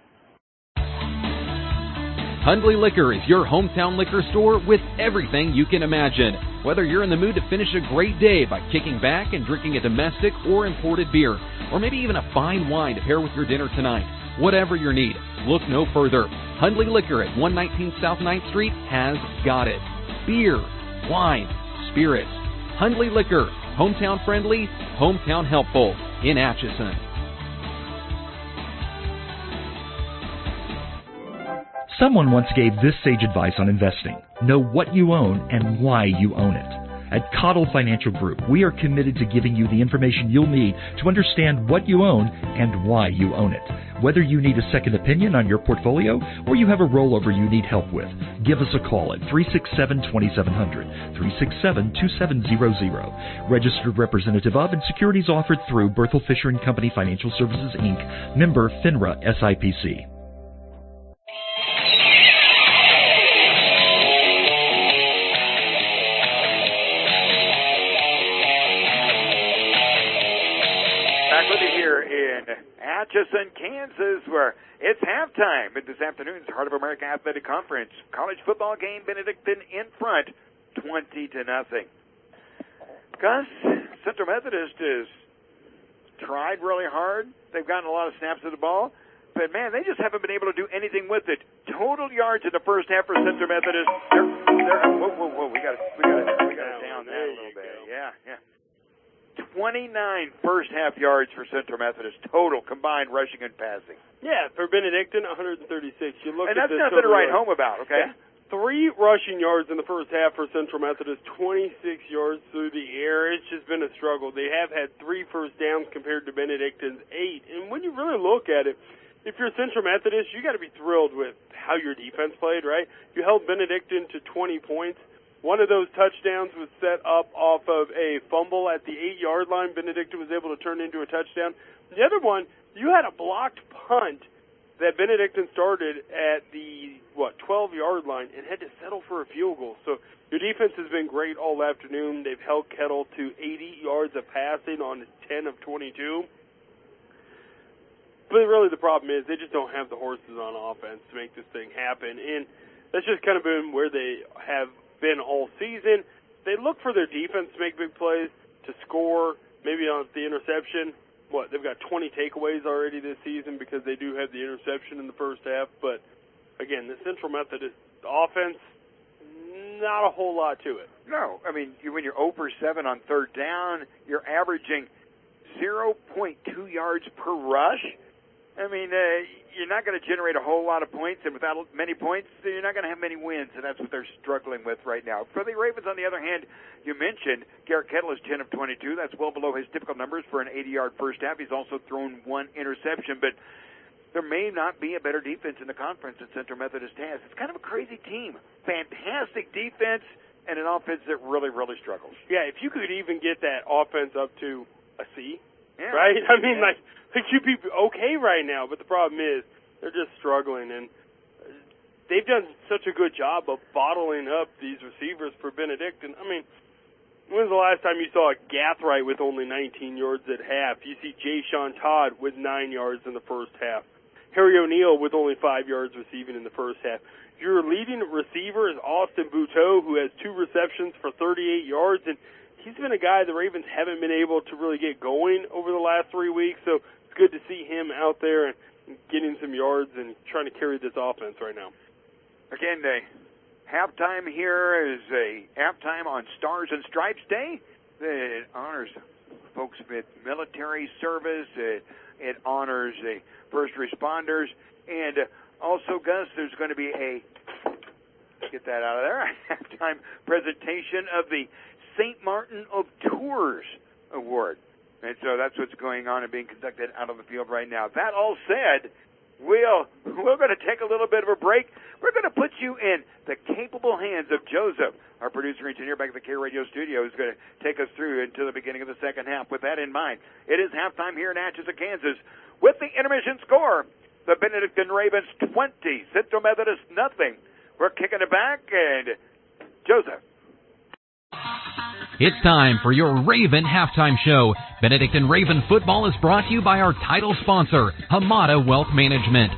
Hundley Liquor is your hometown liquor store with everything you can imagine. Whether you're in the mood to finish a great day by kicking back and drinking a domestic or imported beer, or maybe even a fine wine to pair with your dinner tonight, whatever your need, look no further. Hundley Liquor at 119 South 9th Street has got it. Beer, wine, spirits. Hundley Liquor, hometown friendly, hometown helpful in Atchison. Someone once gave this sage advice on investing. Know what you own and why you own it. At Cottle Financial Group, we are committed to giving you the information you'll need to understand what you own and why you own it. Whether you need a second opinion on your portfolio or you have a rollover you need help with, give us a call at 367-2700, 367-2700. Registered representative of and securities offered through Berthel Fisher & Company Financial Services, Inc., member FINRA SIPC. Atchison, Kansas, where it's halftime in this afternoon's Heart of America Athletic Conference. College football game, Benedictine in front, 20-0. Gus, Central Methodist has tried really hard. They've gotten a lot of snaps of the ball, but man, they just haven't been able to do anything with it. Total yards in the first half for Central Methodist. Whoa, we got to down that a little bit. Yeah. 29 first half yards for Central Methodist total combined rushing and passing. Yeah, for Benedictine 136. You look and at that's nothing to write home about, okay? Yeah. 3 rushing yards in the first half for Central Methodist, 26 yards through the air. It's just been a struggle. They have had 3 first downs compared to Benedictine's 8. And when you really look at it, if you're Central Methodist, you got to be thrilled with how your defense played, right? You held Benedictine to 20 points. One of those touchdowns was set up off of a fumble at the 8-yard line. Benedictine was able to turn into a touchdown. The other one, you had a blocked punt that Benedictine started at the, 12-yard line and had to settle for a field goal. So your defense has been great all afternoon. They've held Kettle to 80 yards of passing on 10 of 22. But really the problem is they just don't have the horses on offense to make this thing happen. And that's just kind of been where they have been all season. They look for their defense to make big plays, to score, maybe on the interception. They've got 20 takeaways already this season because they do have the interception in the first half. But, again, the Central Methodist offense, not a whole lot to it. No. I mean, when you're 0 for 7 on third down, you're averaging 0.2 yards per rush. I mean, you're not going to generate a whole lot of points, and without many points, you're not going to have many wins, and that's what they're struggling with right now. For the Ravens, on the other hand, you mentioned Garrett Kettle is 10 of 22. That's well below his typical numbers for an 80-yard first half. He's also thrown 1 interception, but there may not be a better defense in the conference that Central Methodist has. It's kind of a crazy team. Fantastic defense and an offense that really, really struggles. Yeah, if you could even get that offense up to a C, right? I mean, you'd be okay right now, but the problem is they're just struggling, and they've done such a good job of bottling up these receivers for Benedictine. I mean, when's the last time you saw a Gathright with only 19 yards at half? You see Jay Sean Todd with 9 yards in the first half. Harry O'Neill with only 5 yards receiving in the first half. Your leading receiver is Austin Buteau, who has 2 receptions for 38 yards, and he's been a guy the Ravens haven't been able to really get going over the last 3 weeks, so it's good to see him out there and getting some yards and trying to carry this offense right now. Again, halftime here is a halftime on Stars and Stripes Day. It honors folks with military service. It honors the first responders. And also, Gus, there's going to be get that out of there, a halftime presentation of the St. Martin of Tours Award. And so that's what's going on and being conducted out on the field right now. That all said, We're going to take a little bit of a break. We're going to put you in the capable hands of Joseph, our producer engineer back at the K Radio studio, who's going to take us through until the beginning of the second half. With that in mind, it is halftime here in Atchison, Kansas. With the intermission score, the Benedictine Ravens 20, Central Methodist nothing. We're kicking it back, and Joseph. It's time for your Raven Halftime Show. Benedictine Raven football is brought to you by our title sponsor, Hamada Wealth Management.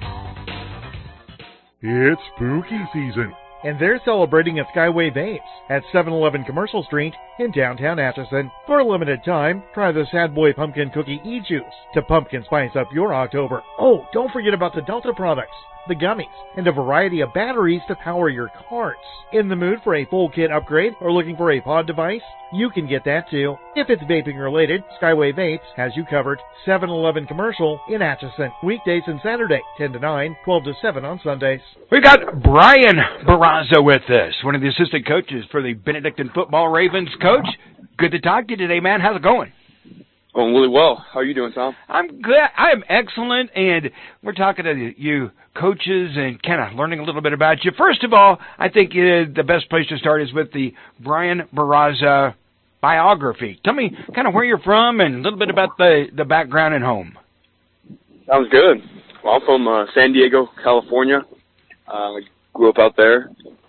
It's spooky season. And they're celebrating at Skyway Vapes at 711 Commercial Street in downtown Atchison. For a limited time, try the Sad Boy Pumpkin Cookie E-Juice to pumpkin spice up your October. Oh, don't forget about the Delta products, the gummies, and a variety of batteries to power your carts. In the mood for a full kit upgrade or looking for a pod device? You can get that too. If it's vaping related, Skyway Vapes has you covered. 711 Commercial in Atchison. Weekdays and Saturday, 10 to 9, 12 to 7 on Sundays. We've got Brian Barraza with us, one of the assistant coaches for the Benedictine Football Ravens. Coach, good to talk to you today, man. How's it going? Going really well. How are you doing, Tom? I'm good. I am excellent, and we're talking to you coaches and kind of learning a little bit about you. First of all, I think the best place to start is with the Brian Barraza biography. Tell me kind of where you're from and a little bit about the background and home. Sounds good. Well, I'm from San Diego, California. I grew up out there.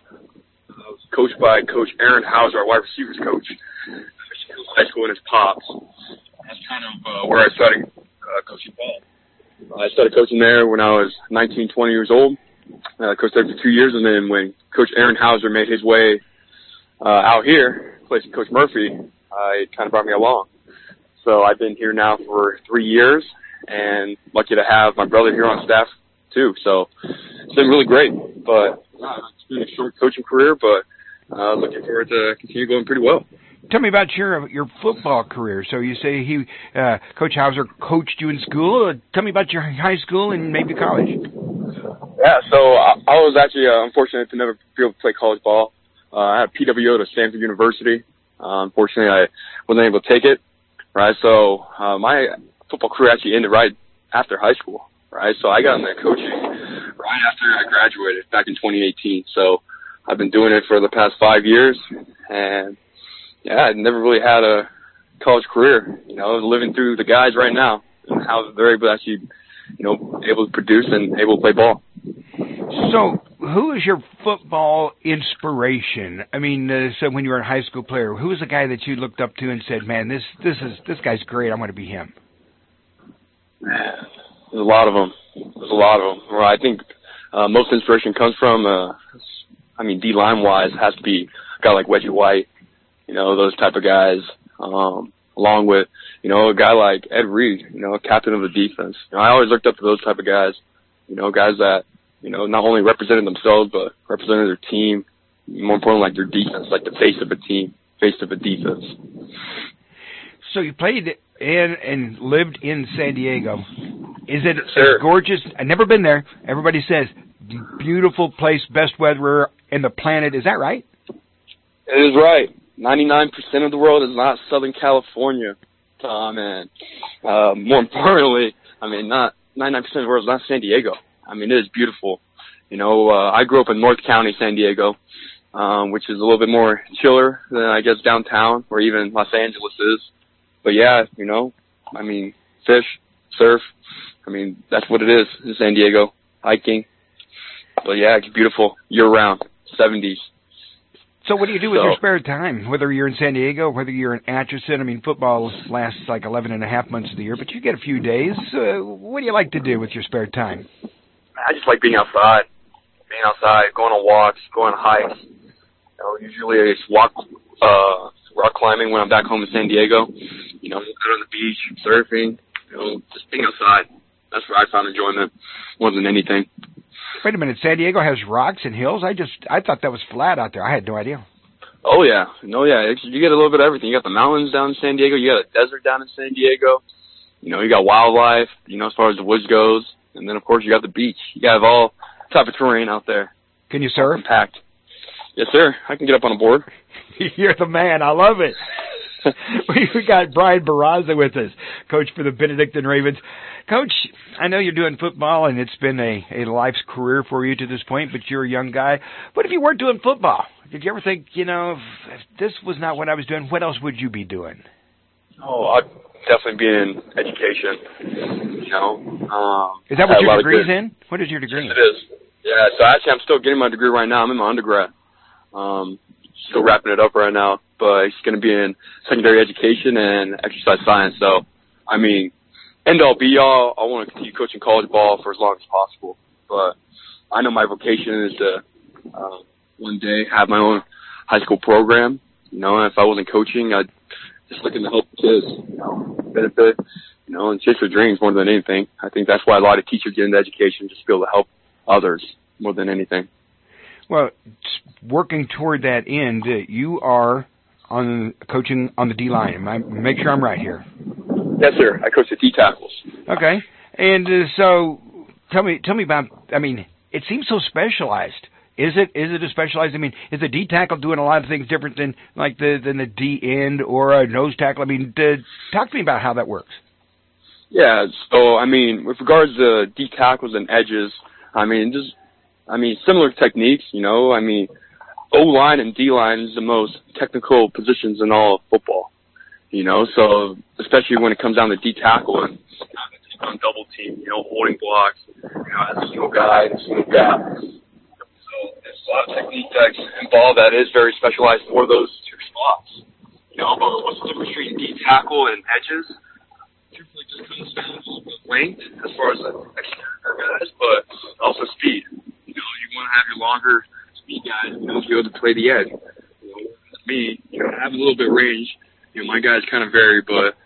I was coached by Coach Aaron Hauser, our wide receivers coach. High school and his pops. That's kind of where I started coaching ball. I started coaching there when I was 19, 20 years old. I coached there for 2 years, and then when Coach Aaron Hauser made his way out here, replacing Coach Murphy, it kind of brought me along. So I've been here now for 3 years, and lucky to have my brother here on staff too. So it's been really great. But it's been a short coaching career, but looking forward to continue going pretty well. Tell me about your football career. So you say Coach Hauser coached you in school. Tell me about your high school and maybe college. Yeah, so I was actually unfortunate to never be able to play college ball. I had PWO to Stanford University. Unfortunately, I wasn't able to take it. Right, so my football career actually ended right after high school. Right, so I got into coaching right after I graduated back in 2018. So I've been doing it for the past 5 years, and yeah, I never really had a college career. You know, I was living through the guys right now and how they're able to actually, able to produce and able to play ball. So, who is your football inspiration? I mean, so when you were a high school player, who was the guy that you looked up to and said, "Man, this guy's great. I'm going to be him"? Man, there's a lot of them. Well, I think most inspiration comes from, D-line wise, has to be a guy like Wedgie White. Those type of guys, along with, a guy like Ed Reed, captain of the defense. I always looked up to those type of guys, guys that, not only represented themselves, but represented their team, more importantly, like their defense, like the face of a team, face of a defense. So you played in and lived in San Diego. Is it as gorgeous? I've never been there. Everybody says, beautiful place, best weather in the planet. Is that right? It is right. 99% of the world is not Southern California, Tom, and more importantly, not 99% of the world is not San Diego. It is beautiful. I grew up in North County, San Diego, which is a little bit more chiller than, I guess, downtown or even Los Angeles is. But yeah, fish, surf, that's what it is in San Diego, hiking. But yeah, it's beautiful year-round, 70s. So what do you do with your spare time, whether you're in San Diego, whether you're in Atchison? Football lasts like 11 and a half months of the year, but you get a few days. What do you like to do with your spare time? I just like being outside, going on walks, going on hikes. Usually I just rock climbing when I'm back home in San Diego. Out on the beach, surfing, just being outside. That's where I found enjoyment more than anything. Wait a minute, San Diego has rocks and hills? I thought that was flat out there. I had no idea. Oh, yeah. No, yeah. You get a little bit of everything. You got the mountains down in San Diego. You got a desert down in San Diego. You got wildlife, as far as the woods goes. And then, of course, you got the beach. You have all type of terrain out there. Can you surf? Compact. Yes, sir. I can get up on a board. You're the man. I love it. We got Brian Barraza with us, coach for the Benedictine Ravens. Coach, I know you're doing football, and it's been a life's career for you to this point, but you're a young guy. What if you weren't doing football? Did you ever think, if this was not what I was doing, what else would you be doing? Oh, I'd definitely be in education, Is that what your degree's in? What is your degree in? It is. Yeah, so actually I'm still getting my degree right now. I'm in my undergrad. Still wrapping it up right now, but it's going to be in secondary education and exercise science. So, I mean, end all be all, I want to continue coaching college ball for as long as possible. But I know my vocation is to one day have my own high school program. And if I wasn't coaching, I'd just looking to help kids, benefit, and chase their dreams more than anything. I think that's why a lot of teachers get into education, just to be able to help others more than anything. Well, working toward that end, you are coaching on the D-line. Make sure I'm right here. Yes, sir. I coach the D tackles. Okay. And so tell me about, it seems so specialized. Is it a specialized, is the D tackle doing a lot of things different than the D end or a nose tackle? Talk to me about how that works. Yeah, so, with regards to D tackles and edges, similar techniques, O-line and D-line is the most technical positions in all of football, so especially when it comes down to D tackle and on double team, holding blocks, as a single guy and a single gap. So there's a lot of technique that's involved that is very specialized for those two spots. But what's the difference between D tackle and edges? Truthfully, just comes down to length as far as the exterior guys, but also speed. You want to have your longer speed guys, to be able to play the edge. Me, I have a little bit of range. My guys kind of vary, but,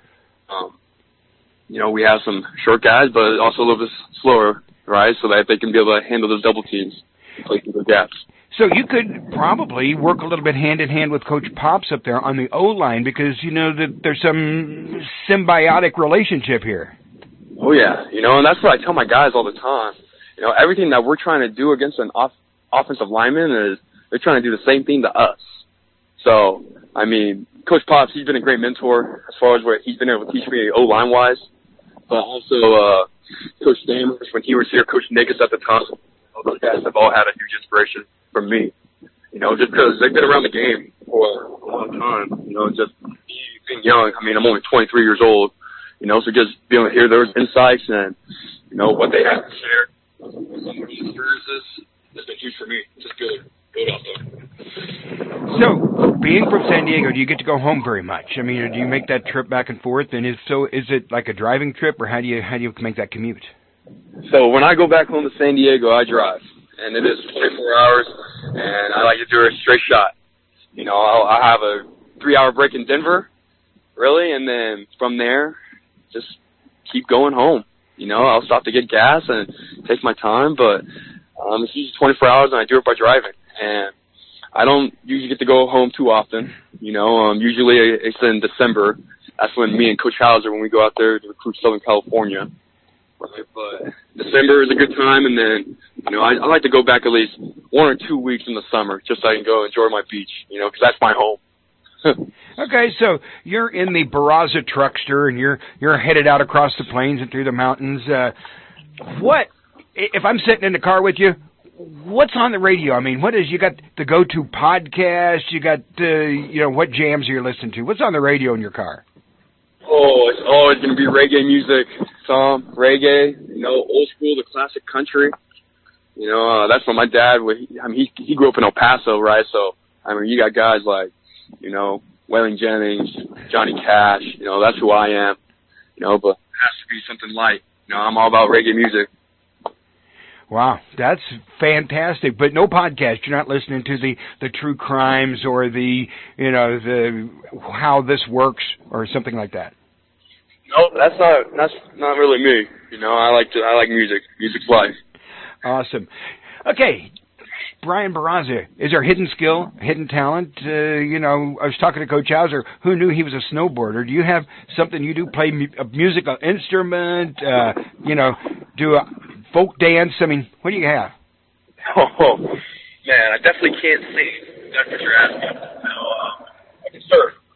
we have some short guys, but also a little bit slower, right, so that they can be able to handle those double teams and play through the gaps. So you could probably work a little bit hand-in-hand with Coach Pops up there on the O-line because, that there's some symbiotic relationship here. Oh, yeah. And that's what I tell my guys all the time. Everything that we're trying to do against an offensive lineman is they're trying to do the same thing to us. So, Coach Pops, he's been a great mentor as far as where he's been able to teach me O-line-wise. But also Coach Stammers, when he was here, Coach Nickus at the time, all those guys have all had a huge inspiration from me. Just because they've been around the game for a long time. Just being young. I'm only 23 years old. So just being able to hear those insights and, what they have to share. Some of the experiences has been huge for me. Just good out there. So, being from San Diego, do you get to go home very much? Do you make that trip back and forth? And if so, is it like a driving trip, or how do you make that commute? So when I go back home to San Diego, I drive, and it is 24 hours, and I like to do a straight shot. I'll have a 3-hour break in Denver, really, and then from there, just keep going home. I'll stop to get gas and take my time, but it's usually 24 hours, and I do it by driving. And I don't usually get to go home too often. Usually it's in December. That's when me and Coach Hauser, when we go out there to recruit Southern California. Right, but December is a good time, and then, I like to go back at least 1 or 2 weeks in the summer just so I can go enjoy my beach, because that's my home. Okay, so you're in the Barraza Truckster, and you're headed out across the plains and through the mountains. If I'm sitting in the car with you, what's on the radio? You got the go-to podcast, you got, what jams are you listening to? What's on the radio in your car? Oh, it's always going to be reggae music, Tom. Reggae, old school, the classic country. That's what my dad, he grew up in El Paso, right? So, you got guys like, Waylon Jennings, Johnny Cash, that's who I am. But it has to be something light. I'm all about reggae music. Wow, that's fantastic. But no podcast. You're not listening to the true crimes or the how this works or something like that. No, that's not really me. I like music. Music's life. Awesome. Okay, Brian Barraza, is there hidden skill, hidden talent? I was talking to Coach Hauser, who knew he was a snowboarder. Do you have something you do? Play a musical instrument? Do a folk dance? What do you have? Oh, man, I definitely can't sing. That's what you're asking. I can surf.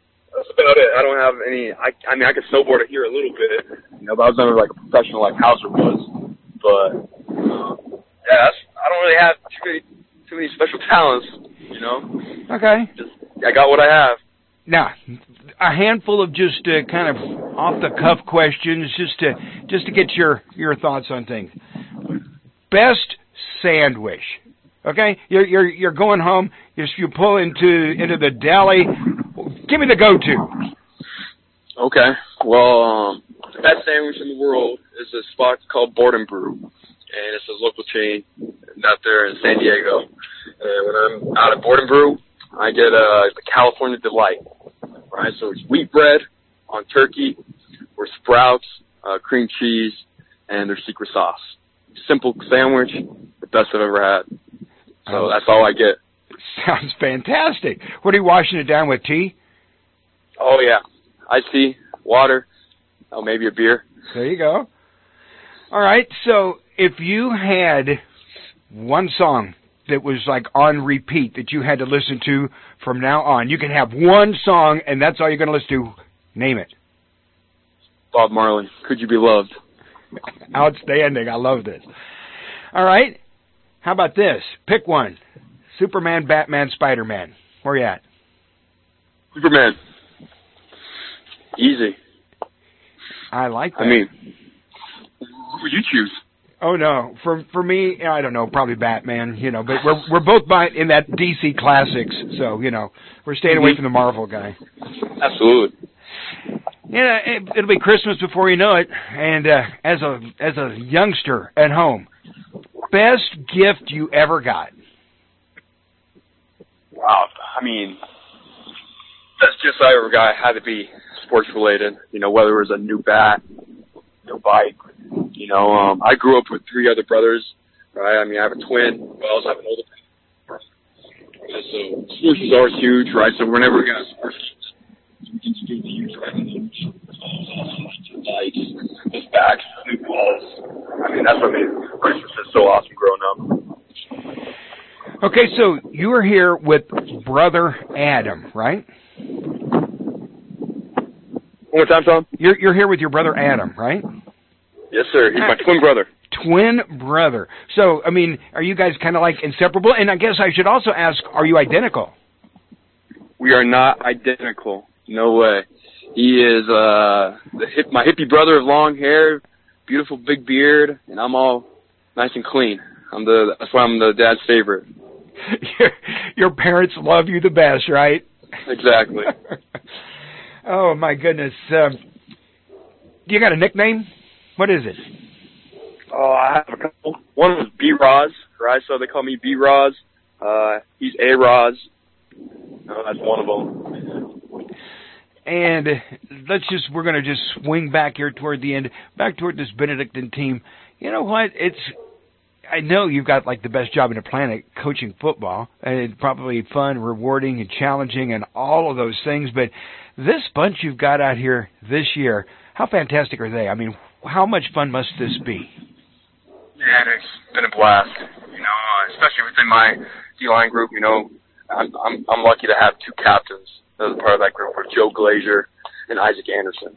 That's about it. I don't have any. I mean, I could snowboard here a little bit, but I was never like a professional like Hauser was. But yeah, I don't really have too many special talents. Okay. I got what I have. Now, a handful of just kind of off the cuff questions, just to get your thoughts on things. Best sandwich. Okay, you're going home. You pull into the deli. Give me the go-to. Okay. Well, the best sandwich in the world is a spot called Board and Brew, and it's a local chain out there in San Diego. And when I'm out at Board and Brew, I get the California Delight. Right, so it's wheat bread on turkey, or sprouts, cream cheese, and their secret sauce. Simple sandwich, the best I've ever had. So that's all I get. Sounds fantastic. What are you washing it down with, tea? Oh, yeah. Iced tea, water, maybe a beer. There you go. All right, so if you had one song that was like on repeat that you had to listen to from now on, you can have one song and that's all you're going to listen to. Name it. Bob Marley, Could You Be Loved? Outstanding. I love this. All right. How about this? Pick one. Superman, Batman, Spider-Man. Where you at? Superman. Easy. I like that. I mean, who would you choose? Oh no, for me, I don't know, probably Batman. But we're both in that DC classics, so we're staying away from the Marvel guy. Absolutely. Yeah, it'll be Christmas before you know it, and as a youngster at home, best gift you ever got? Wow, I mean, best gift I ever got had to be sports related. Whether it was a new bat, new bike. I grew up with 3 other brothers, right? I mean, I have a twin, but I also have an older brother. So sports is always huge, right? So whenever we got sports, we can do huge, right? Bikes, bats, new balls. I mean, that's what made Christmas so awesome growing up. Okay, so you were here with brother Adam, right? One more time, Tom. You're here with your brother Adam, right? Yes, sir. He's my twin brother. Twin brother. So, I mean, are you guys kind of like inseparable? And I guess I should also ask, are you identical? We are not identical. No way. He is my hippie brother with long hair, beautiful big beard, and I'm all nice and clean. That's why I'm the dad's favorite. Your parents love you the best, right? Exactly. Oh, my goodness. You got a nickname? What is it? Oh, I have a couple. One was B-Roz, right? So they call me B-Roz. He's A-Roz. That's one of them. And we're going to just swing back here toward the end, back toward this Benedictine team. You know what? I know you've got like the best job in the planet coaching football, and it's probably fun, rewarding, and challenging, and all of those things. But this bunch you've got out here this year, how fantastic are they? I mean, how much fun must this be? Man, it's been a blast. Especially within my D-line group. I'm lucky to have 2 captains as part of that group, with Joe Glazier and Isaac Anderson.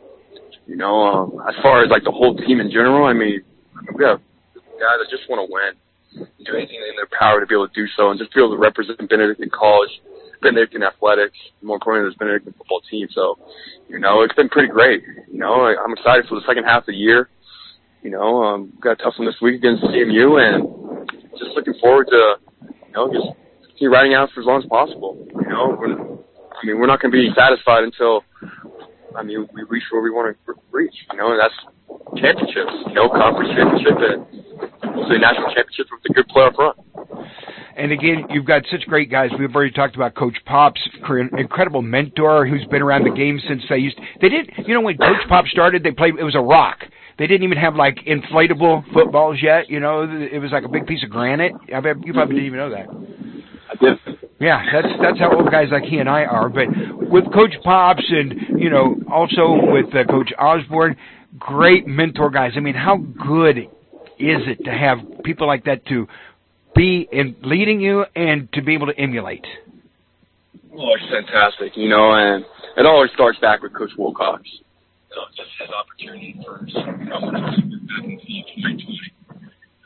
As far as like the whole team in general, I mean, we have guys that just want to win, do anything in their power to be able to do so, and just be able to represent Benedictine College, Benedictine athletics, more importantly, this Benedictine football team. So, it's been pretty great. I'm excited for the second half of the year. Got a tough one this week against CMU, and just looking forward to, just keep riding out for as long as possible. We're not going to be satisfied until, we reach where we want to reach, and that's championships, conference championship, and hopefully national championships with a good playoff run. And again, you've got such great guys. We've already talked about Coach Pops, incredible mentor who's been around the game since when Coach Pop started, it was a rock. They didn't even have like inflatable footballs yet. It was like a big piece of granite. I bet you probably didn't even know that. I did. Yeah, that's how old guys like he and I are. But with Coach Pops and, also with Coach Osborne, great mentor guys. I mean, how good is it to have people like that to be in leading you and to be able to emulate? Oh, it's fantastic, and it always starts back with Coach Wilcox. So just his opportunity first. Back in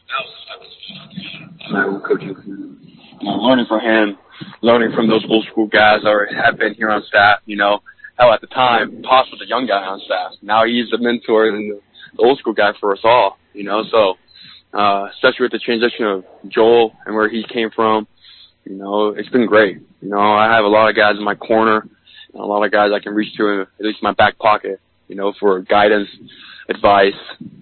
that was coaching. Learning from him, learning from those old school guys that have been here on staff. Hell, at the time, Pops was a young guy on staff. Now he's the mentor and the old school guy for us all. So especially with the transition of Joel and where he came from, it's been great. I have a lot of guys in my corner, and a lot of guys I can reach to in at least my back pocket, for guidance, advice.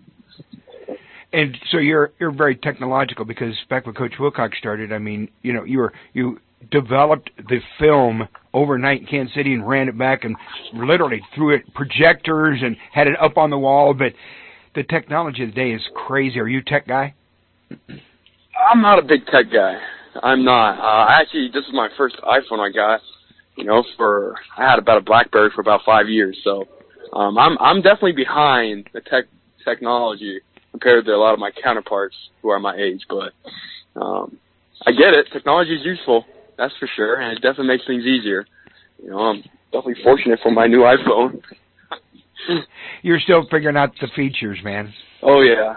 And so you're very technological, because back when Coach Wilcox started, you developed the film overnight in Kansas City and ran it back and literally threw it projectors and had it up on the wall. But the technology of the day is crazy. Are you a tech guy? I'm not a big tech guy. I'm not. Actually, this is my first iPhone I got. I had about a BlackBerry for about 5 years. So I'm definitely behind the technology compared to a lot of my counterparts who are my age. But I get it. Technology is useful, that's for sure, and it definitely makes things easier. I'm definitely fortunate for my new iPhone. You're still figuring out the features, man. Oh yeah.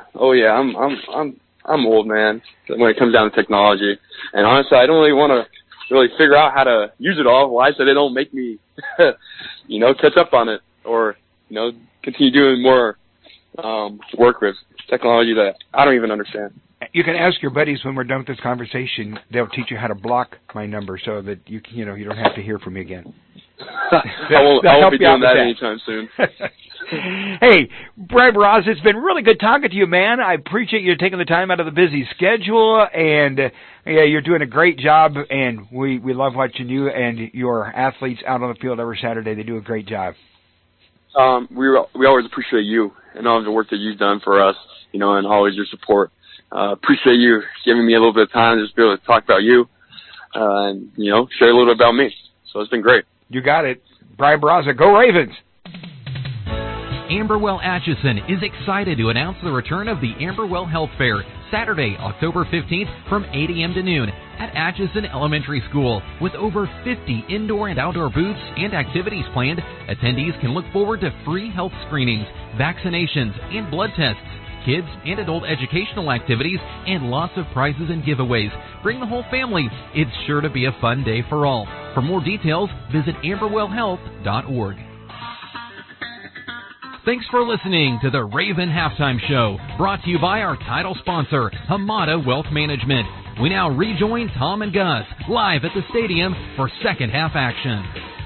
I'm old, man, when it comes down to technology. And honestly, I don't really want to figure out how to use it all. Why? So they don't make me, catch up on it, or continue doing more work with technology that I don't even understand. You can ask your buddies when we're done with this conversation. They'll teach you how to block my number so that you don't have to hear from me again. I won't be doing that anytime soon. Hey, Brian Barraza, it's been really good talking to you, man. I appreciate you taking the time out of the busy schedule, and you're doing a great job, and we love watching you and your athletes out on the field every Saturday. They do a great job. We always appreciate you and all the work that you've done for us, and always your support. Appreciate you giving me a little bit of time to just be able to talk about you, and, share a little bit about me. So it's been great. You got it. Brian Barraza, go Ravens! Amberwell Atchison is excited to announce the return of the Amberwell Health Fair, Saturday, October 15th from 8 a.m. to noon at Atchison Elementary School. With over 50 indoor and outdoor booths and activities planned, attendees can look forward to free health screenings, vaccinations, and blood tests, kids and adult educational activities, and lots of prizes and giveaways. Bring the whole family. It's sure to be a fun day for all. For more details, visit amberwellhealth.org. Thanks for listening to the Raven Halftime Show, brought to you by our title sponsor, Hamada Wealth Management. We now rejoin Tom and Gus live at the stadium for second half action.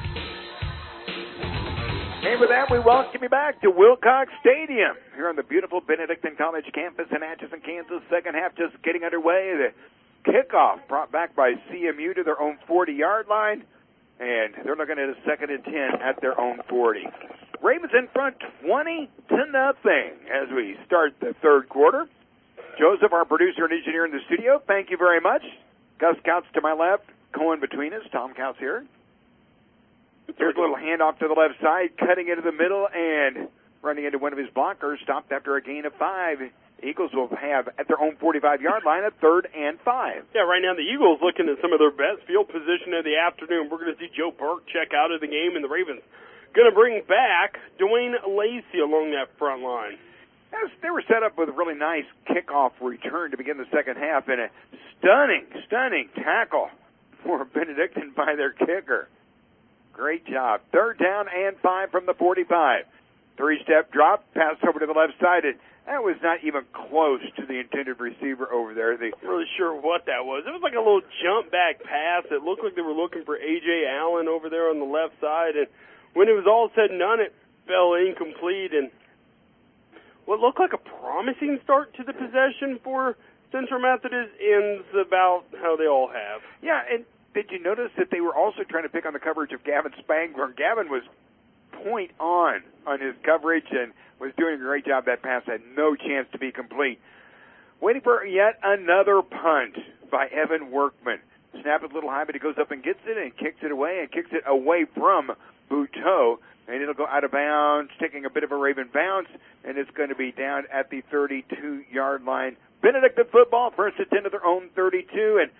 And with that, we welcome you back to Wilcox Stadium here on the beautiful Benedictine College campus in Atchison, Kansas. Second half just getting underway. The kickoff brought back by CMU to their own 40-yard line, and they're looking at a 2nd and 10 at their own 40. Ravens in front 20-0 as we start the third quarter. Joseph, our producer and engineer in the studio, thank you very much. Gus Counts to my left, Cohen between us, Tom Counts here. Here's a little handoff to the left side, cutting into the middle and running into one of his blockers, stopped after a gain of 5. Eagles will have at their own 45-yard line a 3rd and 5. Yeah, right now the Eagles looking at some of their best field position of the afternoon. We're going to see Joe Burke check out of the game, and the Ravens going to bring back Dwayne Lacey along that front line. Yes, they were set up with a really nice kickoff return to begin the second half, and a stunning tackle for Benedictine by their kicker. Great job. 3rd down and 5 from the 45. 3-step drop, pass over to the left side, and that was not even close to the intended receiver over there. I'm not really sure what that was. It was like a little jump back pass. It looked like they were looking for A.J. Allen over there on the left side, and when it was all said and done, it fell incomplete, and what looked like a promising start to the possession for Central Methodist ends about how they all have. Yeah, and did you notice that they were also trying to pick on the coverage of Gavin Spangler? Gavin was point on his coverage and was doing a great job. That pass had no chance to be complete. Waiting for yet another punt by Evan Workman. Snap it a little high, but he goes up and gets it and kicks it away from Buteau, and it'll go out of bounds, taking a bit of a Raven bounce, and it's going to be down at the 32-yard line. Benedictine football, 1st and 10 to their own 32, and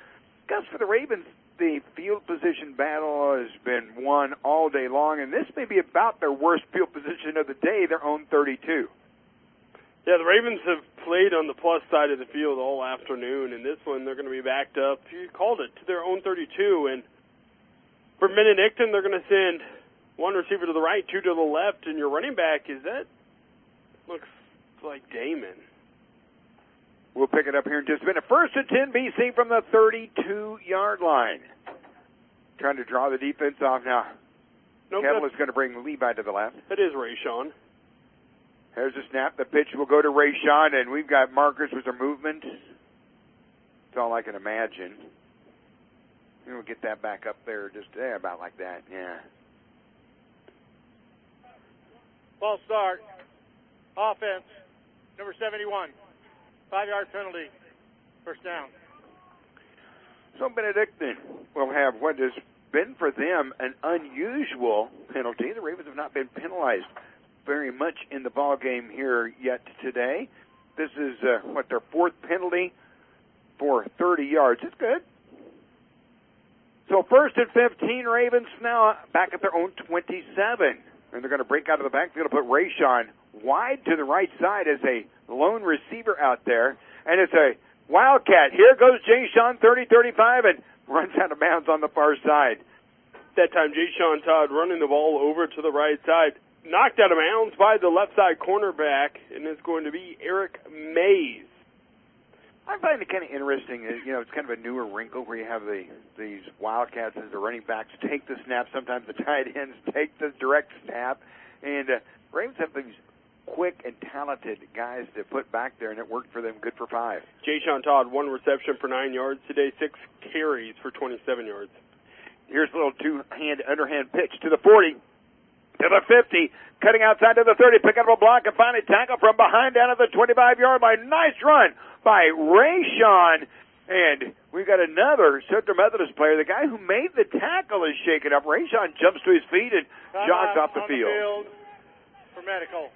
Gus, for the Ravens, the field position battle has been won all day long, and this may be about their worst field position of the day, their own 32. Yeah, the Ravens have played on the plus side of the field all afternoon, and this one they're going to be backed up, you called it, to their own 32. And for Benedictine, they're going to send one receiver to the right, two to the left, and your running back, looks like Damon. We'll pick it up here in just a minute. 1st and 10 BC from the 32-yard line. Trying to draw the defense off now. Kettle is going to bring Levi to the left. That is Rayshawn. There's a snap. The pitch will go to Rayshawn, and we've got markers with their movement. That's all I can imagine. We'll get that back up there just about like that, yeah. Ball start. Offense. Number 71. 5-yard penalty. First down. So Benedictine will have what has been for them an unusual penalty. The Ravens have not been penalized very much in the ball game here yet today. This is their 4th penalty for 30 yards. It's good. So 1st and 15, Ravens now back at their own 27. And they're going to break out of the backfield and put Rayshawn wide to the right side as a lone receiver out there. And it's a Wildcat. Here goes Jay-Sean, 30-35, and runs out of bounds on the far side. That time, Jay-Sean Todd running the ball over to the right side. Knocked out of bounds by the left side cornerback, and it's going to be Eric Mays. I find it kind of interesting. It's kind of a newer wrinkle where you have these Wildcats as the running backs take the snap. Sometimes the tight ends take the direct snap. And Ravens have these quick and talented guys to put back there, and it worked for them. Good for 5. Jay-Sean Todd, 1 reception for 9 yards today, 6 carries for 27 yards. Here's a little two-hand, underhand pitch to the 40, to the 50, cutting outside to the 30, pick up a block, and finally tackle from behind down at the 25-yard line. Nice run by Rayshawn. And we've got another Central Methodist player. The guy who made the tackle is shaken up. Rayshawn jumps to his feet and jogs off the field. For medical.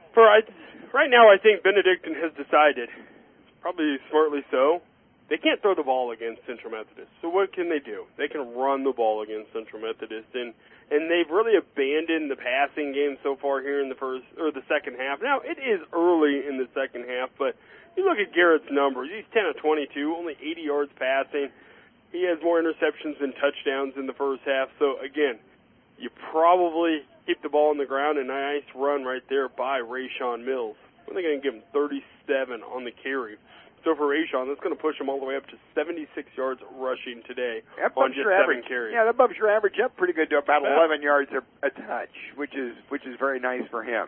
Right now, I think Benedictine has decided, probably smartly so, they can't throw the ball against Central Methodist. So what can they do? They can run the ball against Central Methodist, and they've really abandoned the passing game so far here in the second half. Now, it is early in the second half, but you look at Garrett's numbers. He's 10 of 22, only 80 yards passing. He has more interceptions than touchdowns in the first half. So, again, you probably keep the ball on the ground. A nice run right there by Rayshawn Mills. When they're going to give him 37 on the carry. So for Rayshawn, that's going to push him all the way up to 76 yards rushing today on just 7 carries. Yeah, that bumps your average up pretty good to about 11 yards a touch, which is very nice for him.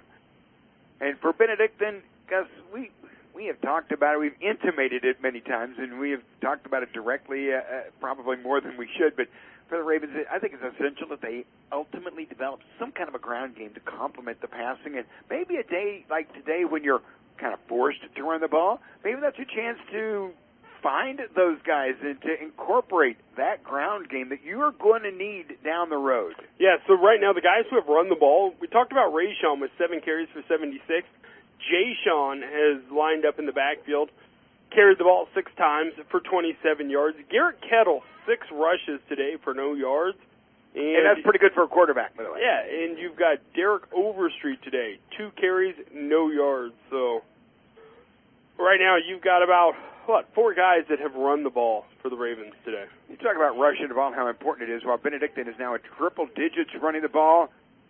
And for Benedictine, Gus, we have talked about it. We've intimated it many times, and we have talked about it directly, probably more than we should. But for the Ravens, I think it's essential that they ultimately develop some kind of a ground game to complement the passing. And maybe a day like today when you're kind of forced to run the ball, maybe that's your chance to find those guys and to incorporate that ground game that you are going to need down the road. Yeah, so right now the guys who have run the ball, we talked about Rayshawn with 7 carries for 76. Jay-Sean has lined up in the backfield, carried the ball 6 times for 27 yards. Garrett Kettle, 6 rushes today for no yards. And that's pretty good for a quarterback, by the way. Yeah, and you've got Derek Overstreet today, 2 carries, no yards. So right now you've got about, 4 guys that have run the ball for the Ravens today. You talk about rushing the ball and how important it is. While Benedictine is now at triple digits running the ball,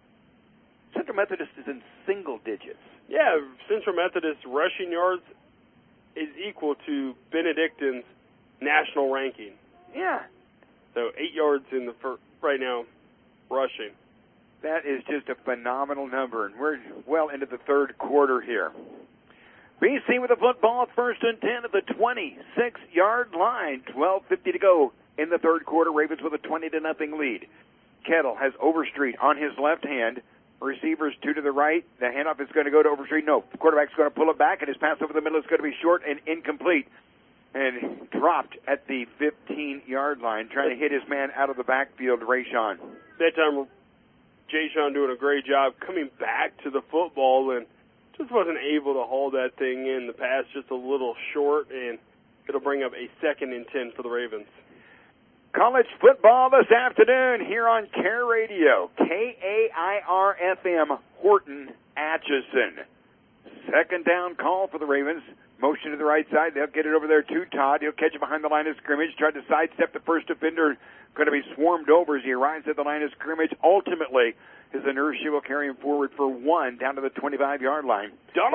Central Methodist is in single digits. Yeah, Central Methodist rushing yards is equal to Benedictine's national ranking. Yeah. So 8 yards in the first, right now, rushing. That is just a phenomenal number, and we're well into the third quarter here. BC with the football, 1st and 10 at the 26-yard line. 12:50 to go in the third quarter. Ravens with a 20-0 lead. Kettle has Overstreet on his left hand. Receivers 2 to the right. The handoff is going to go to Overstreet. No, the quarterback's going to pull it back, and his pass over the middle is going to be short and incomplete. And dropped at the 15-yard line, trying to hit his man out of the backfield, Rayshawn. That time, Jay-Sean doing a great job coming back to the football and just wasn't able to haul that thing in. The pass just a little short, and it'll bring up a 2nd and 10 for the Ravens. College football this afternoon here on Care Radio, KAIR-FM, Horton, Atchison. Second down call for the Ravens. Motion to the right side. They'll get it over there to Todd. He'll catch it behind the line of scrimmage. Tried to sidestep the first defender. Going to be swarmed over as he arrives at the line of scrimmage. Ultimately, his inertia will carry him forward for 1 down to the 25-yard line.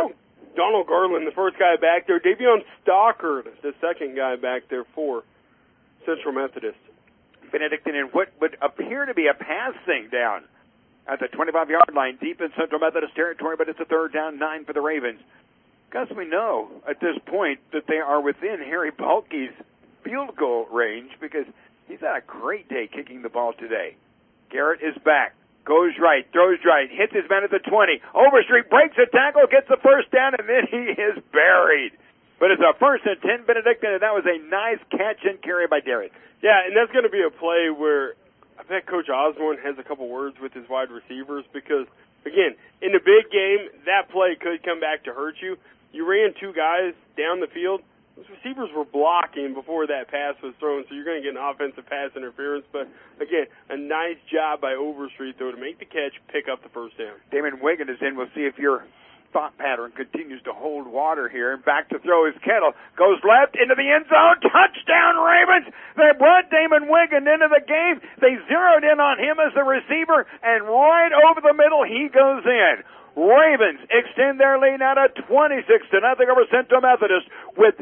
Donald Garland, the first guy back there. Davion Stockard, the second guy back there for Central Methodist. Benedictine in what would appear to be a passing down at the 25-yard line, deep in Central Methodist territory, but it's a 3rd down 9 for the Ravens. Gus, we know at this point that they are within Harry Balke's field goal range because he's had a great day kicking the ball today. Garrett is back. Goes right, throws right, hits his man at the 20. Overstreet breaks a tackle, gets the first down, and then he is buried. But it's a 1st and 10 Benedictine, and that was a nice catch and carry by Derek. Yeah, and that's going to be a play where I bet Coach Osborne has a couple words with his wide receivers because, again, in the big game, that play could come back to hurt you. You ran 2 guys down the field. Those receivers were blocking before that pass was thrown, so you're going to get an offensive pass interference. But, again, a nice job by Overstreet, though, to make the catch, pick up the first down. Damon Wiggin is in. We'll see if your thought pattern continues to hold water here. And back to throw is Kettle. Goes left into the end zone. Touchdown, Ravens! They brought Damon Wiggin into the game. They zeroed in on him as the receiver, and right over the middle he goes in. Ravens extend their lead now to 26-0 over Central Methodist with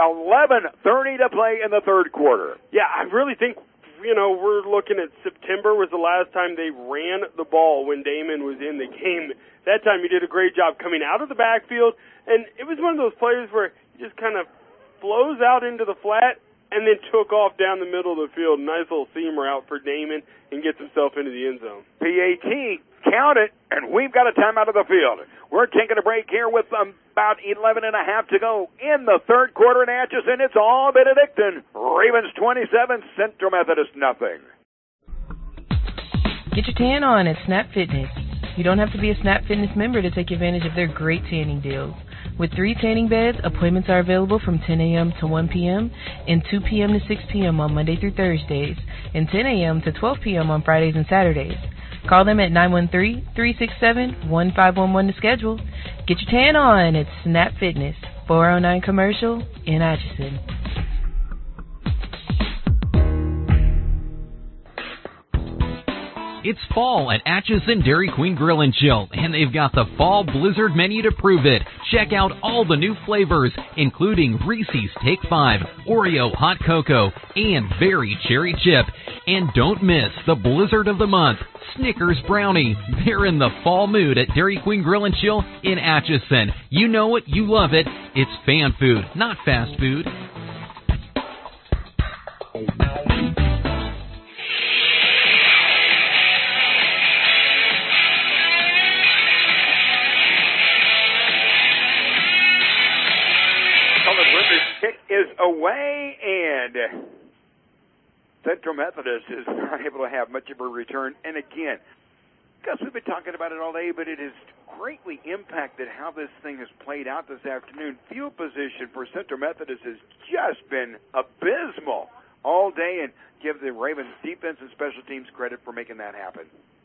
11:30 to play in the 3rd quarter. Yeah, I really think, we're looking at September was the last time they ran the ball when Damon was in the game. That time he did a great job coming out of the backfield, and it was one of those plays where he just kind of flows out into the flat and then took off down the middle of the field. Nice little seam route for Damon and gets himself into the end zone. PAT, count it, and we've got a timeout of the field. We're taking a break here with about 11 and a half to go in the 3rd quarter in Atchison. It's all Benedictine. Ravens 27, Central Methodist nothing. Get your tan on at Snap Fitness. You don't have to be a Snap Fitness member to take advantage of their great tanning deals. With 3 tanning beds, appointments are available from 10 a.m. to 1 p.m. and 2 p.m. to 6 p.m. on Monday through Thursdays and 10 a.m. to 12 p.m. on Fridays and Saturdays. Call them at 913-367-1511 to schedule. Get your tan on at Snap Fitness, 409 Commercial in Atchison. It's fall at Atchison Dairy Queen Grill and Chill, and they've got the Fall Blizzard menu to prove it. Check out all the new flavors, including Reese's Take 5, Oreo Hot Cocoa, and Berry Cherry Chip. And don't miss the Blizzard of the Month, Snickers Brownie. They're in the fall mood at Dairy Queen Grill and Chill in Atchison. You know it, you love it. It's fan food, not fast food. Kick is away, and Central Methodist is not able to have much of a return. And again, Gus, we've been talking about it all day, but it has greatly impacted how this thing has played out this afternoon. Field position for Central Methodist has just been abysmal all day, and give the Ravens defense and special teams credit for making that happen.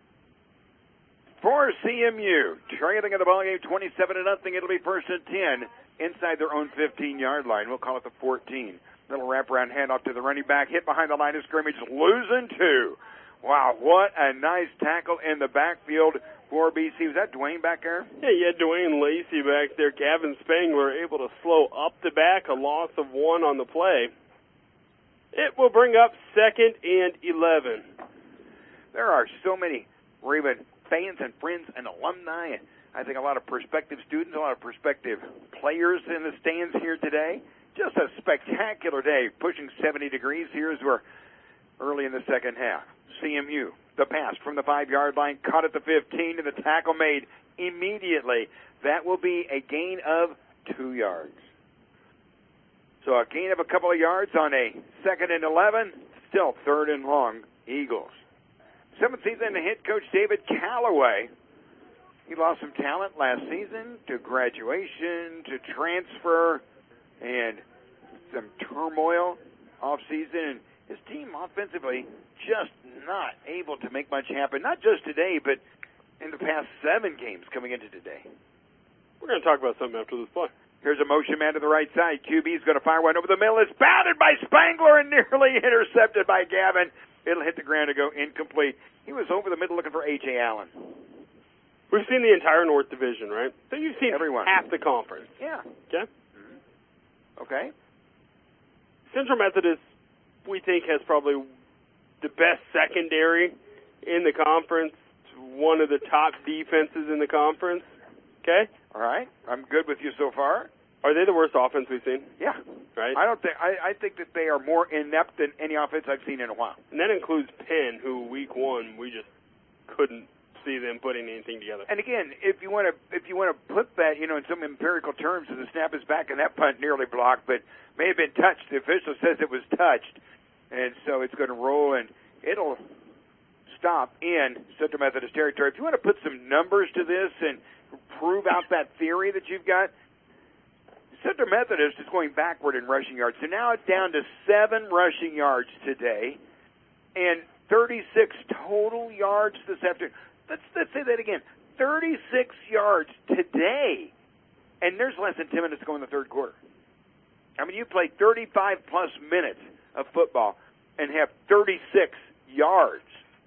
For CMU, trailing in the ballgame 27-0, it'll be 1st and 10 inside their own 15-yard line. We'll call it the 14. Little wraparound handoff to the running back, hit behind the line of scrimmage, losing 2. Wow, what a nice tackle in the backfield for BC. Was that Dwayne back there? Yeah, you had Dwayne Lacey back there. Gavin Spangler able to slow up the back, a loss of 1 on the play. It will bring up 2nd and 11. There are so many Raven fans and friends and alumni, and I think a lot of prospective students, a lot of prospective players in the stands here today. Just a spectacular day, pushing 70 degrees here as we're early in the second half. CMU, the pass from the 5-yard line, caught at the 15, and the tackle made immediately. That will be a gain of 2 yards. So a gain of a couple of yards on a 2nd and 11, still 3rd and long, Eagles. 7th season head coach David Callaway. He lost some talent last season to graduation, to transfer, and some turmoil off season. And his team offensively just not able to make much happen, not just today, but in the past 7 games coming into today. We're going to talk about something after this play. Here's a motion man to the right side. QB's going to fire one over the middle. It's batted by Spangler and nearly intercepted by Gavin. It'll hit the ground to go incomplete. He was over the middle looking for A.J. Allen. We've seen the entire North Division, right? So you've seen everyone. Half the conference. Yeah. Okay? Mm-hmm. Okay. Central Methodist, we think, has probably the best secondary in the conference, one of the top defenses in the conference. Okay? All right. I'm good with you so far. Are they the worst offense we've seen? Yeah. Right? I think that they are more inept than any offense I've seen in a while. And that includes Penn, who week 1 we just couldn't see them putting anything together. And again, if you want to put that, in some empirical terms, the snap is back and that punt nearly blocked, but may have been touched. The official says it was touched, and so it's going to roll and it'll stop in Central Methodist territory. If you want to put some numbers to this and prove out that theory that you've got, Central Methodist is going backward in rushing yards. So now it's down to 7 rushing yards today and 36 total yards this afternoon. Let's say that again. 36 yards today. And there's less than 10 minutes to go in the third quarter. I mean, you play 35-plus minutes of football and have 36 yards.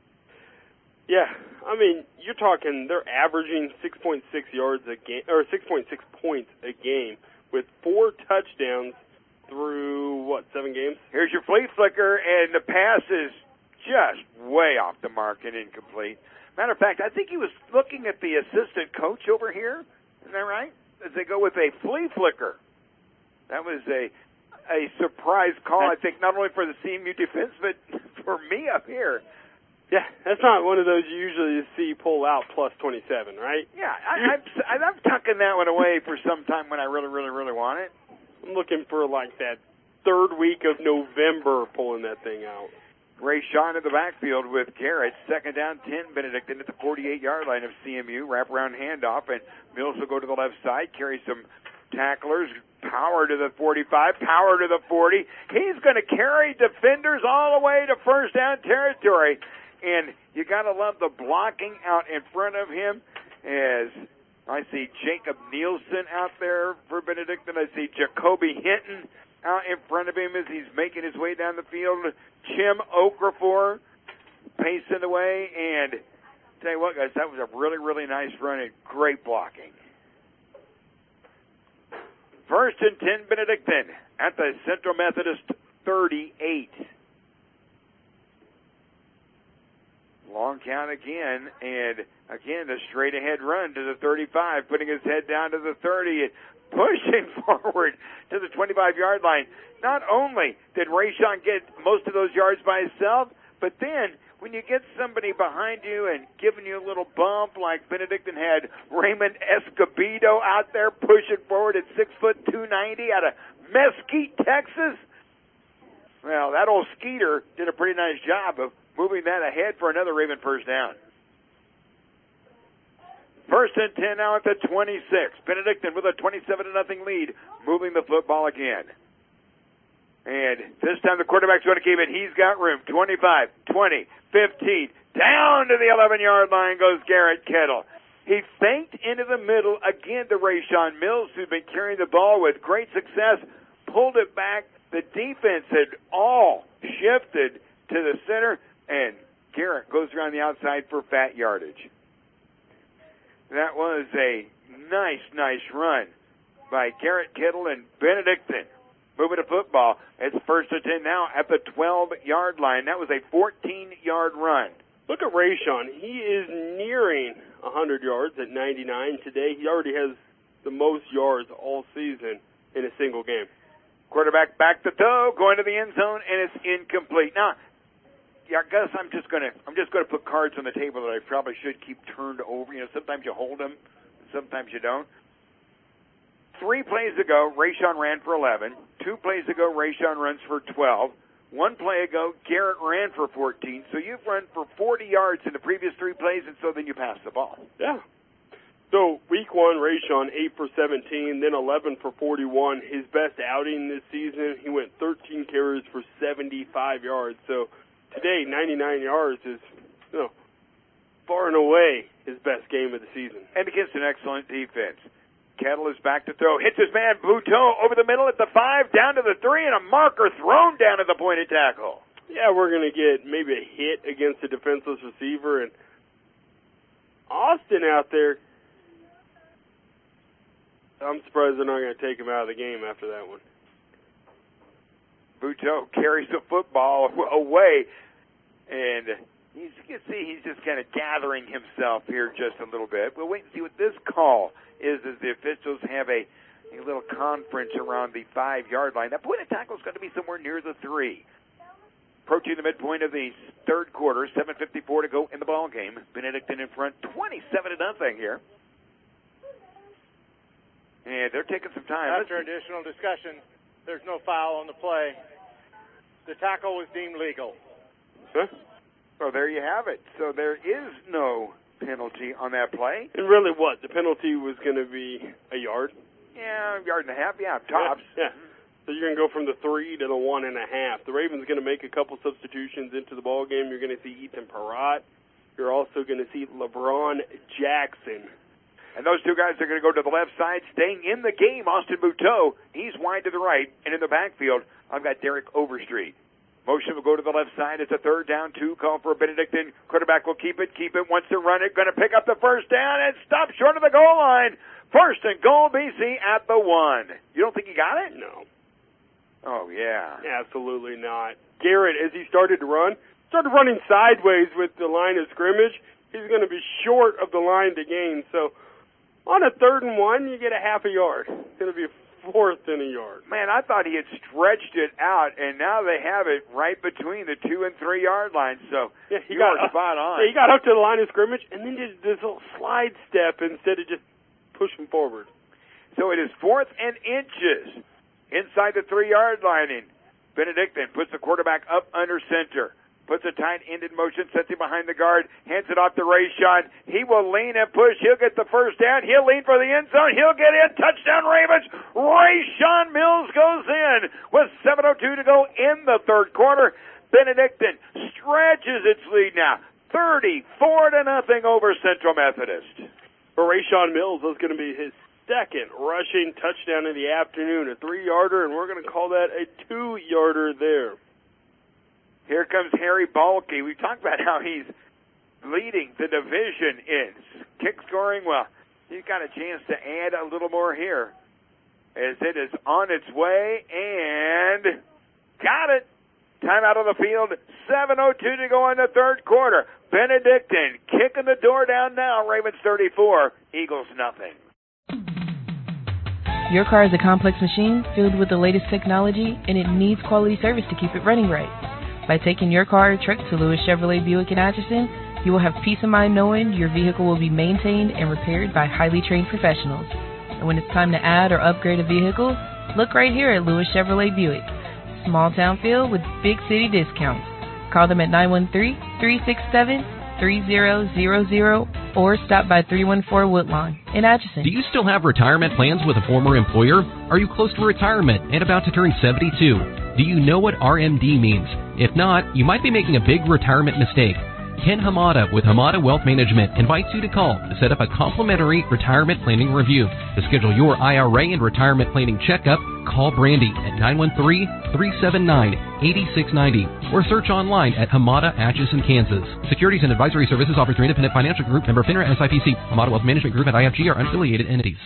Yeah, I mean, you're talking they're averaging 6.6 yards a game, or 6.6 points a game, with 4 touchdowns through 7 games. Here's your flea flicker, and the pass is just way off the mark and incomplete. Matter of fact, I think he was looking at the assistant coach over here. Isn't that right? As they go with a flea flicker. That was a surprise call, I think, not only for the CMU defense, but for me up here. Yeah, that's not one of those you usually see pull out plus 27, right? Yeah, I'm tucking that one away for some time when I really, really, really want it. I'm looking for that 3rd week of November pulling that thing out. Ray Sean in the backfield with Garrett. 2nd down, 10. Benedictine at the 48-yard line of CMU. Wraparound handoff, and Mills will go to the left side, carry some tacklers, power to the 45, power to the 40. He's going to carry defenders all the way to first down territory. And you got to love the blocking out in front of him as I see Jacob Nielsen out there for Benedictine. I see Jacoby Hinton out in front of him as he's making his way down the field. Chim Okafor pacing away. And tell you what, guys, that was a really, really nice run and great blocking. 1st and 10, Benedictine at the Central Methodist 38. Long count again, and again, a straight-ahead run to the 35, putting his head down to the 30, and pushing forward to the 25-yard line. Not only did Rayshawn get most of those yards by himself, but then when you get somebody behind you and giving you a little bump like Benedictine had Raymond Escobedo out there pushing forward at 6'2", 290 out of Mesquite, Texas, well, that old Skeeter did a pretty nice job of moving that ahead for another Raven first down. 1st and 10 now at the 26. Benedictine with a 27-0 lead, moving the football again. And this time the quarterback's going to keep it. He's got room. 25, 20, 15. Down to the 11-yard line goes Garrett Kettle. He faked into the middle again to Rayshawn Mills, who'd been carrying the ball with great success, pulled it back. The defense had all shifted to the center, and Garrett goes around the outside for fat yardage. That was a nice run by Garrett Kittle and Benedictine. Moving to football. It's 1st and 10 now at the 12-yard line. That was a 14-yard run. Look at Rayshawn. He is nearing 100 yards at 99 today. He already has the most yards all season in a single game. Quarterback back to throw, going to the end zone, and it's incomplete. Now, yeah, Gus, I'm just gonna put cards on the table that I probably should keep turned over. Sometimes you hold them, sometimes you don't. 3 plays ago, Rayshawn ran for 11. 2 plays ago, Rayshawn runs for 12. 1 play ago, Garrett ran for 14. So you've run for 40 yards in the previous 3 plays, and so then you pass the ball. Yeah. So, week one, Rayshon, 8 for 17, then 11 for 41. His best outing this season, he went 13 carries for 75 yards. So, today, 99 yards is, far and away his best game of the season. And against an excellent defense. Kettle is back to throw. Hits his man, Bluteau, over the middle at the 5, down to the 3, and a marker thrown down at the point of tackle. Yeah, we're going to get maybe a hit against a defenseless receiver. And Austin out there, I'm surprised they're not going to take him out of the game after that one. Bluteau carries the football away, and you can see he's just kind of gathering himself here just a little bit. We'll wait and see what this call is as the officials have a little conference around the 5-yard line. That point of tackle is going to be somewhere near the 3. Approaching the midpoint of the third quarter, 7:54 to go in the ball game. Benedictine in front, 27-0 here. And they're taking some time. After additional discussion, there's no foul on the play. The tackle was deemed legal. Huh? So there you have it. So there is no penalty on that play. And really what? The penalty was going to be a yard? Yeah, a yard and a half. Yeah, tops. Yeah. So you're going to go from the 3 to the 1.5. The Ravens are going to make a couple substitutions into the ball game. You're going to see Ethan Perrott. You're also going to see LeBron Jackson. And those two guys are going to go to the left side, staying in the game. Austin Bluteau, he's wide to the right. And in the backfield, I've got Derek Overstreet. Motion will go to the left side. It's a 3rd down, 2. Call for a Benedictine. Quarterback will keep it, wants to run it. Going to pick up the first down and stop short of the goal line. 1st and goal, BC at the 1. You don't think he got it? No. Oh, yeah. Absolutely not. Garrett, as he started to run, started running sideways with the line of scrimmage. He's going to be short of the line to gain. So on a 3rd and 1, you get a half a yard. It's going to be a 4th and a yard. Man, I thought he had stretched it out, and now they have it right between the 2 and 3 yard lines. So yeah, you are spot on. Yeah, he got up to the line of scrimmage and then did this little slide step instead of just pushing forward. So it is 4th and inches inside the 3 yard line. Benedictine puts the quarterback up under center. Puts a tight end in motion, sets him behind the guard, hands it off to Rayshon. He will lean and push. He'll get the first down. He'll lean for the end zone. He'll get in. Touchdown Ravens. Rayshon Mills goes in with 7:02 to go in the third quarter. Benedictine stretches its lead now, 34-0 over Central Methodist. For Rayshon Mills, that's going to be his 2nd rushing touchdown of the afternoon, a 3-yarder, and we're going to call that a 2-yarder there. Here comes Harry Balke. We've talked about how he's leading the division in kick scoring. Well, he's got a chance to add a little more here as it is on its way, and got it. Time out on the field, 7:02 to go in the third quarter. Benedictine kicking the door down now. Ravens 34, Eagles nothing. Your car is a complex machine filled with the latest technology, and it needs quality service to keep it running right. By taking your car or truck to Lewis Chevrolet Buick in Atchison, you will have peace of mind knowing your vehicle will be maintained and repaired by highly trained professionals. And when it's time to add or upgrade a vehicle, look right here at Lewis Chevrolet Buick. Small town feel with big city discounts. Call them at 913-367-3000 or stop by 314 Woodlawn in Atchison. Do you still have retirement plans with a former employer? Are you close to retirement and about to turn 72? Do you know what RMD means? If not, you might be making a big retirement mistake. Ken Hamada with Hamada Wealth Management invites you to call to set up a complimentary retirement planning review. To schedule your IRA and retirement planning checkup, call Brandy at 913-379-8690 or search online at Hamada, Atchison, Kansas. Securities and advisory services offered through Independent Financial Group, member FINRA SIPC. Hamada Wealth Management Group and IFG are unaffiliated entities.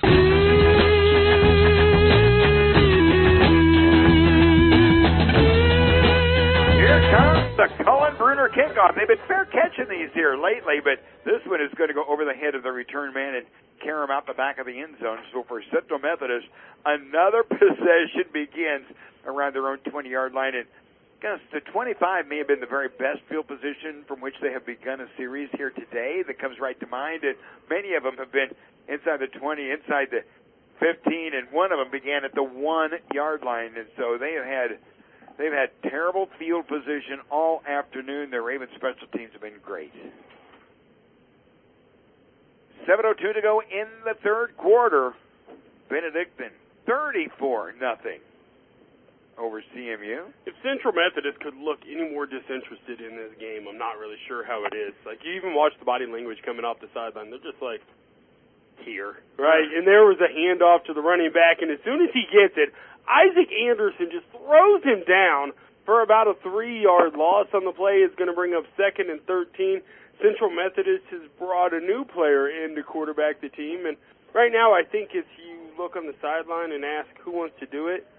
The Cullen Bruner kickoff. They've been fair catching these here lately, but this one is going to go over the head of the return man and carry him out the back of the end zone. So for Central Methodist, another possession begins around their own 20-yard line. And Gus, the 25 may have been the very best field position from which they have begun a series here today that comes right to mind. And many of them have been inside the 20, inside the 15, and one of them began at the 1-yard line. And so they've had terrible field position all afternoon. The Ravens special teams have been great. 7:02 to go in the third quarter. Benedictine 34-0 over CMU. If Central Methodist could look any more disinterested in this game, I'm not really sure how it is. Like, you even watch the body language coming off the sideline. They're just like, here, right? And there was a handoff to the running back, and as soon as he gets it, Isaac Anderson just throws him down for about a 3-yard loss on the play. It's going to bring up 2nd and 13. Central Methodist has brought a new player in to quarterback the team, and right now I think if you look on the sideline and ask who wants to do it,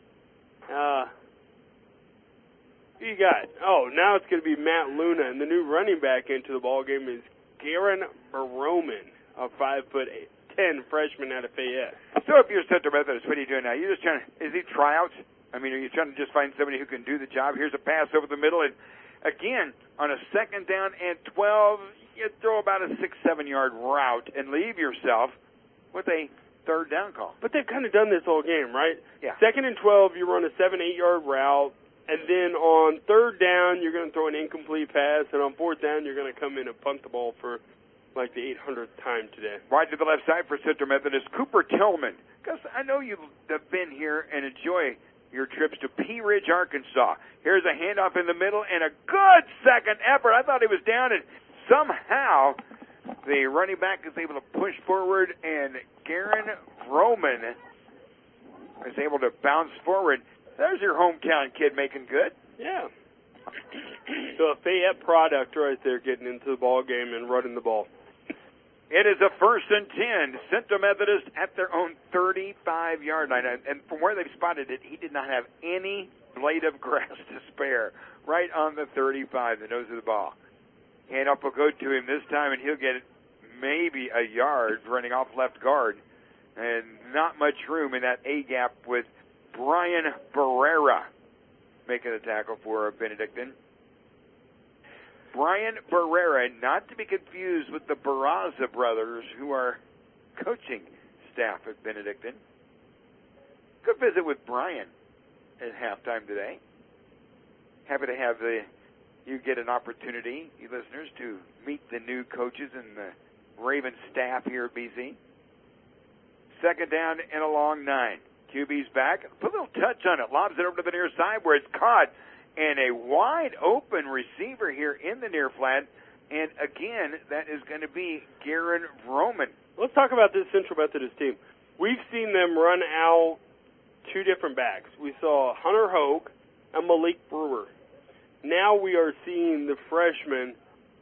who you got? Oh, now it's going to be Matt Luna, and the new running back into the ball game is Garen Baroman, a 5'10" freshman out of Fayette. So if you're Central Methodist, what are you doing now? You're just trying to, is he tryouts? I mean, are you trying to just find somebody who can do the job? Here's a pass over the middle, and again, on a 2nd down and 12, you throw about a 6-7 yard route and leave yourself with a 3rd down call. But they've kind of done this all game, right? Yeah. 2nd and 12, you run a 7-8 yard route, and then on 3rd down, you're going to throw an incomplete pass, and on 4th down, you're going to come in and punt the ball for like the 800th time today. Wide to the left side for Central Methodist, Cooper Tillman. Because I know you have been here and enjoy your trips to Pea Ridge, Arkansas. Here's a handoff in the middle and a good second effort. I thought he was down, and somehow the running back is able to push forward, and Garen Roman is able to bounce forward. There's your hometown kid making good. Yeah. So a Fayette product right there, getting into the ball game and running the ball. It is a 1st and 10. Central Methodist at their own 35-yard line. And from where they've spotted it, he did not have any blade of grass to spare. Right on the 35, the nose of the ball. Handoff will go to him this time, and he'll get maybe a yard running off left guard. And not much room in that A-gap with Brian Barrera making the tackle for Benedictine. Brian Barrera, not to be confused with the Barraza brothers, who are coaching staff at Benedictine. Good visit with Brian at halftime today. Happy to have you get an opportunity, you listeners, to meet the new coaches and the Ravens staff here at BC. 2nd down and a long 9. QB's back. Put a little touch on it. Lobs it over to the near side where it's caught. And a wide open receiver here in the near flat. And again, that is going to be Garen Roman. Let's talk about this Central Methodist team. We've seen them run out 2 different backs. We saw Hunter Hogue and Malik Brewer. Now we are seeing the freshman,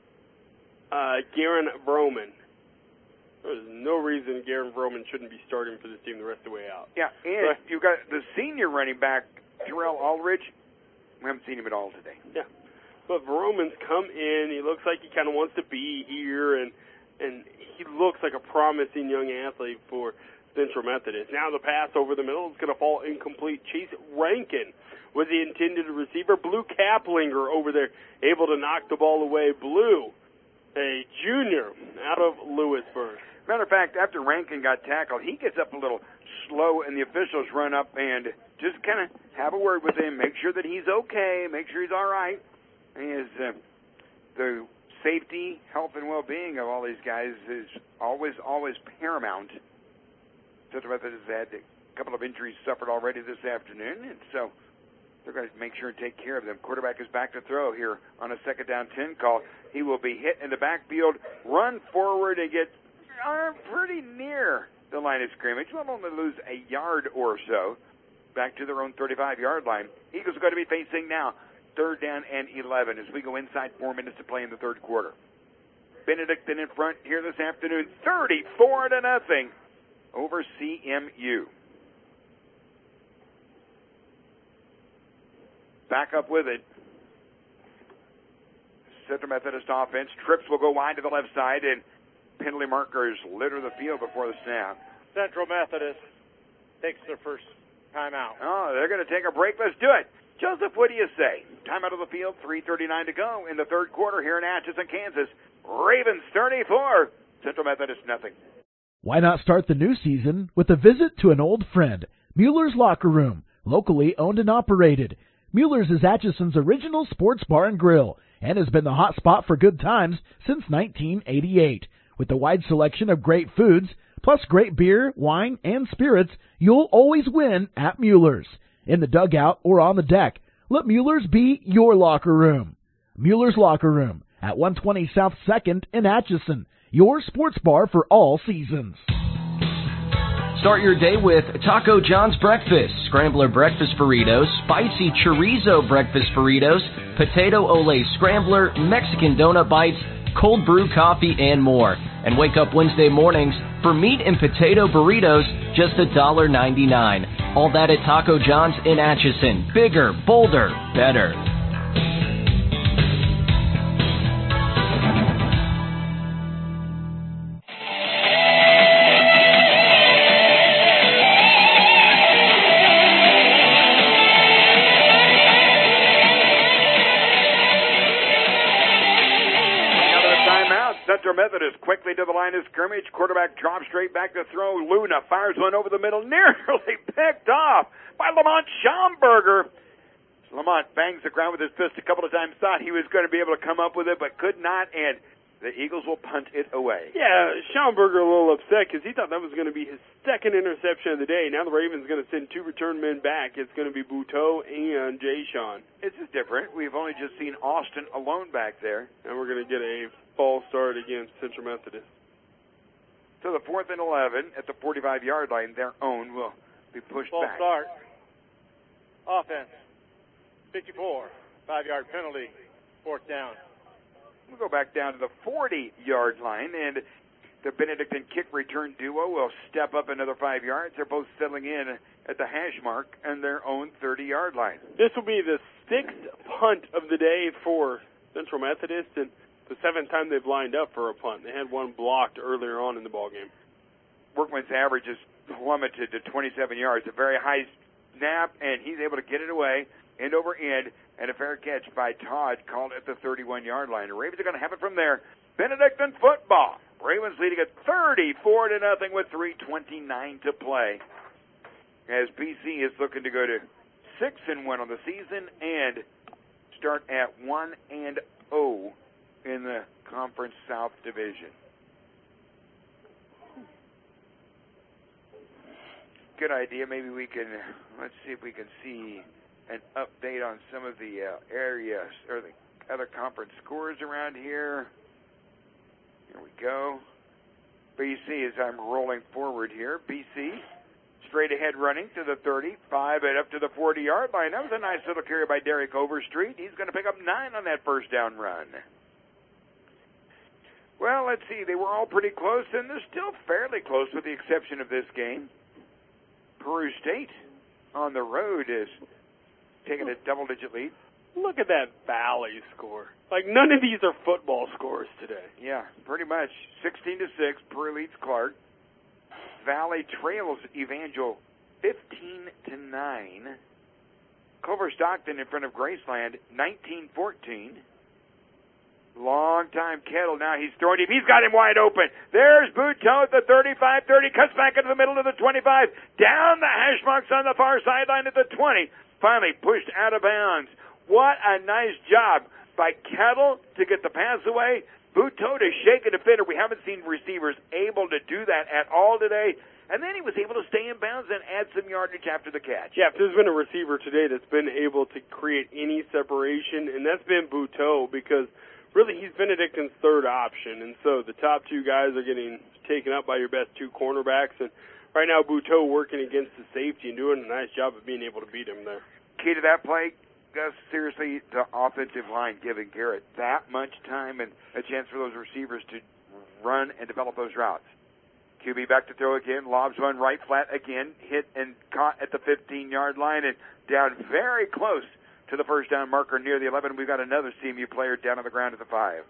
Garen Broman. There's no reason Garen Broman shouldn't be starting for this team the rest of the way out. Yeah, and you've got the senior running back, Terrell Aldridge. We haven't seen him at all today. Yeah. But Broman's come in. He looks like he kind of wants to be here, and he looks like a promising young athlete for Central Methodist. Now the pass over the middle is going to fall incomplete. Chase Rankin was the intended receiver. Blue Kaplinger over there, able to knock the ball away. Blue, a junior out of Lewisburg. Matter of fact, after Rankin got tackled, he gets up a little slow, and the officials run up and just kind of have a word with him, make sure that he's okay, make sure he's all right. And the safety, health, and well-being of all these guys is always paramount. Central Methodist has had a couple of injuries suffered already this afternoon, and so they're going to make sure and take care of them. Quarterback is back to throw here on a 2nd down 10 call. He will be hit in the backfield, run forward, and get pretty near the line of scrimmage. Will only lose a yard or so back to their own 35-yard line. Eagles are going to be facing now 3rd down and 11 as we go inside 4 minutes to play in the third quarter. Benedictine in front here this afternoon, 34-0 over CMU. Back up with it. Central Methodist offense. Trips will go wide to the left side, and penalty markers litter the field before the snap. Central Methodist takes their first timeout. Oh, they're going to take a break. Let's do it. Joseph, what do you say? Timeout of the field, 3:39 to go in the third quarter here in Atchison, Kansas. Ravens 34, Central Methodist nothing. Why not start the new season with a visit to an old friend, Mueller's Locker Room, locally owned and operated. Mueller's is Atchison's original sports bar and grill and has been the hot spot for good times since 1988. With the wide selection of great foods, plus great beer, wine, and spirits, you'll always win at Mueller's. In the dugout or on the deck, let Mueller's be your locker room. Mueller's Locker Room at 120 South 2nd in Atchison, your sports bar for all seasons. Start your day with Taco John's Breakfast, Scrambler Breakfast Burritos, Spicy Chorizo Breakfast Burritos, Potato Ole Scrambler, Mexican Donut Bites, Cold Brew Coffee, and more. And wake up Wednesday mornings for meat and potato burritos, just $1.99. All that at Taco John's in Atchison. Bigger, bolder, better. Central Methodist quickly to the line of scrimmage. Quarterback drops straight back to throw. Luna fires one over the middle, nearly picked off by Lamont Schaumburger. Lamont bangs the ground with his fist a couple of times, thought he was going to be able to come up with it, but could not, and the Eagles will punt it away. Yeah, Schaumburger a little upset because he thought that was going to be his second interception of the day. Now the Ravens going to send two return men back. It's going to be Buteau and Jay Sean. This is different. We've only just seen Austin alone back there. And we're going to get a false start against Central Methodist. So the 4th and 11 at the 45-yard line, their own will be pushed false back. Start. Offense. 54. 5-yard penalty. 4th down. We'll go back down to the 40-yard line, and the Benedictine kick return duo will step up another 5 yards. They're both settling in at the hash mark and their own 30-yard line. This will be the 6th punt of the day for Central Methodist, and the 7th time they've lined up for a punt. They had one blocked earlier on in the ballgame. Workman's average is plummeted to 27 yards, a very high snap, and he's able to get it away, end over end, and a fair catch by Todd called at the 31-yard line. The Ravens are going to have it from there. Benedictine football. Ravens leading at 34-0 with 3:29 to play. As BC is looking to go to 6-1 on the season and start at 1-0 in the Conference South Division. Good idea. Maybe we can, let's see if we can see an update on some of the areas or the other conference scores around here. Here we go. BC, as I'm rolling forward here, BC straight ahead running to the 35 and up to the 40-yard line. That was a nice little carry by Derek Overstreet. He's going to pick up 9 on that first down run. Well, let's see. They were all pretty close, and they're still fairly close with the exception of this game. Peru State on the road is taking a double-digit lead. Look at that Valley score. Like, none of these are football scores today. Yeah, pretty much. 16-6, Peru leads Clark. Valley trails Evangel 15-9. Culver Stockton in front of Graceland 19-14. Long-time Kettle. Now he's throwing him. He's got him wide open. There's Buteau at the 35-30. Cuts back into the middle of the 25. Down the hash marks on the far sideline at the 20. Finally pushed out of bounds. What a nice job by Kettle to get the pass away. Buteau to shake a defender. We haven't seen receivers able to do that at all today. And then he was able to stay in bounds and add some yardage after the catch. Yeah, if there's been a receiver today that's been able to create any separation, and that's been Buteau, because really he's Benedictine's third option. And so the top two guys are getting taken up by your best two cornerbacks. And right now Buteau working against the safety and doing a nice job of being able to beat him there. Key to that play, Gus, seriously, the offensive line giving Garrett that much time and a chance for those receivers to run and develop those routes. QB back to throw again, lobs one right flat again, hit and caught at the 15-yard line and down very close to the first down marker near the 11. We've got another CMU player down on the ground at the 5.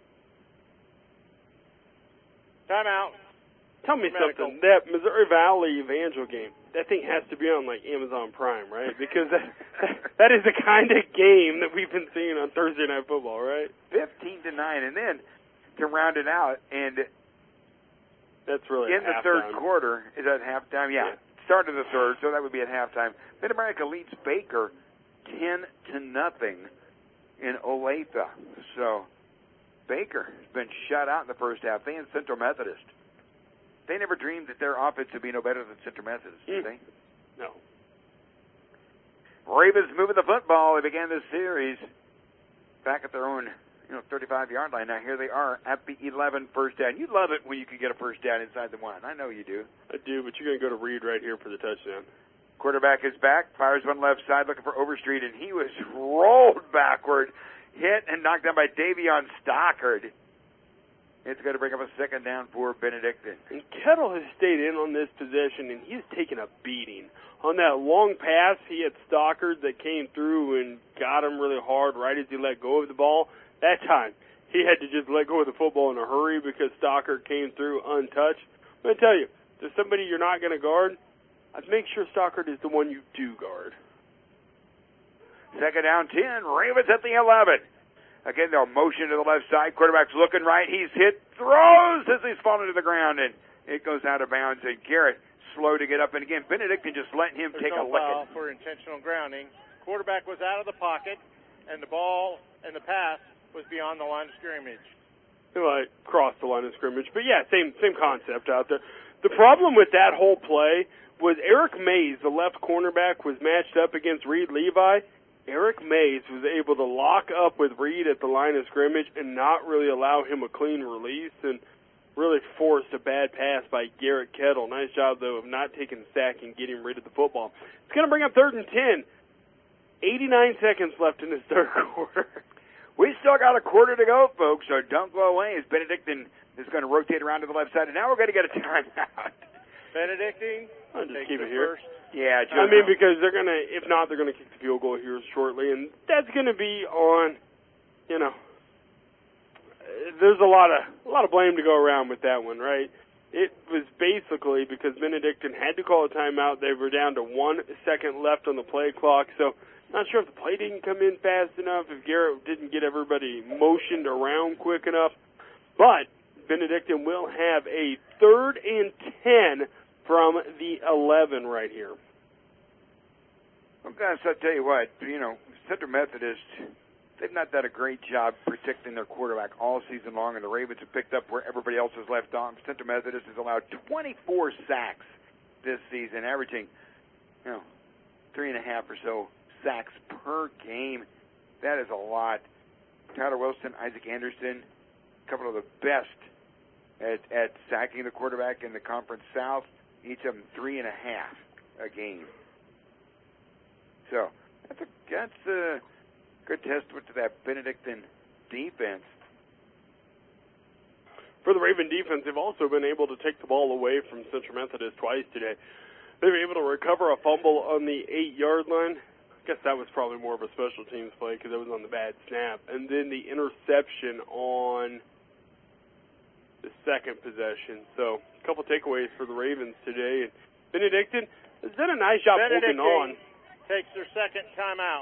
Timeout. Tell me something, that Missouri Valley Evangel game, that thing has to be on like Amazon Prime, right? Because that is the kind of game that we've been seeing on Thursday Night Football, right? 15-9, and then to round it out, and that's really in the third quarter, is that halftime? Yeah. Start of the third, so that would be at halftime. Mid-America leads Baker 10-0 in Olathe. So Baker has been shut out in the first half. They and Central Methodist. They never dreamed that their offense would be no better than Central Methodist, did they? No. Ravens moving the football. They began this series back at their own 35-yard line. Now here they are at the 11, first down. You love it when you can get a first down inside the 1. I know you do. I do, but you're going to go to Reed right here for the touchdown. Quarterback is back, fires one left side, looking for Overstreet, and he was rolled backward, hit and knocked down by Davion Stockard. It's going to bring up a second down for Benedictine. And Kettle has stayed in on this possession, and he's taken a beating. On that long pass, he had Stockard that came through and got him really hard right as he let go of the ball. That time, he had to just let go of the football in a hurry because Stockard came through untouched. I'm going to tell you, if there's somebody you're not going to guard, I'd make sure Stockard is the one you do guard. Second down 10, Ravens at the 11. Again, they'll motion to the left side. Quarterback's looking right. He's hit, throws as he's fallen to the ground, and it goes out of bounds. And Garrett slow to get up. And again, Benedictine just letting him take a no licking. Foul for intentional grounding. Quarterback was out of the pocket, and the ball and the pass was beyond the line of scrimmage. Like crossed the line of scrimmage, but yeah, same concept out there. The problem with that whole play was Eric Mays, the left cornerback, was matched up against Reed Levi. Eric Mays was able to lock up with Reed at the line of scrimmage and not really allow him a clean release and really forced a bad pass by Garrett Kettle. Nice job, though, of not taking the sack and getting rid of the football. It's going to bring up 3rd and 10. 89 seconds left in this third quarter. We still got a quarter to go, folks, so don't go away as Benedictine is going to rotate around to the left side. And now we're going to get a timeout. Benedictine? I'll just keep it here. First. Yeah, I mean, because they're going to, if not, they're going to kick the field goal here shortly. And that's going to be on, there's a lot of blame to go around with that one, right? It was basically because Benedictine had to call a timeout. They were down to 1 second left on the play clock. So not sure if the play didn't come in fast enough, if Garrett didn't get everybody motioned around quick enough. But Benedictine will have a 3rd and 10 from the 11 right here. Well, guys, I'll tell you what, Central Methodist, they've not done a great job protecting their quarterback all season long, and the Ravens have picked up where everybody else has left off. Central Methodist has allowed 24 sacks this season, averaging, 3.5 or so sacks per game. That is a lot. Tyler Wilson, Isaac Anderson, a couple of the best at sacking the quarterback in the Conference South. Each of them 3.5 a game. So that's a good testament to that Benedictine defense. For the Raven defense, they've also been able to take the ball away from Central Methodist twice today. They were able to recover a fumble on the 8-yard line. I guess that was probably more of a special teams play because it was on the bad snap. And then the interception on the second possession. So a couple takeaways for the Ravens today. And Benedictine has done a nice job holding on. Takes their second timeout.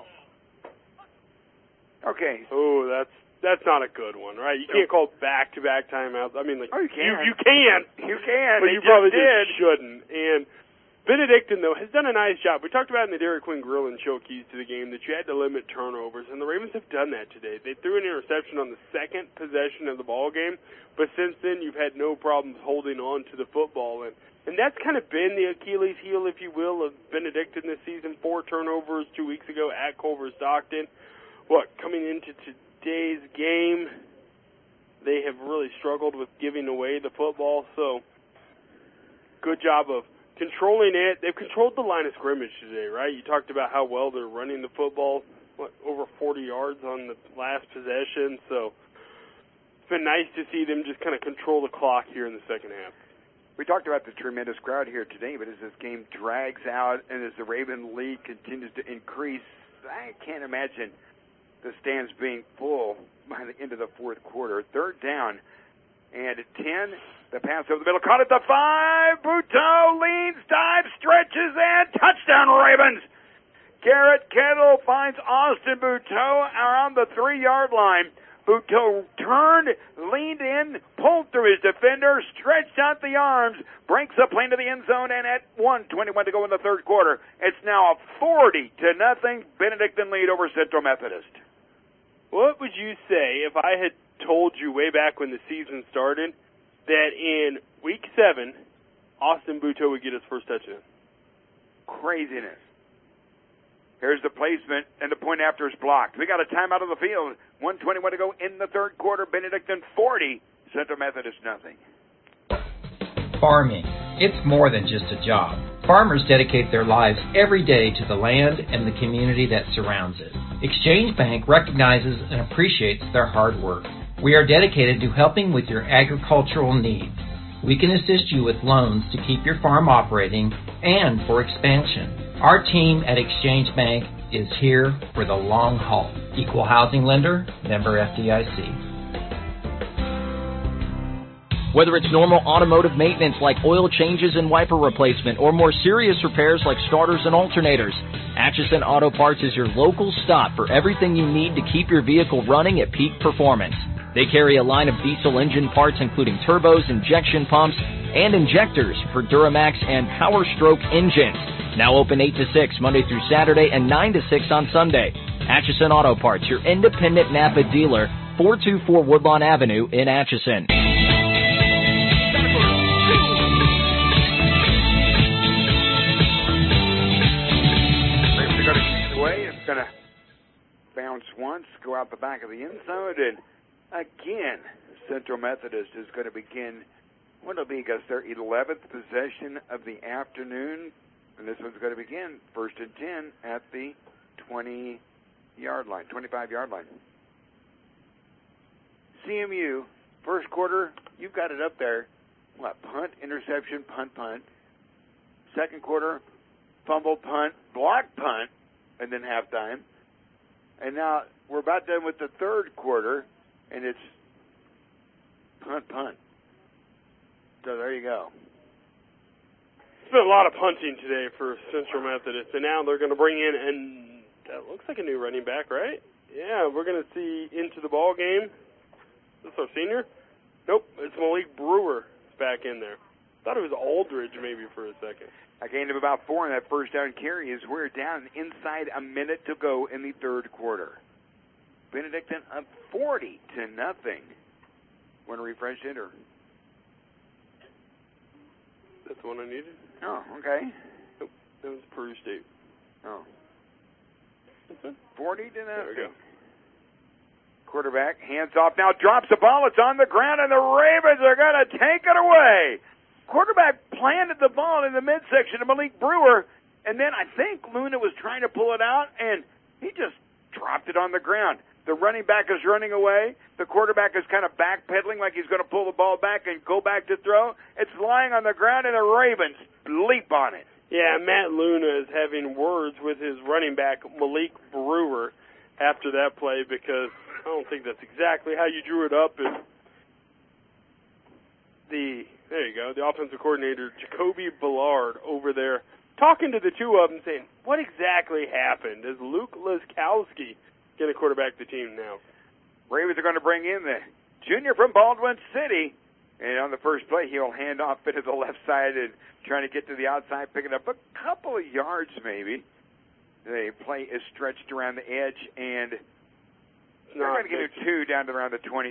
Okay. Oh, that's not a good one, right? You can't call back-to-back timeouts. I mean, you can. You can. You can. But you probably just shouldn't. And Benedictine, though, has done a nice job. We talked about in the Dairy Queen Grill and Chill keys to the game that you had to limit turnovers, and the Ravens have done that today. They threw an interception on the second possession of the ball game, but since then you've had no problems holding on to the football. And that's kind of been the Achilles heel, if you will, of Benedictine this season. 4 turnovers 2 weeks ago at Culver Stockton. Coming into today's game, they have really struggled with giving away the football, so good job of controlling it. They've controlled the line of scrimmage today, right? You talked about how well they're running the football, over 40 yards on the last possession. So it's been nice to see them just kind of control the clock here in the second half. We talked about the tremendous crowd here today, but as this game drags out and as the Raven lead continues to increase, I can't imagine the stands being full by the end of the fourth quarter. 3rd down and 10. The pass over the middle, caught at the 5. Buteau leans, dives, stretches, and touchdown Ravens. Garrett Kettle finds Austin Buteau around the 3-yard line. Buteau turned, leaned in, pulled through his defender, stretched out the arms, breaks the plane to the end zone, and at 1:21 to go in the third quarter, it's now a 40-0 Benedictine lead over Central Methodist. What would you say if I had told you way back when the season started that in Week 7, Austin Buteau would get his first touchdown. Craziness. Here's the placement, and the point after is blocked. We got a timeout on the field. 1:21 to go in the third quarter. Benedictine 40, Central Methodist nothing. Farming. It's more than just a job. Farmers dedicate their lives every day to the land and the community that surrounds it. Exchange Bank recognizes and appreciates their hard work. We are dedicated to helping with your agricultural needs. We can assist you with loans to keep your farm operating and for expansion. Our team at Exchange Bank is here for the long haul. Equal housing lender, member FDIC. Whether it's normal automotive maintenance like oil changes and wiper replacement or more serious repairs like starters and alternators, Atchison Auto Parts is your local stop for everything you need to keep your vehicle running at peak performance. They carry a line of diesel engine parts including turbos, injection pumps, and injectors for Duramax and Power Stroke engines. Now open 8 to 6 Monday through Saturday and 9 to 6 on Sunday. Atchison Auto Parts, your independent Napa dealer, 424 Woodlawn Avenue in Atchison. It's going to bounce once, go out the back of the end zone, and again, Central Methodist is going to begin, what will be, Gus, their 11th possession of the afternoon, and this one's going to begin 1st and 10 at the 20-yard line, 25-yard line. CMU, first quarter, you've got it up there. What, punt, interception, punt. Second quarter, fumble, punt, block, punt, and then halftime. And now we're about done with the third quarter, and it's punt. So there you go. It's been a lot of punting today for Central Methodist, and now they're going to bring in, and that looks like a new running back, right? Yeah, we're going to see into the ball game. Is this our senior? Nope, it's Malik Brewer back in there. Thought it was Aldridge maybe for a second. A gain of about 4 in that first down carry as we're down inside a minute to go in the third quarter. Benedictine up 40-0. Want to refresh it or? That's the one I needed. Oh, okay. Nope, that was Peru State. Oh. 40-0. There we go. Quarterback hands off now, drops the ball. It's on the ground, and the Ravens are going to take it away. Quarterback planted the ball in the midsection of Malik Brewer, and then I think Luna was trying to pull it out, and he just dropped it on the ground. The running back is running away. The quarterback is kind of backpedaling like he's going to pull the ball back and go back to throw. It's lying on the ground, and the Ravens leap on it. Yeah, Matt Luna is having words with his running back, Malik Brewer, after that play because I don't think that's exactly how you drew it up. There you go, the offensive coordinator, Jacoby Ballard, over there, talking to the two of them, saying, what exactly happened? Is Luke Laskowski going to quarterback the team now? Ravens are going to bring in the junior from Baldwin City. And on the first play, he'll hand off to the left side and trying to get to the outside, picking up a couple of yards maybe. The play is stretched around the edge, and they're going to get him 2 down to around the 26.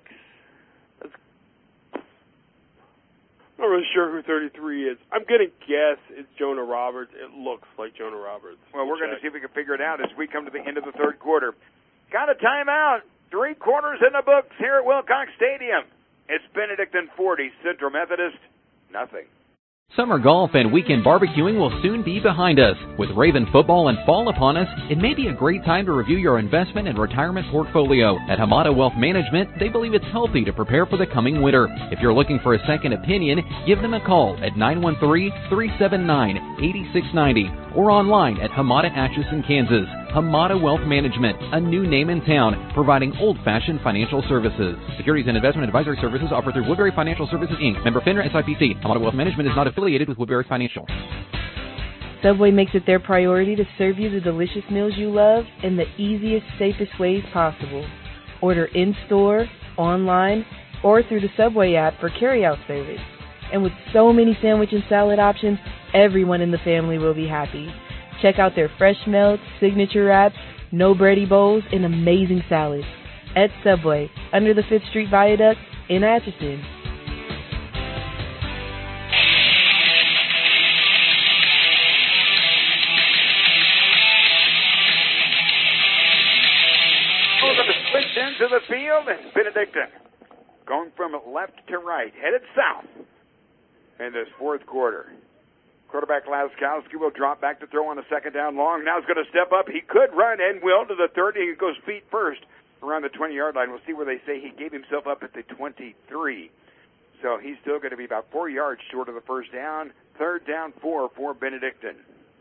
I'm not really sure who 33 is. I'm going to guess it's Jonah Roberts. It looks like Jonah Roberts. Well, we're going to see if we can figure it out as we come to the end of the third quarter. Got a timeout. 3 quarters in the books here at Wilcox Stadium. It's Benedictine 40, Central Methodist nothing. Summer golf and weekend barbecuing will soon be behind us. With Raven football and fall upon us, it may be a great time to review your investment and retirement portfolio. At Hamada Wealth Management, they believe it's healthy to prepare for the coming winter. If you're looking for a second opinion, give them a call at 913-379-8690 or online at Hamada Atchison, Kansas. Hamada Wealth Management, a new name in town, providing old-fashioned financial services. Securities and investment advisory services offered through Woodbury Financial Services, Inc., member FINRA SIPC. Hamada Wealth Management is not affiliated with Woodbury Financial. Subway makes it their priority to serve you the delicious meals you love in the easiest, safest ways possible. Order in-store, online, or through the Subway app for carry-out service. And with so many sandwich and salad options, everyone in the family will be happy. Check out their fresh melts, signature wraps, no bready bowls, and amazing salads. at Subway, under the 5th Street Viaduct in Atchison. Switch into the field, and Benedictine going from left to right, headed south in this fourth quarter. Quarterback Laskowski will drop back to throw on a second down long. Now he's going to step up. He could run and will to the 30. He goes feet first around the 20-yard line. We'll see where they say he gave himself up at the 23. So he's still going to be about 4 yards short of the first down. Third down, 4 for Benedictine.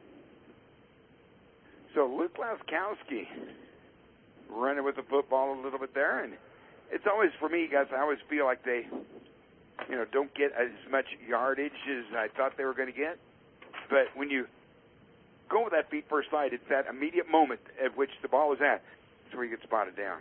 So Luke Laskowski running with the football a little bit there, and it's always, for me, guys, I always feel like they, don't get as much yardage as I thought they were going to get. But when you go with that feet first slide, it's that immediate moment at which the ball is at. That's where you get spotted down.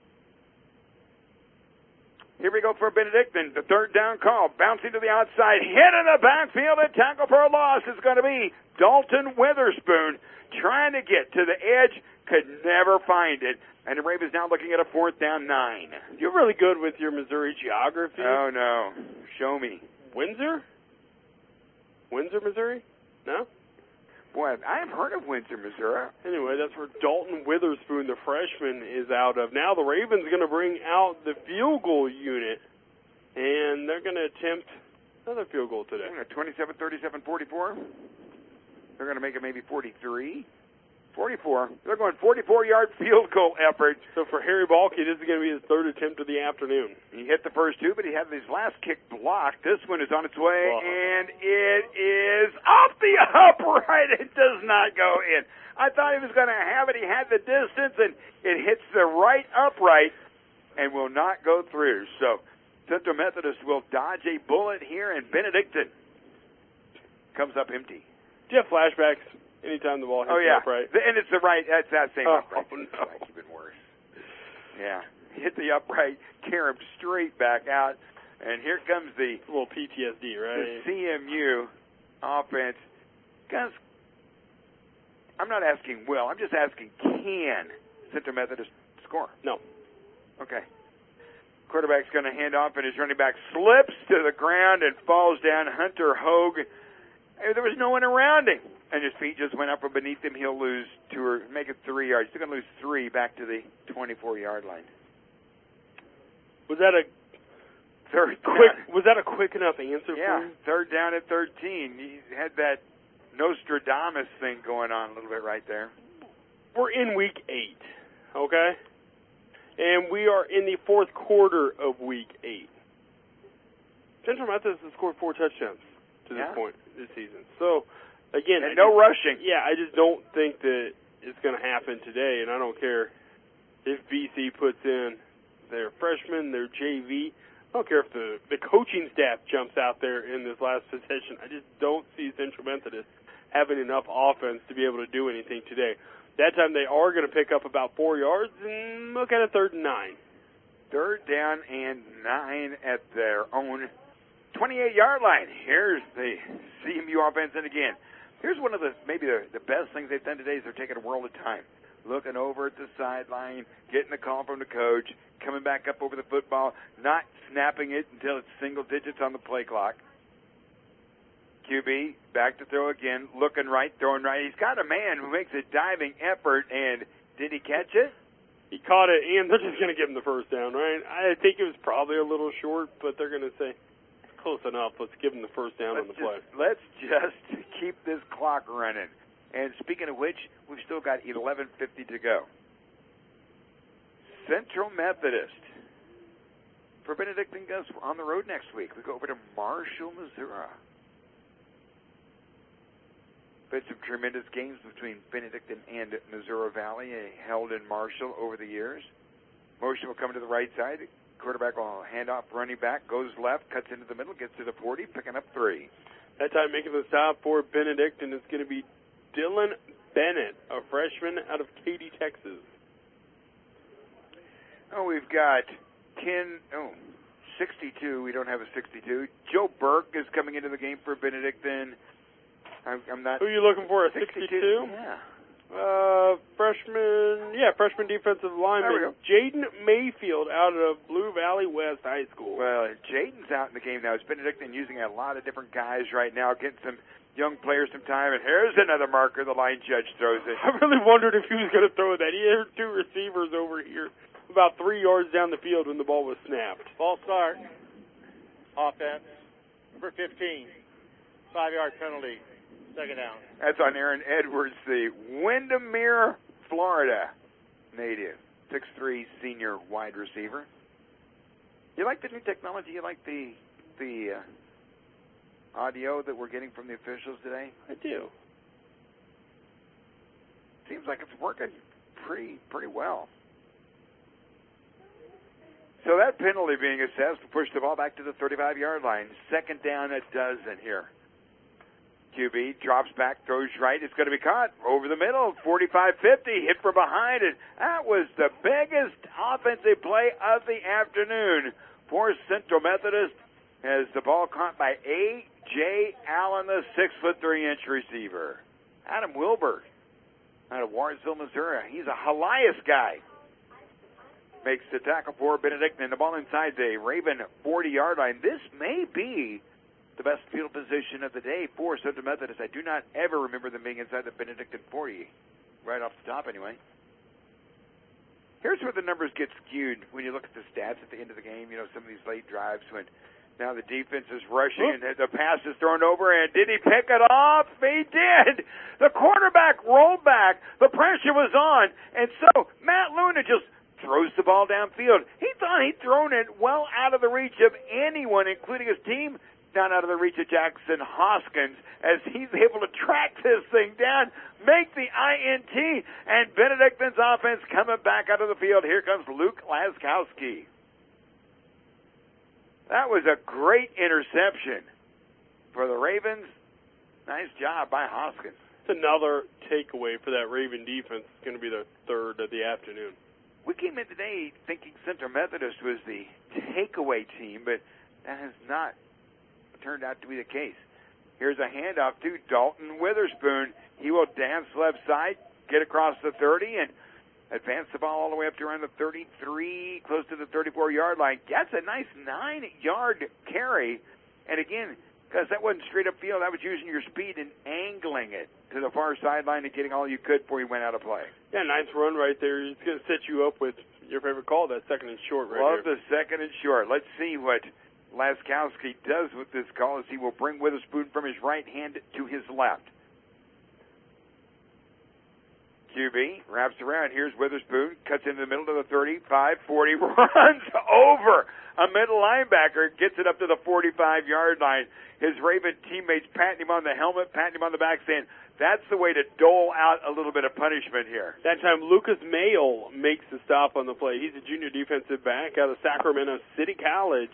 Here we go for Benedictine. The third down call, bouncing to the outside, hit in the backfield, and tackle for a loss is going to be Dalton Witherspoon, trying to get to the edge, could never find it. And the Ravens now looking at a 4th down 9. You're really good with your Missouri geography. Oh, no. Show me. Windsor, Missouri? No? Boy, I have heard of Windsor, Missouri. Anyway, that's where Dalton Witherspoon, the freshman, is out of. Now the Ravens are going to bring out the field goal unit, and they're going to attempt another field goal today. 27, 37, 44. They're going to make it maybe 43. 44. They're going 44-yard field goal effort. So for Harry Balke, this is going to be his third attempt of the afternoon. He hit the first two, but he had his last kick blocked. This one is on its way, and it is off the upright. It does not go in. I thought he was going to have it. He had the distance, and it hits the right upright and will not go through. So Central Methodist will dodge a bullet here, and Benedictine comes up empty. Do you have flashbacks? Anytime the ball hits the upright. And it's the right, that's that same upright. Oh, no. It's even worse. Yeah. Hit the upright, carry him straight back out, and here comes the a little PTSD, right? The CMU offense. Guys, I'm not asking will, I'm just asking can Central Methodist score? No. Okay. Quarterback's going to hand off, and his running back slips to the ground and falls down. Hunter Hogue. There was no one around him. And his feet just went up from beneath him. He'll lose 2 or make it 3 yards. He's going to lose 3 back to the 24-yard line. Was that a quick enough answer for you? Third down at 13. He had that Nostradamus thing going on a little bit right there. We're in week 8, okay? And we are in the fourth quarter of week 8. Central Methodist has scored 4 touchdowns to this point this season. So, again, and no rushing. Yeah, I just don't think that it's going to happen today, and I don't care if BC puts in their freshman, their JV. I don't care if the coaching staff jumps out there in this last possession. I just don't see Central Methodist having enough offense to be able to do anything today. That time they are going to pick up about 4 yards, and look at a 3rd and 9. 3rd down and 9 at their own 28-yard line. Here's the CMU offense, and again, here's one of the best things they've done today is they're taking a world of time, looking over at the sideline, getting the call from the coach, coming back up over the football, not snapping it until it's single digits on the play clock. QB back to throw again, looking right, throwing right. He's got a man who makes a diving effort, and did he catch it? He caught it, and they're just going to give him the first down, right? I think it was probably a little short, but they're going to say, close enough. Let's give him the first down on the play. Let's just keep this clock running. And speaking of which, we've still got 11:50 to go. Central Methodist. For Benedictine Gus, we're on the road next week. We go over to Marshall, Missouri. Been some tremendous games between Benedictine and Missouri Valley held in Marshall over the years. Motion will come to the right side. Quarterback will hand off, running back, goes left, cuts into the middle, gets to the 40, picking up 3. That time making the stop for Benedictine is going to be Dylan Bennett, a freshman out of Katy, Texas. Oh, we've got 62. We don't have a 62. Joe Burke is coming into the game for Benedictine. I'm not. Who are you looking for, a 62? Yeah. Freshman defensive lineman Jaden Mayfield out of Blue Valley West High School. Well, Jaden's out in the game now. It's Benedictine using a lot of different guys right now, getting some young players some time. And here's another marker the line judge throws it. I really wondered if he was going to throw that. He had two receivers over here about 3 yards down the field when the ball was snapped. Ball start. Offense. Number 15. 5-yard penalty. Second down. That's on Aaron Edwards, the Windermere, Florida native. 6'3" senior wide receiver. You like the new technology? You like the audio that we're getting from the officials today? I do. Seems like it's working pretty well. So that penalty being assessed will push the ball back to the 35-yard line. Second down, a dozen here. QB drops back, throws right. It's going to be caught over the middle. 45-50, hit from behind. And that was the biggest offensive play of the afternoon for Central Methodist as the ball caught by A.J. Allen, the 6'3" receiver. Adam Wilbur out of Warrensville, Missouri. He's a Helias guy. Makes the tackle for Benedictine, and the ball inside the Raven 40-yard line. This may be the best field position of the day for Central Methodist. I do not ever remember them being inside the Benedictine 40, right off the top anyway. Here's where the numbers get skewed when you look at the stats at the end of the game. You know, some of these late drives when now the defense is rushing and the pass is thrown over, and did he pick it off? He did. The quarterback rolled back. The pressure was on, and so Matt Luna just throws the ball downfield. He thought he'd thrown it well out of the reach of anyone, including his team, not out of the reach of Jackson Hoskins, as he's able to track this thing down, make the INT, and Benedictine's offense coming back out of the field. Here comes Luke Laskowski. That was a great interception for the Ravens. Nice job by Hoskins. It's another takeaway for that Raven defense. It's going to be the third of the afternoon. We came in today thinking Central Methodist was the takeaway team, but that has not turned out to be the case. Here's a handoff to Dalton Witherspoon. He will dance left side, get across the 30, and advance the ball all the way up to around the 33, close to the 34-yard line. Gets a nice 9-yard carry. And again, because that wasn't straight up field, that was using your speed and angling it to the far sideline and getting all you could before you went out of play. Yeah, nice run right there. It's going to set you up with your favorite call, that second and short right Love there. the second and short. Let's see what Laskowski does with this call as he will bring Witherspoon from his right hand to his left. QB wraps around. Here's Witherspoon. Cuts into the middle to the 35, 40. Runs over a middle linebacker. Gets it up to the 45-yard line. His Raven teammates patting him on the helmet, patting him on the back, saying, that's the way to dole out a little bit of punishment here. That time, Lucas Mayle makes the stop on the play. He's a junior defensive back out of Sacramento City College.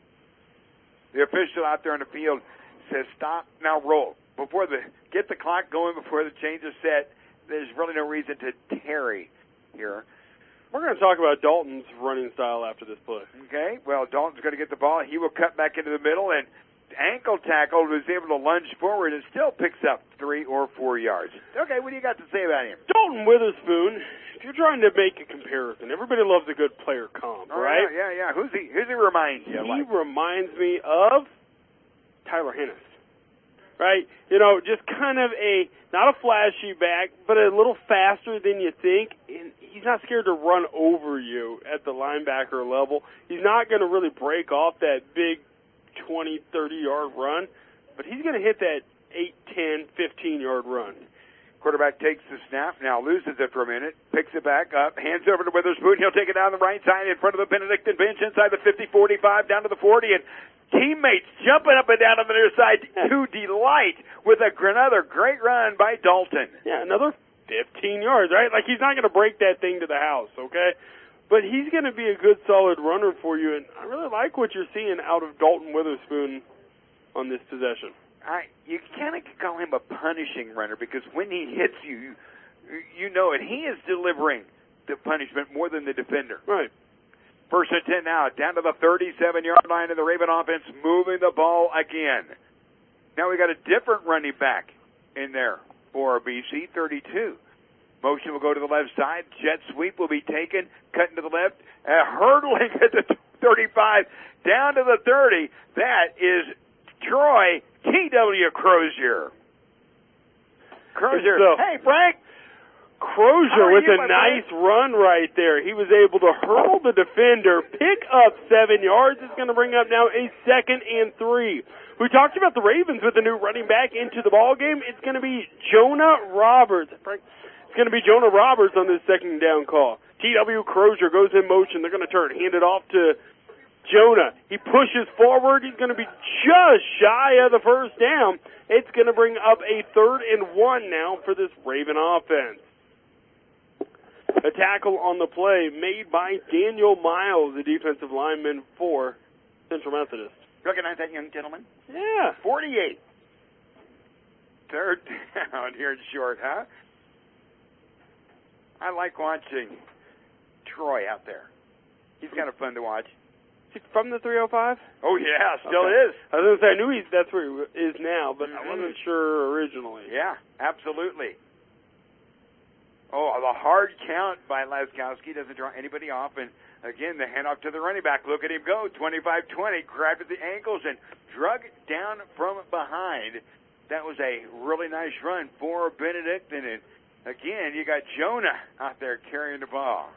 The official out there on the field says, stop, now roll. Get the clock going before the change is set. There's really no reason to tarry here. We're going to talk about Dalton's running style after this play. Okay, well, Dalton's going to get the ball. He will cut back into the middle, and ankle tackle was able to lunge forward and still picks up 3 or 4 yards. Okay, what do you got to say about him? Dalton Witherspoon, if you're trying to make a comparison, everybody loves a good player comp, right? Yeah. Who's he remind you? He reminds me of Tyler Hennis, right? You know, just kind of not a flashy back, but a little faster than you think, and he's not scared to run over you at the linebacker level. He's not going to really break off that big 20, 30-yard run, but he's going to hit that 8, 10, 15-yard run. Quarterback takes the snap, now loses it for a minute, picks it back up, hands over to Witherspoon. He'll take it down the right side in front of the Benedictine bench, inside the 50, 45, down to the 40, and teammates jumping up and down on the near side to delight with another great run by Dalton. Yeah, another 15 yards, right? Like, he's not going to break that thing to the house, okay? But he's going to be a good, solid runner for you, and I really like what you're seeing out of Dalton Witherspoon on this possession. You kind of call him a punishing runner because when he hits you, you know it. He is delivering the punishment more than the defender. Right. 1st and 10 now, down to the 37-yard line of the Raven offense, moving the ball again. Now we got a different running back in there for BC, 32. Motion will go to the left side. Jet sweep will be taken, cutting to the left, hurdling at the 35, down to the 30. That is Troy T.W. Crozier. Hey, Frank. Crozier with a nice run right there. He was able to hurdle the defender, pick up 7 yards. It's going to bring up now a 2nd and 3. We talked about the Ravens with a new running back into the ball game. It's going to be Jonah Roberts. It's going to be Jonah Roberts on this 2nd down call. T.W. Crozier goes in motion. They're going to turn, hand it off to Jonah. He pushes forward. He's going to be just shy of the 1st down. It's going to bring up a 3rd and 1 now for this Raven offense. A tackle on the play made by Daniel Miles, the defensive lineman for Central Methodist. Recognize that young gentleman? Yeah. 48. 3rd down here in short, huh? I like watching Troy out there. He's kind of fun to watch. Is he from the 305? Oh, yeah, still okay. is. I was going to say, I knew that's where he is now, but I wasn't sure originally. Yeah, absolutely. Oh, the hard count by Laskowski doesn't draw anybody off. And, again, the handoff to the running back. Look at him go. 25-20, grabbed at the ankles and drug down from behind. That was a really nice run for Benedictine. And, again, you got Jonah out there carrying the ball.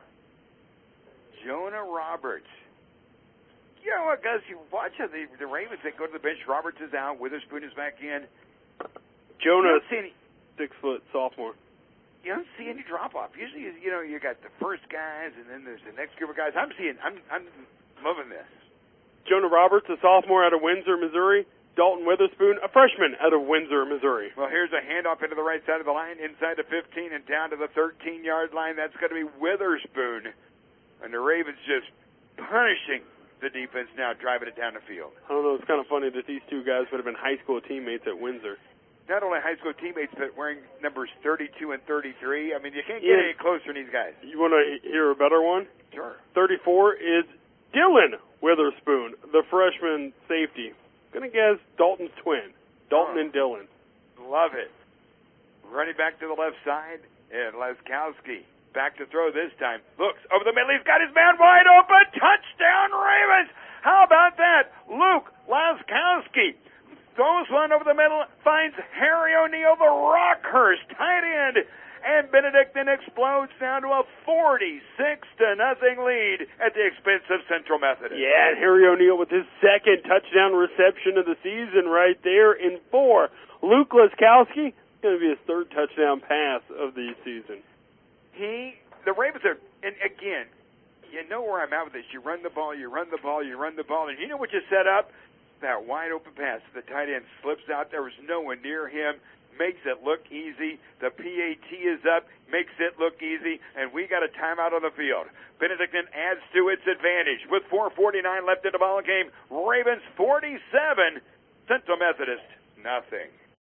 Jonah Roberts. You know what, Gus? You watch the Ravens that go to the bench. Roberts is out. Witherspoon is back in. Jonah, 6-foot sophomore. You don't see any drop-off. Usually, you got the first guys, and then there's the next group of guys. I'm loving this. Jonah Roberts, a sophomore out of Windsor, Missouri. Dalton Witherspoon, a freshman out of Windsor, Missouri. Well, here's a handoff into the right side of the line, inside the 15 and down to the 13-yard line. That's going to be Witherspoon. And the Ravens just punishing the defense now, driving it down the field. I don't know. It's kind of funny that these two guys would have been high school teammates at Windsor. Not only high school teammates, but wearing numbers 32 and 33. I mean, you can't get any closer than these guys. You want to hear a better one? Sure. 34 is Dylan Witherspoon, the freshman safety. Gonna guess Dalton's twin. Dalton and Dylan. Love it. Running back to the left side, and Laskowski back to throw this time. Looks over the middle. He's got his man wide open. Touchdown, Ravens. How about that? Luke Laskowski throws one over the middle, finds Harry O'Neill, the Rockhurst tight end, and Benedictine explodes down to a 46-0 lead at the expense of Central Methodist. Yeah, and Harry O'Neill with his 2nd touchdown reception of the season right there in 4. Luke Laskowski, going to be his 3rd touchdown pass of the season. The Ravens are, and again, you know where I'm at with this. You run the ball, you run the ball, you run the ball, and you know what you set up? That wide open pass. The tight end slips out. There was no one near him. Makes it look easy. The PAT is up. Makes it look easy. And we got a timeout on the field. Benedictine adds to its advantage with 4:49 left in the ball game. Ravens 47, Central Methodist nothing.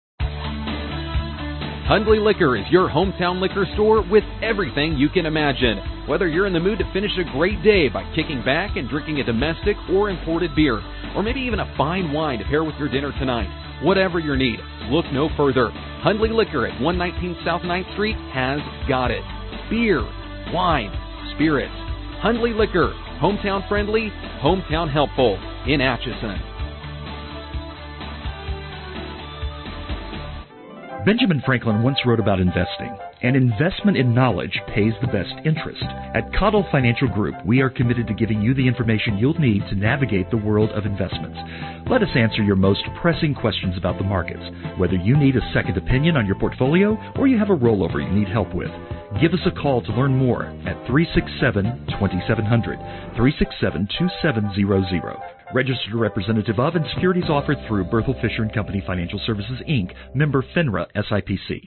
Hundley Liquor is your hometown liquor store with everything you can imagine. Whether you're in the mood to finish a great day by kicking back and drinking a domestic or imported beer, or maybe even a fine wine to pair with your dinner tonight, whatever your need, look no further. Hundley Liquor at 119 South 9th Street has got it. Beer, wine, spirits. Hundley Liquor, hometown friendly, hometown helpful in Atchison. Benjamin Franklin once wrote about investing. An investment in knowledge pays the best interest. At Cottle Financial Group, we are committed to giving you the information you'll need to navigate the world of investments. Let us answer your most pressing questions about the markets, whether you need a second opinion on your portfolio or you have a rollover you need help with. Give us a call to learn more at 367-2700, 367-2700. Registered representative of and securities offered through Berthel Fisher & Company Financial Services, Inc., member FINRA SIPC.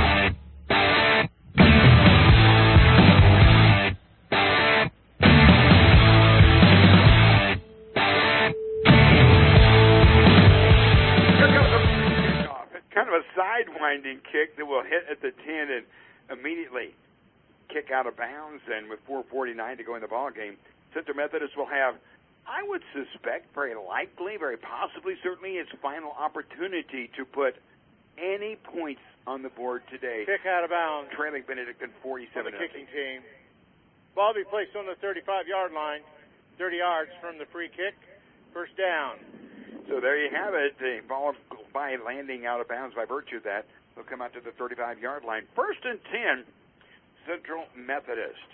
Kind of a sidewinding kick that will hit at the 10 and immediately kick out of bounds. And with 4:49 to go in the ball game, Central Methodist will have, I would suspect, very likely, very possibly, certainly its final opportunity to put any points on the board today. Kick out of bounds. Trailing Benedictine 47 for the kicking team. Ball be placed on the 35-yard line, 30 yards from the free kick. First down. So there you have it. The ball by landing out of bounds by virtue of that. They'll come out to the 35-yard line. First and 10, Central Methodist.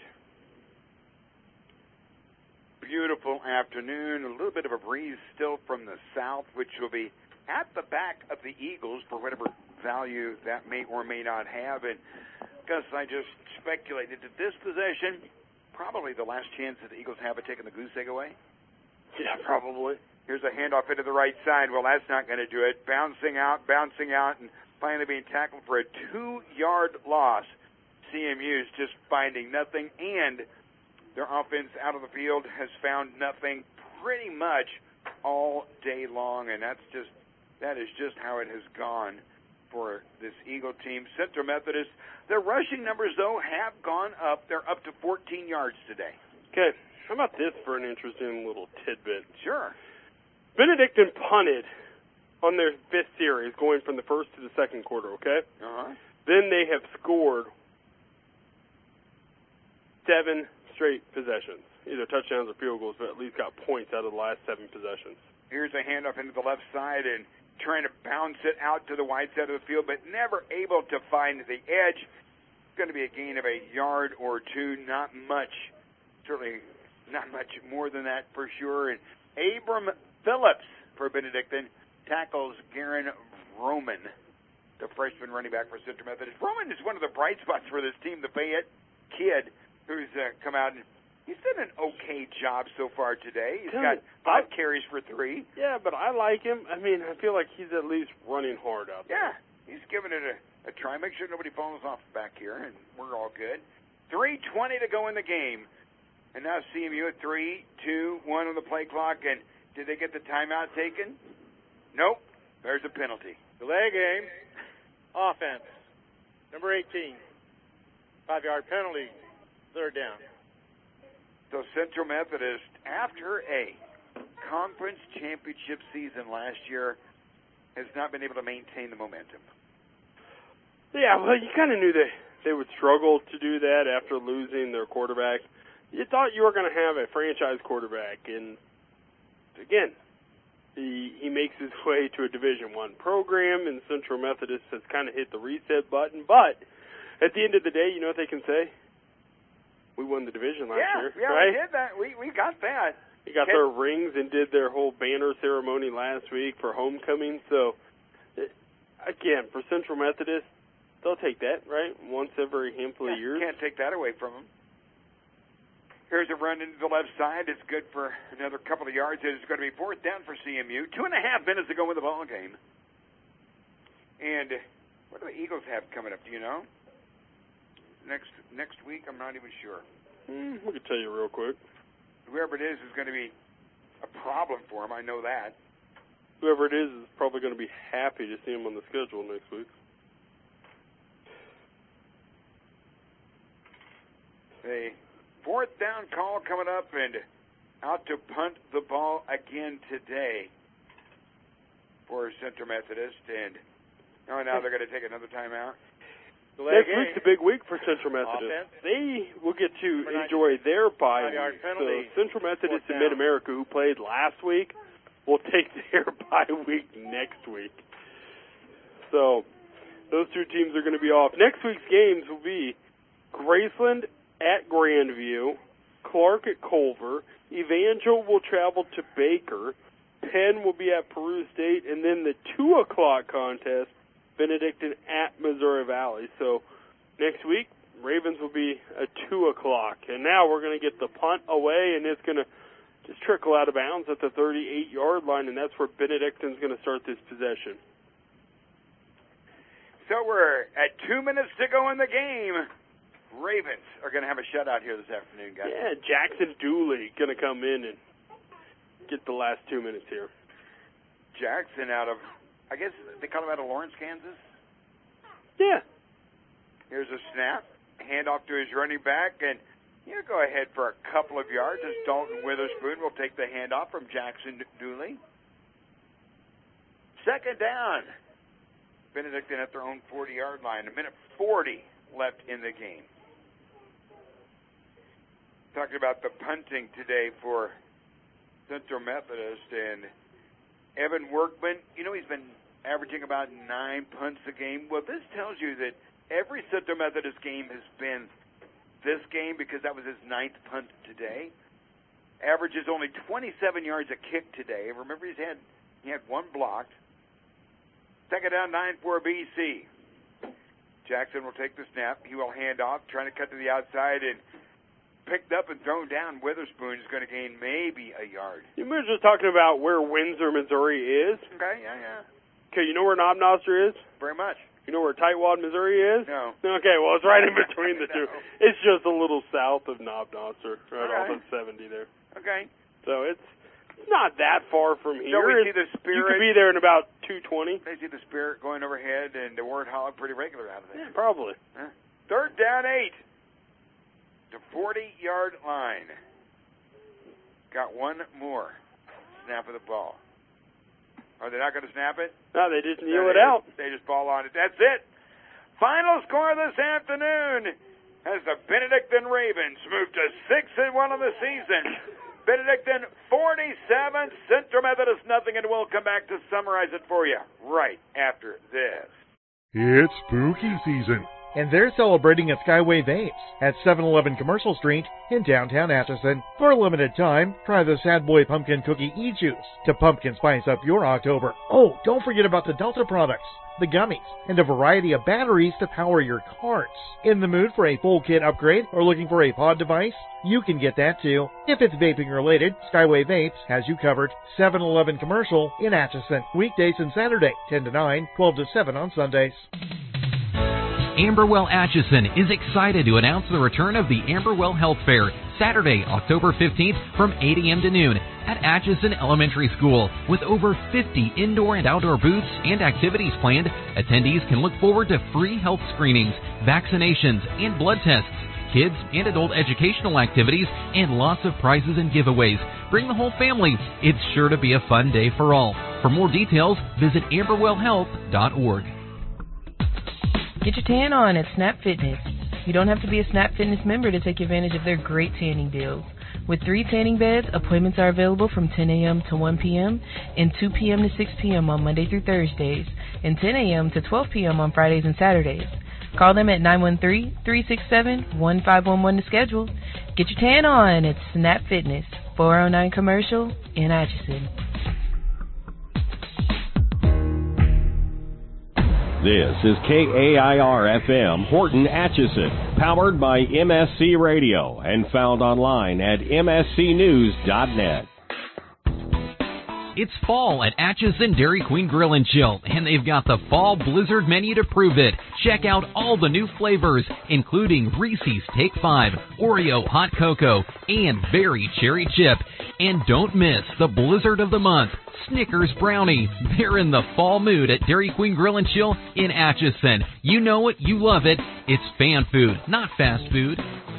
Beautiful afternoon. A little bit of a breeze still from the south, which will be at the back of the Eagles for whatever value that may or may not have. And Gus, I just speculated that this possession, probably the last chance that the Eagles have of taking the goose egg away. Yeah, probably. Here's a handoff into the right side. Well, that's not going to do it. Bouncing out, and finally being tackled for a 2-yard loss. CMU's just finding nothing, and their offense out of the field has found nothing pretty much all day long, and that is just how it has gone for this Eagle team. Central Methodist, their rushing numbers, though, have gone up. They're up to 14 yards today. Okay, how about this for an interesting little tidbit? Sure. Benedictine punted on their 5th series, going from the first to the second quarter, okay? Uh-huh. Then they have scored 7 straight possessions, either touchdowns or field goals, but at least got points out of the last 7 possessions. Here's a handoff into the left side and trying to bounce it out to the wide side of the field, but never able to find the edge. It's going to be a gain of a yard or two, not much. Certainly not much more than that for sure. And Abram Phillips for Benedictine tackles Garen Roman, the freshman running back for Central Methodist. Roman is one of the bright spots for this team, the Fayette kid who's come out and he's done an okay job so far today. He's got 5 carries for 3. Yeah, but I like him. I mean, I feel like he's at least running hard out there. Yeah, he's giving it a try. Make sure nobody falls off back here, and we're all good. 3:20 to go in the game. And now CMU at 3, 2, 1 on the play clock. And did they get the timeout taken? Nope. There's a penalty. Delay game. Offense. Number 18. 5-yard penalty. Third down. So Central Methodist, after a conference championship season last year, has not been able to maintain the momentum. Yeah, well, you kind of knew they would struggle to do that after losing their quarterback. You thought you were going to have a franchise quarterback, and again, he makes his way to a Division I program, and Central Methodist has kind of hit the reset button. But at the end of the day, you know what they can say? We won the division last year, yeah, right? we did that. We got that. They got their rings and did their whole banner ceremony last week for homecoming. So, again, for Central Methodist, they'll take that, right? Once every handful of years. Can't take that away from them. Here's a run into the left side. It's good for another couple of yards. It's going to be 4th down for CMU. 2.5 minutes to go in the ball game. And what do the Eagles have coming up? Do you know? Next week, I'm not even sure. We can tell you real quick. Whoever it is going to be a problem for them. I know that. Whoever it is probably going to be happy to see him on the schedule next week. A 4th down call coming up, and out to punt the ball again today for Central Methodist. And now they're going to take another timeout. Next week's a big week for Central Methodist. Offense. They will get to enjoy their bye week. So Central Methodist and Mid-America, who played last week, will take their bye week next week. So those two teams are going to be off. Next week's games will be Graceland at Grandview, Clark at Culver, Evangel will travel to Baker, Penn will be at Peru State, and then the 2 o'clock contest, Benedictine at Missouri Valley. So next week, Ravens will be at 2 o'clock. And now we're going to get the punt away, and it's going to just trickle out of bounds at the 38-yard line, and that's where Benedictine's going to start this possession. So we're at 2 minutes to go in the game. Ravens are going to have a shutout here this afternoon, guys. Yeah, Jackson Dooley going to come in and get the last 2 minutes here. Jackson out of, I guess they call him out of Lawrence, Kansas? Yeah. Here's a snap. Handoff to his running back, and you go ahead for a couple of yards as Dalton Witherspoon will take the handoff from Jackson Dooley. 2nd down. Benedictine at their own 40-yard line. A minute 40 left in the game. Talking about the punting today for Central Methodist, and Evan Workman, you know, he's been averaging about 9 punts a game. Well, this tells you that every Central Methodist game has been this game because that was his 9th punt today. Averages only 27 yards a kick today. Remember, he had one blocked. Second down, 9 for BC. Jackson will take the snap. He will hand off, trying to cut to the outside, and picked up and thrown down. Witherspoon is going to gain maybe a yard. You were just talking about where Windsor, Missouri is. Okay, yeah. Okay, you know where Knobnosser is? Very much. You know where Tightwad, Missouri is? No. Okay, well, it's right in between the two. It's just a little south of Knobnosser, right off of 70 there. Okay. So it's not that far from here. So we see the Spirit. You could be there in about 2:20. They see the Spirit going overhead and the Ward Hog pretty regular out of there. Yeah, probably. Third down, 8. The 40-yard line. Got one more snap of the ball. Are they not going to snap it? No, they just kneel it out. They just ball on it. That's it. Final score this afternoon as the Benedictine Ravens move to 6-1 on the season. Benedictine 47, Central Methodist nothing, and we'll come back to summarize it for you right after this. It's spooky season. And they're celebrating at Skyway Vapes at 711 Commercial Street in downtown Atchison. For a limited time, try the Sad Boy Pumpkin Cookie E-Juice to pumpkin spice up your October. Oh, don't forget about the Delta products, the gummies, and a variety of batteries to power your carts. In the mood for a full kit upgrade or looking for a pod device? You can get that too. If it's vaping related, Skyway Vapes has you covered. 711 Commercial in Atchison. Weekdays and Saturday, 10 to 9, 12 to 7 on Sundays. Amberwell Atchison is excited to announce the return of the Amberwell Health Fair, Saturday, October 15th from 8 a.m. to noon at Atchison Elementary School. With over 50 indoor and outdoor booths and activities planned, attendees can look forward to free health screenings, vaccinations, and blood tests, kids and adult educational activities, and lots of prizes and giveaways. Bring the whole family. It's sure to be a fun day for all. For more details, visit amberwellhealth.org. Get your tan on at Snap Fitness. You don't have to be a Snap Fitness member to take advantage of their great tanning deals. With 3 tanning beds, appointments are available from 10 a.m. to 1 p.m. and 2 p.m. to 6 p.m. on Monday through Thursdays, and 10 a.m. to 12 p.m. on Fridays and Saturdays. Call them at 913-367-1511 to schedule. Get your tan on at Snap Fitness, 409 Commercial in Atchison. This is KAIR-FM Horton, Atchison, powered by MSC Radio and found online at mscnews.net. It's fall at Atchison Dairy Queen Grill and Chill, and they've got the Fall Blizzard menu to prove it. Check out all the new flavors, including Reese's Take 5, Oreo Hot Cocoa, and Berry Cherry Chip. And don't miss the Blizzard of the Month, Snickers Brownie. They're in the fall mood at Dairy Queen Grill and Chill in Atchison. You know it, you love it. It's fan food, not fast food.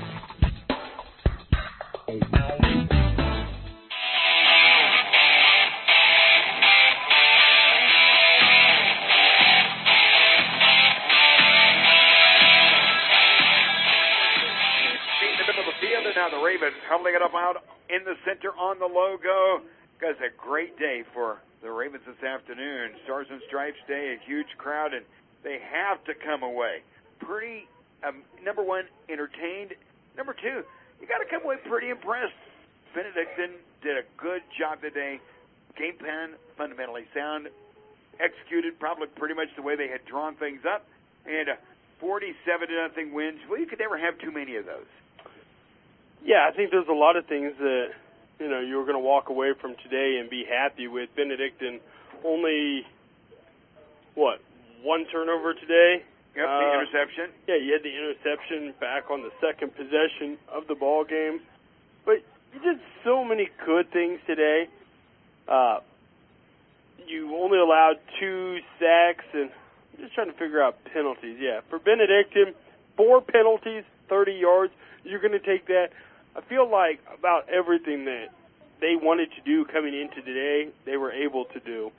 Now the Ravens huddling it up out in the center on the logo. Guys, a great day for the Ravens this afternoon. Stars and Stripes Day, a huge crowd, and they have to come away pretty, number one, entertained. Number two, you got to come away pretty impressed. Benedictine did a good job today. Game plan fundamentally sound, executed probably pretty much the way they had drawn things up, and a 47-0 wins. Well, you could never have too many of those. Yeah, I think there's a lot of things that, you know, you're going to walk away from today and be happy with. Benedictine only, one turnover today? Yep, the interception. Yeah, you had the interception back on the second possession of the ball game. But you did so many good things today. You only allowed 2 sacks, and I'm just trying to figure out penalties. Yeah, for Benedictine, 4 penalties, 30 yards. You're going to take that. I feel like about everything that they wanted to do coming into today, they were able to do.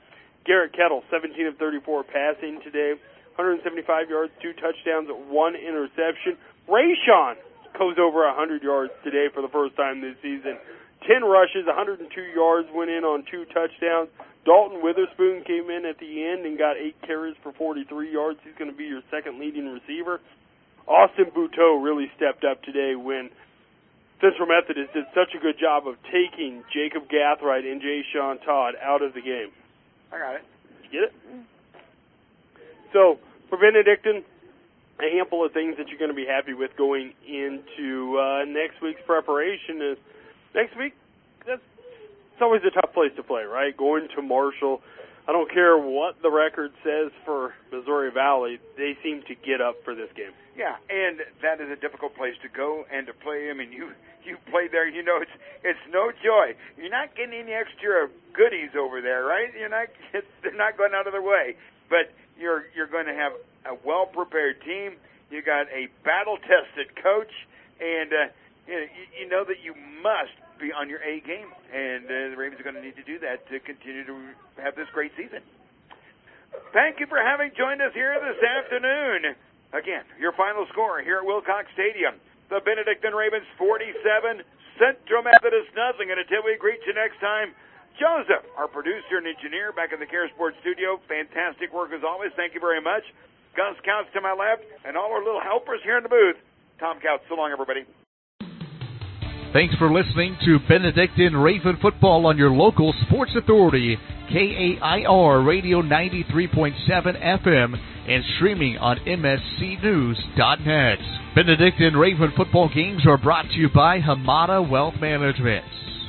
Garrett Kettle, 17 of 34 passing today, 175 yards, 2 touchdowns, 1 interception. Rayshon goes over 100 yards today for the first time this season. 10 rushes, 102 yards, went in on 2 touchdowns. Dalton Witherspoon came in at the end and got 8 carries for 43 yards. He's going to be your second leading receiver. Austin Bouteau really stepped up today when Central Methodist did such a good job of taking Jacob Gathright and Jay Sean Todd out of the game. I got it. Did you get it? So, for Benedictine, a handful of things that you're going to be happy with going into next week's preparation is next week, it's always a tough place to play, right? Going to Marshall. I don't care what the record says for Missouri Valley, they seem to get up for this game. Yeah, and that is a difficult place to go and to play. I mean, you played there, you know it's no joy. You're not getting any extra goodies over there, right? They're not going out of their way. But you're going to have a well-prepared team. You got a battle-tested coach, and you know that you must be on your A game, and the Ravens are going to need to do that to continue to have this great season. Thank you for having joined us here this afternoon. Again, your final score here at Wilcox Stadium. The Benedictine Ravens 47, Central Methodist nothing. And until we greet you next time, Joseph, our producer and engineer back in the Care Sports studio, fantastic work as always. Thank you very much. Gus Counts to my left, and all our little helpers here in the booth. Tom Counts, so long, everybody. Thanks for listening to Benedictine Raven Football on your local sports authority, KAIR Radio 93.7 FM, and streaming on MSCnews.net. Benedictine Raven Football games are brought to you by Hamada Wealth Management.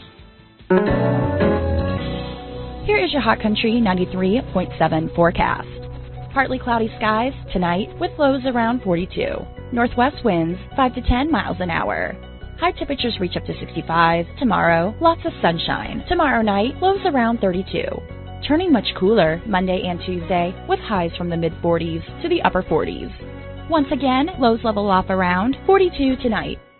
Here is your Hot Country 93.7 forecast. Partly cloudy skies tonight with lows around 42. Northwest winds 5 to 10 miles an hour. High temperatures reach up to 65. Tomorrow, lots of sunshine. Tomorrow night, lows around 32. Turning much cooler Monday and Tuesday with highs from the mid-40s to the upper 40s. Once again, lows level off around 42 tonight.